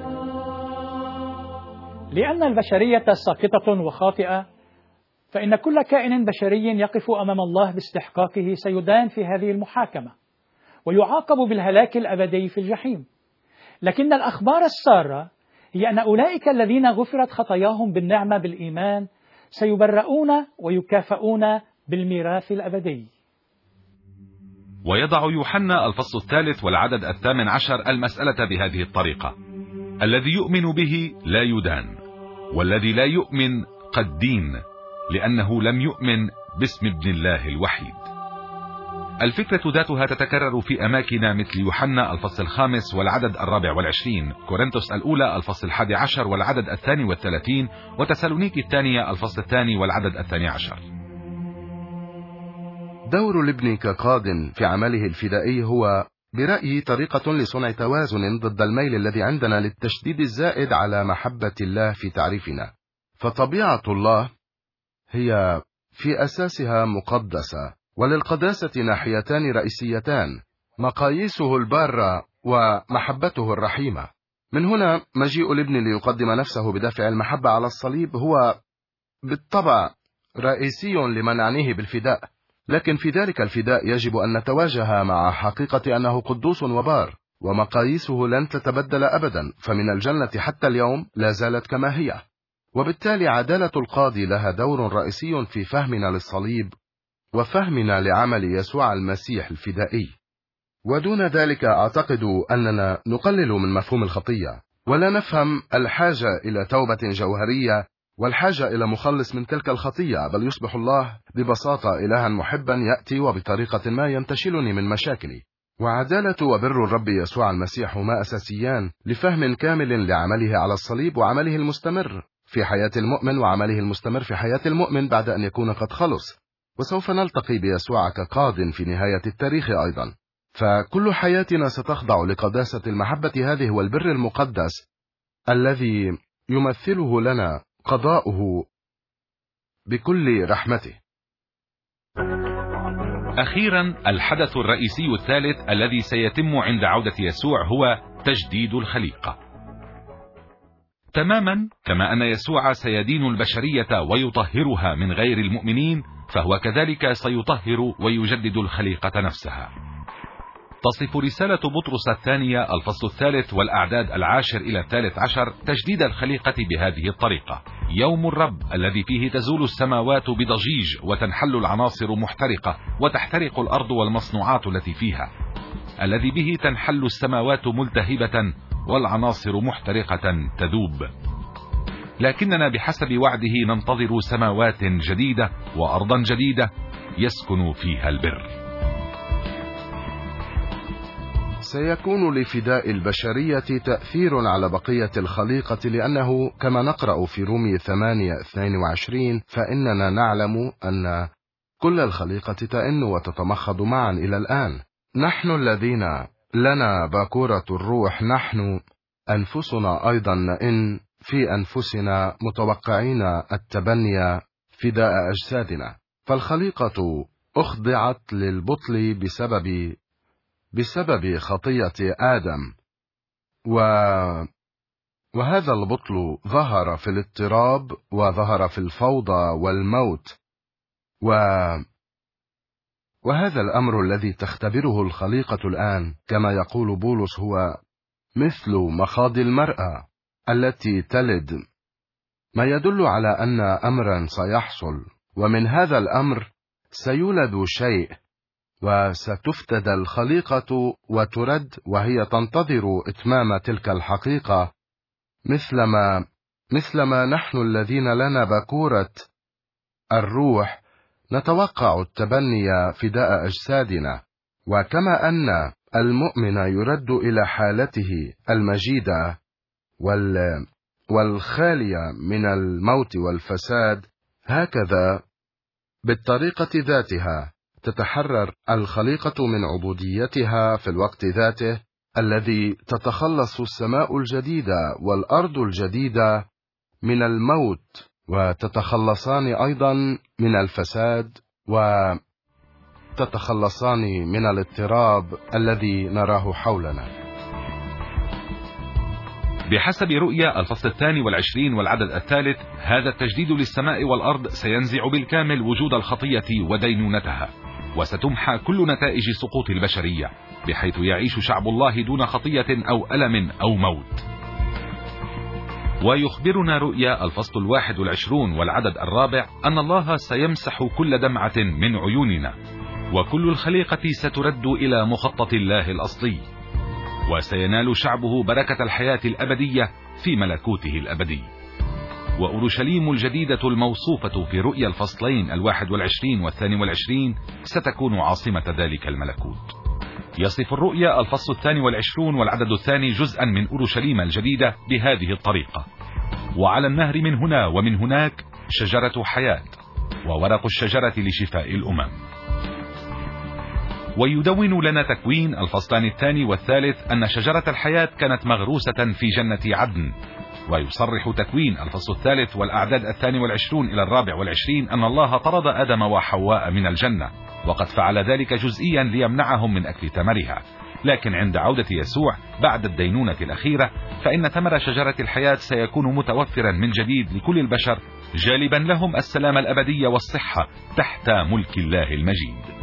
لأن البشرية ساقطة وخاطئة، فإن كل كائن بشري يقف أمام الله باستحقاقه سيدان في هذه المحاكمة، ويعاقب بالهلاك الأبدي في الجحيم. لكن الأخبار السارة هي أن أولئك الذين غفرت خطاياهم بالنعمة بالإيمان سيبرؤون ويكافئون بالميراث الأبدي. ويضع يوحنا الفصل 3 والعدد 18 المسألة بهذه الطريقة: الذي يؤمن به لا يدان، والذي لا يؤمن قد دين، لأنه لم يؤمن باسم ابن الله الوحيد. الفكرة ذاتها تتكرر في أماكن مثل يوحنا الفصل 5 والعدد 24، كورنثوس الأولى الفصل 11 والعدد 32، وتسالونيكي الثانية الفصل 2 والعدد 12. دور الابن كقاض في عمله الفدائي هو برأيي طريقة لصنع توازن ضد الميل الذي عندنا للتشديد الزائد على محبة الله في تعريفنا. فطبيعة الله هي في أساسها مقدسة، وللقداسة ناحيتان رئيسيتان: مقاييسه البارة ومحبته الرحيمة. من هنا مجيء الابن ليقدم نفسه بدافع المحبة على الصليب هو بالطبع رئيسي لما نعنيه بالفداء، لكن في ذلك الفداء يجب أن نتواجه مع حقيقة أنه قدوس وبار، ومقاييسه لن تتبدل أبدا، فمن الجنة حتى اليوم لا زالت كما هي. وبالتالي عدالة القاضي لها دور رئيسي في فهمنا للصليب وفهمنا لعمل يسوع المسيح الفدائي. ودون ذلك أعتقد أننا نقلل من مفهوم الخطية، ولا نفهم الحاجة إلى توبة جوهرية والحاجة إلى مخلص من تلك الخطية، بل يصبح الله ببساطة إلها محبا يأتي وبطريقة ما ينتشلني من مشاكلي. وعدالة وبر الرب يسوع المسيح هما أساسيان لفهم كامل لعمله على الصليب وعمله المستمر في حياة المؤمن وعمله المستمر في حياة المؤمن بعد أن يكون قد خلص. وسوف نلتقي بيسوع كقاض في نهاية التاريخ أيضا. فكل حياتنا ستخضع لقداسة المحبة. هذه هو البر المقدس الذي يمثله لنا قضاؤه بكل رحمته. أخيرا، الحدث الرئيسي الثالث الذي سيتم عند عودة يسوع هو تجديد الخليقة. تماما كما أن يسوع سيدين البشرية ويطهرها من غير المؤمنين، فهو كذلك سيطهر ويجدد الخليقة نفسها. تصف رسالة بطرس الثانية الفصل 3 والأعداد 10 إلى 13 تجديد الخليقة بهذه الطريقة: يوم الرب الذي فيه تزول السماوات بضجيج وتنحل العناصر محترقة وتحترق الأرض والمصنوعات التي فيها، الذي به تنحل السماوات ملتهبة والعناصر محترقة تذوب. لكننا بحسب وعده ننتظر سماوات جديدة وأرضا جديدة يسكن فيها البر. سيكون لفداء البشرية تأثير على بقية الخليقة، لأنه كما نقرأ في رومية 8:22 فإننا نعلم أن كل الخليقة تئن وتتمخض معا إلى الآن. نحن الذين لنا باكورة الروح، نحن أنفسنا أيضا نئن في أنفسنا متوقعين التبني فداء أجسادنا. فالخليقة أخضعت للبطل بسبب خطية آدم، وهذا البطل ظهر في الاضطراب وظهر في الفوضى والموت، وهذا الأمر الذي تختبره الخليقة الآن كما يقول بولس هو مثل مخاض المرأة التي تلد، ما يدل على أن أمرا سيحصل، ومن هذا الأمر سيولد شيء، وستفتدى الخليقة وترد وهي تنتظر إتمام تلك الحقيقة، مثلما نحن الذين لنا باكورة الروح نتوقع التبني فداء أجسادنا. وكما أن المؤمن يرد إلى حالته المجيدة والخالية من الموت والفساد، هكذا بالطريقة ذاتها تتحرر الخليقة من عبوديتها في الوقت ذاته الذي تتخلص السماء الجديدة والأرض الجديدة من الموت، وتتخلصان أيضا من الفساد، وتتخلصان من الاضطراب الذي نراه حولنا. بحسب رؤيا الفصل 22 والعدد 3، هذا التجديد للسماء والأرض سينزع بالكامل وجود الخطية ودينونتها، وستمحى كل نتائج سقوط البشرية، بحيث يعيش شعب الله دون خطية أو ألم أو موت. ويخبرنا رؤيا الفصل 21 والعدد 4 أن الله سيمسح كل دمعة من عيوننا، وكل الخليقة سترد إلى مخطط الله الأصلي، وسينال شعبه بركة الحياة الأبدية في ملكوته الأبدي. وأورشليم الجديدة الموصوفة في رؤيا الفصلين 21 و22 ستكون عاصمة ذلك الملكوت. يصف الرؤيا الفصل 22 والعدد 2 جزءا من أورشليم الجديدة بهذه الطريقة: وعلى النهر من هنا ومن هناك شجرة حياة، وورق الشجرة لشفاء الأمم. ويدون لنا تكوين الفصلان 2 و3 أن شجرة الحياة كانت مغروسة في جنة عدن. ويصرح تكوين الفصل 3 والأعداد 22 إلى 24 أن الله طرد آدم وحواء من الجنة، وقد فعل ذلك جزئيا ليمنعهم من أكل ثمرها. لكن عند عودة يسوع بعد الدينونة الأخيرة، فإن ثمر شجرة الحياة سيكون متوفرا من جديد لكل البشر، جالبا لهم السلام الأبدي والصحة تحت ملك الله المجيد.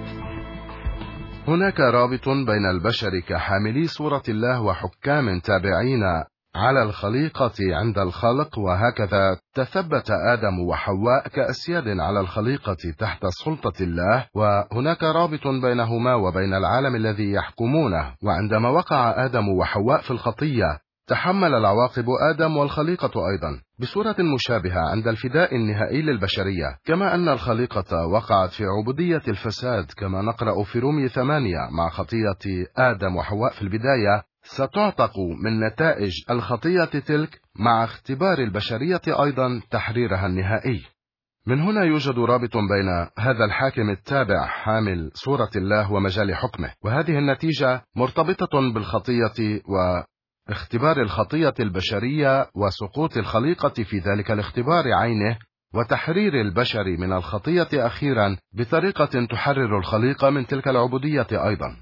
هناك رابط بين البشر كحاملي صورة الله وحكام تابعين على الخليقة عند الخلق، وهكذا تثبت آدم وحواء كأسياد على الخليقة تحت سلطة الله، وهناك رابط بينهما وبين العالم الذي يحكمونه. وعندما وقع آدم وحواء في الخطية تحمل العواقب آدم والخليقة أيضا بصورة مشابهة عند الفداء النهائي للبشرية، كما أن الخليقة وقعت في عبودية الفساد كما نقرأ في رومية 8 مع خطية آدم وحواء في البداية، ستعتق من نتائج الخطية تلك مع اختبار البشرية أيضا تحريرها النهائي. من هنا يوجد رابط بين هذا الحاكم التابع حامل صورة الله ومجال حكمه، وهذه النتيجة مرتبطة بالخطية واختبار الخطية البشرية وسقوط الخليقة في ذلك الاختبار عينه، وتحرير البشر من الخطية أخيرا بطريقة تحرر الخليقة من تلك العبودية أيضا.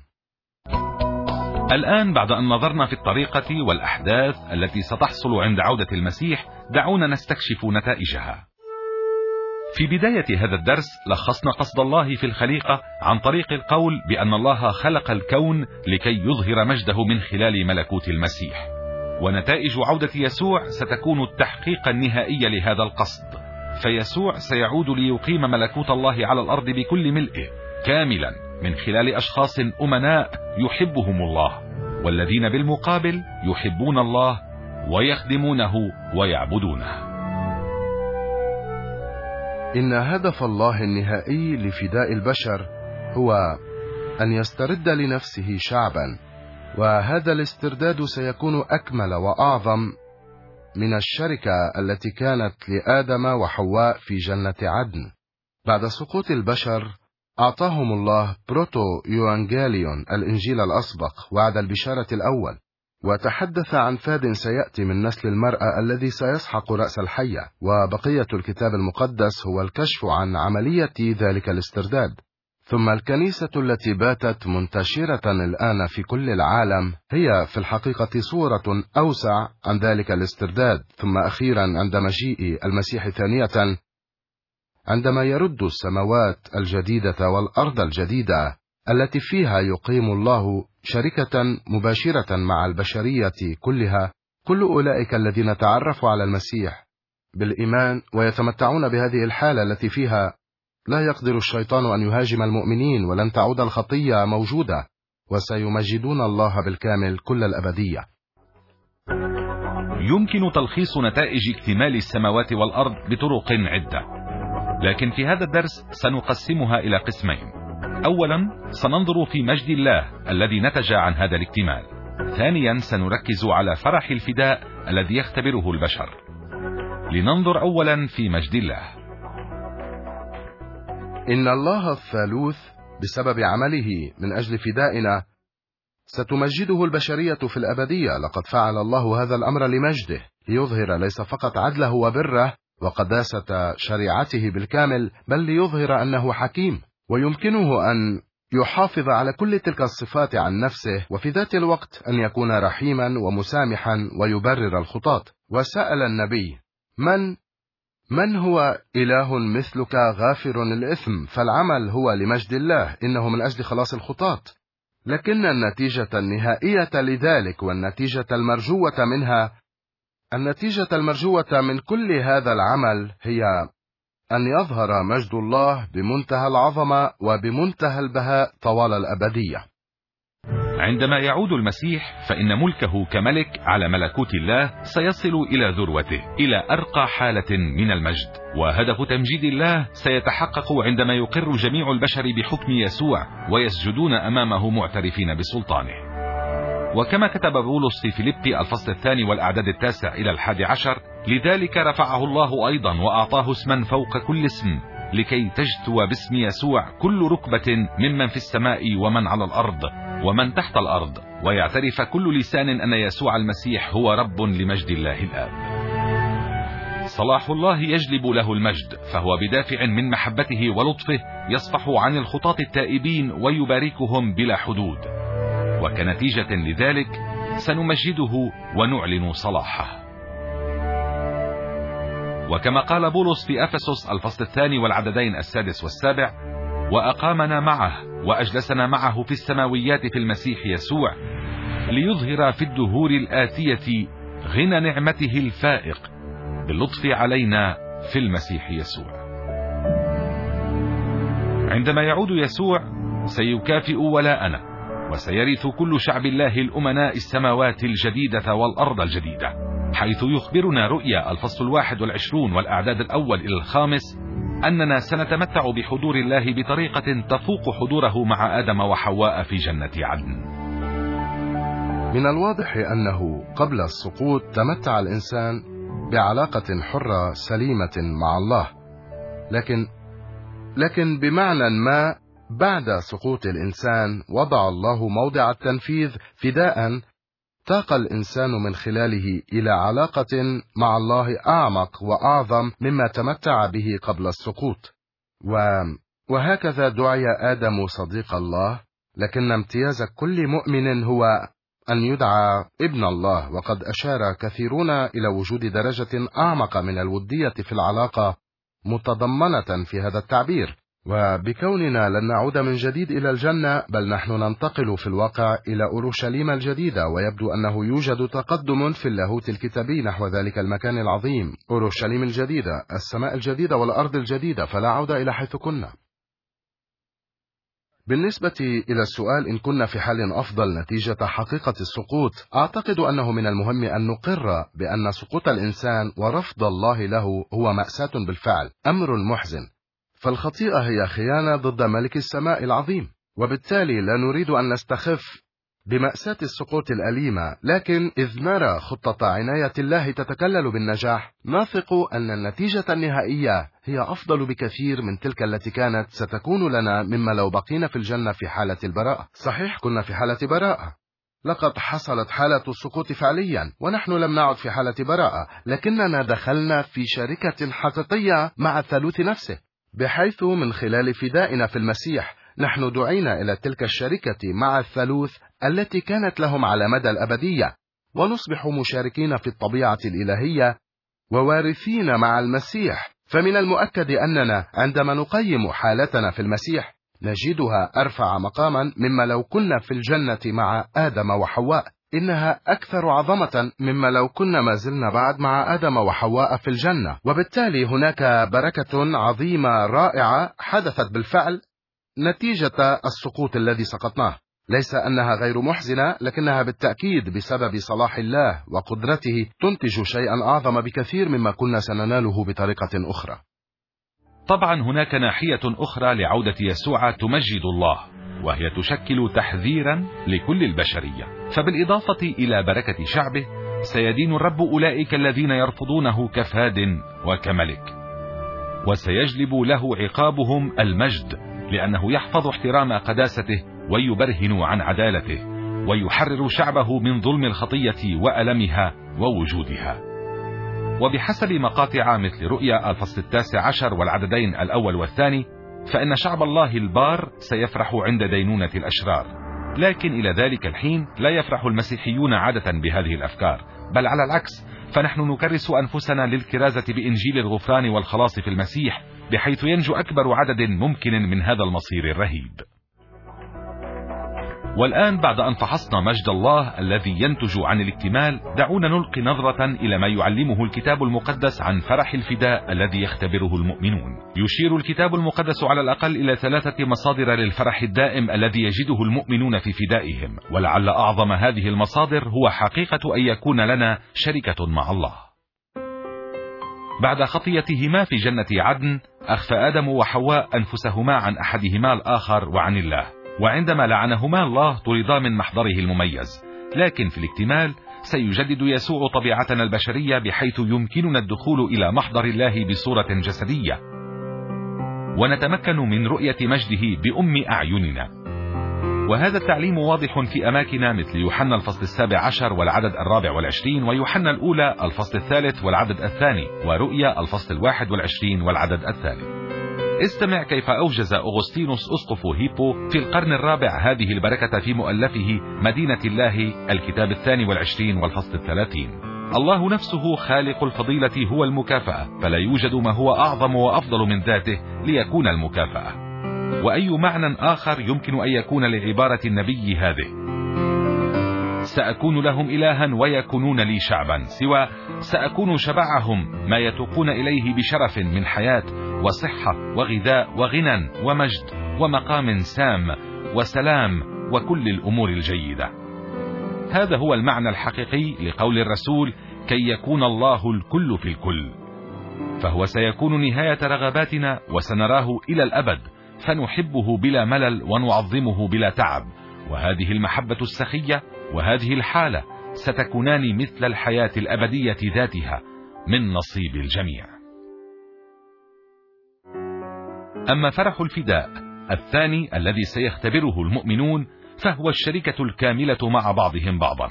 الآن بعد أن نظرنا في الطريقة والأحداث التي ستحصل عند عودة المسيح، دعونا نستكشف نتائجها. في بداية هذا الدرس لخصنا قصد الله في الخليقة عن طريق القول بأن الله خلق الكون لكي يظهر مجده من خلال ملكوت المسيح، ونتائج عودة يسوع ستكون التحقيق النهائي لهذا القصد، فيسوع سيعود ليقيم ملكوت الله على الأرض بكل ملئه كاملا من خلال أشخاص أمناء يحبهم الله، والذين بالمقابل يحبون الله ويخدمونه ويعبدونه. إن هدف الله النهائي لفداء البشر هو أن يسترد لنفسه شعبا، وهذا الاسترداد سيكون أكمل وأعظم من الشركة التي كانت لآدم وحواء في جنة عدن. بعد سقوط البشر أعطاهم الله بروتو يوانجاليون الإنجيل الأسبق، وعد البشارة الأول، وتحدث عن فاد سيأتي من نسل المرأة الذي سيسحق رأس الحية، وبقية الكتاب المقدس هو الكشف عن عملية ذلك الاسترداد. ثم الكنيسة التي باتت منتشرة الآن في كل العالم هي في الحقيقة صورة أوسع عن ذلك الاسترداد. ثم أخيرا عند مجيء المسيح ثانية، عندما يرد السماوات الجديدة والأرض الجديدة التي فيها يقيم الله شركة مباشرة مع البشرية كلها، كل أولئك الذين تعرفوا على المسيح بالإيمان ويتمتعون بهذه الحالة التي فيها لا يقدر الشيطان أن يهاجم المؤمنين، ولن تعود الخطية موجودة، وسيمجدون الله بالكامل كل الأبدية. يمكن تلخيص نتائج اكتمال السماوات والأرض بطرق عدة، لكن في هذا الدرس سنقسمها إلى قسمين. أولا سننظر في مجد الله الذي نتج عن هذا الاكتمال. ثانيا سنركز على فرح الفداء الذي يختبره البشر. لننظر أولا في مجد الله. إن الله الثالوث بسبب عمله من أجل فدائنا ستمجده البشرية في الأبدية. لقد فعل الله هذا الأمر لمجده، ليظهر ليس فقط عدله وبره وقداسة شريعته بالكامل، بل ليظهر أنه حكيم ويمكنه أن يحافظ على كل تلك الصفات عن نفسه، وفي ذات الوقت أن يكون رحيما ومسامحا ويبرر الخطاة. وسأل النبي: من هو إله مثلك غافر الإثم؟ فالعمل هو لمجد الله، إنه من أجل خلاص الخطاة. لكن النتيجة النهائية لذلك والنتيجة المرجوة منها، النتيجة المرجوة من كل هذا العمل هي أن يظهر مجد الله بمنتهى العظمة وبمنتهى البهاء طوال الأبدية. عندما يعود المسيح فإن ملكه كملك على ملكوت الله سيصل إلى ذروته، إلى أرقى حالة من المجد، وهدف تمجيد الله سيتحقق عندما يقر جميع البشر بحكم يسوع ويسجدون أمامه معترفين بسلطانه. وكما كتب بولس في فيليبي الفصل 2 والأعداد 9 إلى 11: لذلك رفعه الله أيضا وأعطاه اسما فوق كل اسم، لكي تجتو باسم يسوع كل ركبة ممن في السماء ومن على الأرض ومن تحت الأرض، ويعترف كل لسان أن يسوع المسيح هو رب لمجد الله الآب. صلاح الله يجلب له المجد، فهو بدافع من محبته ولطفه يصفح عن الخطاة التائبين ويباركهم بلا حدود، وكنتيجة لذلك سنمجده ونعلن صلاحه. وكما قال بولس في أفسس الفصل 2 والعددين 6 و7: وأقامنا معه وأجلسنا معه في السماويات في المسيح يسوع، ليظهر في الدهور الآتية غنى نعمته الفائق باللطف علينا في المسيح يسوع. عندما يعود يسوع سيكافئ ولاءنا، وسيرث كل شعب الله الأمناء السماوات الجديدة والأرض الجديدة، حيث يخبرنا رؤيا الفصل 21 والأعداد 1 إلى 5 أننا سنتمتع بحضور الله بطريقة تفوق حضوره مع آدم وحواء في جنة عدن. من الواضح أنه قبل السقوط تمتع الإنسان بعلاقة حرة سليمة مع الله، لكن بمعنى ما بعد سقوط الإنسان وضع الله موضع التنفيذ فداء تاق الإنسان من خلاله إلى علاقة مع الله أعمق وأعظم مما تمتع به قبل السقوط. وهكذا دعي آدم صديق الله، لكن امتياز كل مؤمن هو أن يدعى ابن الله. وقد أشار كثيرون إلى وجود درجة أعمق من الودية في العلاقة متضمنة في هذا التعبير، وبكوننا لن نعود من جديد إلى الجنة، بل نحن ننتقل في الواقع إلى أورشليم الجديدة. ويبدو أنه يوجد تقدم في اللاهوت الكتابي نحو ذلك المكان العظيم، أورشليم الجديدة، السماء الجديدة والأرض الجديدة، فلا عودة إلى حيث كنا. بالنسبة إلى السؤال إن كنا في حال أفضل نتيجة حقيقة السقوط، أعتقد أنه من المهم أن نقر بأن سقوط الإنسان ورفض الله له هو مأساة بالفعل، أمر محزن. فالخطيئة هي خيانة ضد ملك السماء العظيم، وبالتالي لا نريد أن نستخف بمأساة السقوط الأليمة، لكن إذ نرى خطة عناية الله تتكلل بالنجاح، نثق أن النتيجة النهائية هي أفضل بكثير من تلك التي كانت ستكون لنا مما لو بقينا في الجنة في حالة البراءة. صحيح كنا في حالة براءة، لقد حصلت حالة السقوط فعليا ونحن لم نعد في حالة براءة، لكننا دخلنا في شركة حقيقية مع الثالوث نفسه، بحيث من خلال فدائنا في المسيح نحن دعينا إلى تلك الشركة مع الثالوث التي كانت لهم على مدى الأبدية، ونصبح مشاركين في الطبيعة الإلهية ووارثين مع المسيح. فمن المؤكد أننا عندما نقيم حالتنا في المسيح نجدها أرفع مقاما مما لو كنا في الجنة مع آدم وحواء. إنها أكثر عظمة مما لو كنا ما زلنا بعد مع آدم وحواء في الجنة، وبالتالي هناك بركة عظيمة رائعة حدثت بالفعل نتيجة السقوط الذي سقطناه. ليس أنها غير محزنة، لكنها بالتأكيد بسبب صلاح الله وقدرته تنتج شيئا أعظم بكثير مما كنا سنناله بطريقة أخرى. طبعا هناك ناحية أخرى لعودة يسوع تمجد الله، وهي تشكل تحذيرا لكل البشرية. فبالإضافة إلى بركة شعبه سيدين الرب أولئك الذين يرفضونه كفاد وكملك، وسيجلب له عقابهم المجد، لأنه يحفظ احترام قداسته ويبرهن عن عدالته، ويحرر شعبه من ظلم الخطية وألمها ووجودها. وبحسب مقاطع مثل رؤيا الفصل 19 والعددين الأول والثاني، فإن شعب الله البار سيفرح عند دينونة الأشرار، لكن إلى ذلك الحين لا يفرح المسيحيون عادة بهذه الأفكار، بل على العكس، فنحن نكرس أنفسنا للكرازة بإنجيل الغفران والخلاص في المسيح، بحيث ينجو أكبر عدد ممكن من هذا المصير الرهيب. والآن بعد أن فحصنا مجد الله الذي ينتج عن الاكتمال، دعونا نلقي نظرة إلى ما يعلمه الكتاب المقدس عن فرح الفداء الذي يختبره المؤمنون. يشير الكتاب المقدس على الأقل إلى 3 مصادر للفرح الدائم الذي يجده المؤمنون في فدائهم، ولعل أعظم هذه المصادر هو حقيقة أن يكون لنا شركة مع الله. بعد خطيتهما في جنة عدن، أخفى آدم وحواء أنفسهما عن أحدهما الآخر وعن الله، وعندما لعنهما الله طردا من محضره المميز. لكن في الاكتمال سيجدد يسوع طبيعتنا البشرية، بحيث يمكننا الدخول إلى محضر الله بصورة جسدية، ونتمكن من رؤية مجده بأم أعيننا. وهذا التعليم واضح في أماكن مثل يوحنا الفصل 17 والعدد 24، ويوحنا الأولى الفصل 3 والعدد 2، ورؤيا الفصل 21 والعدد 3. استمع كيف أوجز أغسطينوس أسقف هيبو في القرن الرابع هذه البركة في مؤلفه مدينة الله الكتاب 22 والفصل 30. الله نفسه خالق الفضيلة هو المكافأة، فلا يوجد ما هو أعظم وأفضل من ذاته ليكون المكافأة. وأي معنى آخر يمكن أن يكون لعبارة النبي هذه؟ سأكون لهم إلها ويكونون لي شعبا، سوى سأكون شبعهم ما يتوقون إليه بشرف من حياة وصحة وغذاء وغنى ومجد ومقام سام وسلام وكل الأمور الجيدة. هذا هو المعنى الحقيقي لقول الرسول كي يكون الله الكل في الكل. فهو سيكون نهاية رغباتنا، وسنراه إلى الأبد، فنحبه بلا ملل ونعظمه بلا تعب. وهذه المحبة السخية وهذه الحالة ستكونان مثل الحياة الأبدية ذاتها من نصيب الجميع. أما فرح الفداء الثاني الذي سيختبره المؤمنون فهو الشركة الكاملة مع بعضهم بعضا.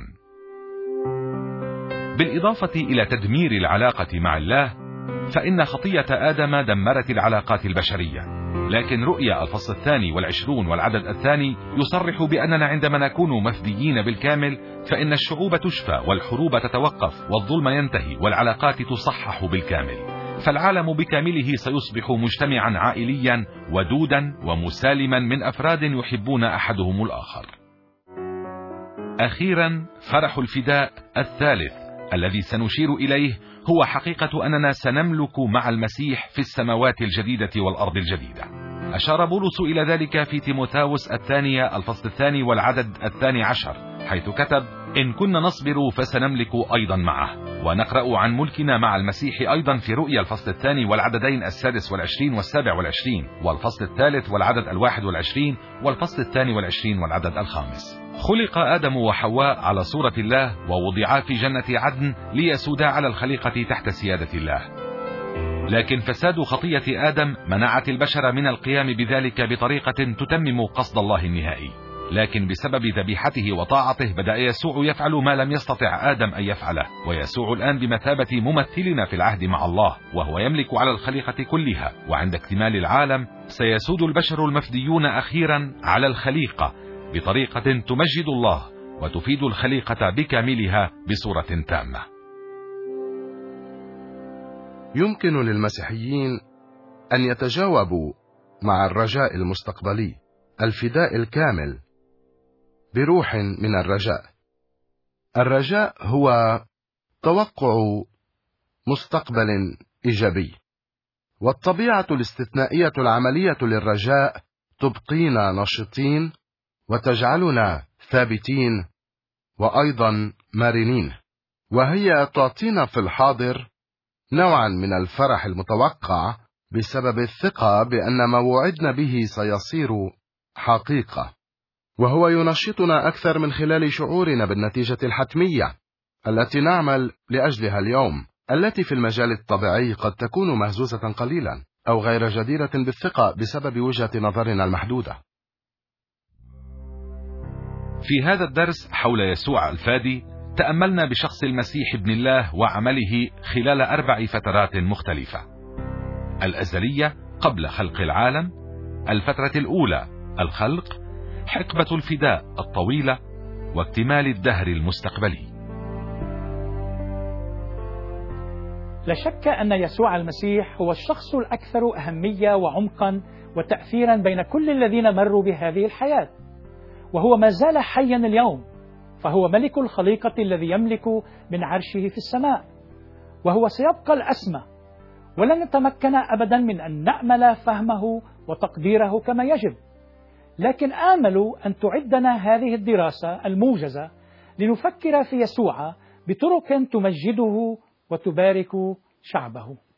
بالإضافة إلى تدمير العلاقة مع الله، فإن خطية آدم دمرت العلاقات البشرية، لكن رؤيا الفصل 22 والعدد 2 يصرح بأننا عندما نكون مفديين بالكامل فإن الشعوب تشفى والحروب تتوقف والظلم ينتهي والعلاقات تصحح بالكامل، فالعالم بكامله سيصبح مجتمعا عائليا ودودا ومسالما من أفراد يحبون أحدهم الآخر. أخيرا فرح الفداء الثالث الذي سنشير إليه هو حقيقة أننا سنملك مع المسيح في السماوات الجديدة والأرض الجديدة. أشار بولس إلى ذلك في تيموثاوس الثانية الفصل 2 والعدد 12 حيث كتب: إن كنا نصبر فسنملك أيضا معه. ونقرأ عن ملكنا مع المسيح أيضا في رؤيا الفصل 2 والعددين 26 و27 والفصل 3 والعدد 21 والفصل 22 والعدد 5. خلق آدم وحواء على صورة الله ووضعا في جنة عدن ليسودا على الخليقة تحت سيادة الله، لكن فساد خطية آدم منعت البشر من القيام بذلك بطريقة تتمم قصد الله النهائي، لكن بسبب ذبيحته وطاعته بدأ يسوع يفعل ما لم يستطع آدم أن يفعله، ويسوع الآن بمثابة ممثلنا في العهد مع الله، وهو يملك على الخليقة كلها، وعند اكتمال العالم سيسود البشر المفديون أخيرا على الخليقة بطريقة تمجد الله وتفيد الخليقة بكاملها بصورة تامة. يمكن للمسيحيين أن يتجاوبوا مع الرجاء المستقبلي الفداء الكامل بروح من الرجاء. الرجاء هو توقع مستقبل إيجابي، والطبيعة الاستثنائية العملية للرجاء تبقينا نشطين وتجعلنا ثابتين وأيضا مرنين، وهي تعطينا في الحاضر نوعا من الفرح المتوقع بسبب الثقة بأن ما وعدنا به سيصير حقيقة، وهو ينشطنا أكثر من خلال شعورنا بالنتيجة الحتمية التي نعمل لأجلها اليوم، التي في المجال الطبيعي قد تكون مهزوزة قليلا أو غير جديرة بالثقة بسبب وجهة نظرنا المحدودة. في هذا الدرس حول يسوع الفادي تأملنا بشخص المسيح ابن الله وعمله خلال 4 فترات مختلفة: الأزلية قبل خلق العالم، الفترة الأولى الخلق، حقبة الفداء الطويلة، واكتمال الدهر المستقبلي. لا شك أن يسوع المسيح هو الشخص الأكثر أهمية وعمقا وتأثيرا بين كل الذين مروا بهذه الحياة، وهو ما زال حيا اليوم، فهو ملك الخليقة الذي يملك من عرشه في السماء، وهو سيبقى الأسمى، ولن نتمكن أبدا من أن نأمل فهمه وتقديره كما يجب، لكن آمل أن تعدنا هذه الدراسة الموجزة لنفكر في يسوع بطرق تمجده وتبارك شعبه.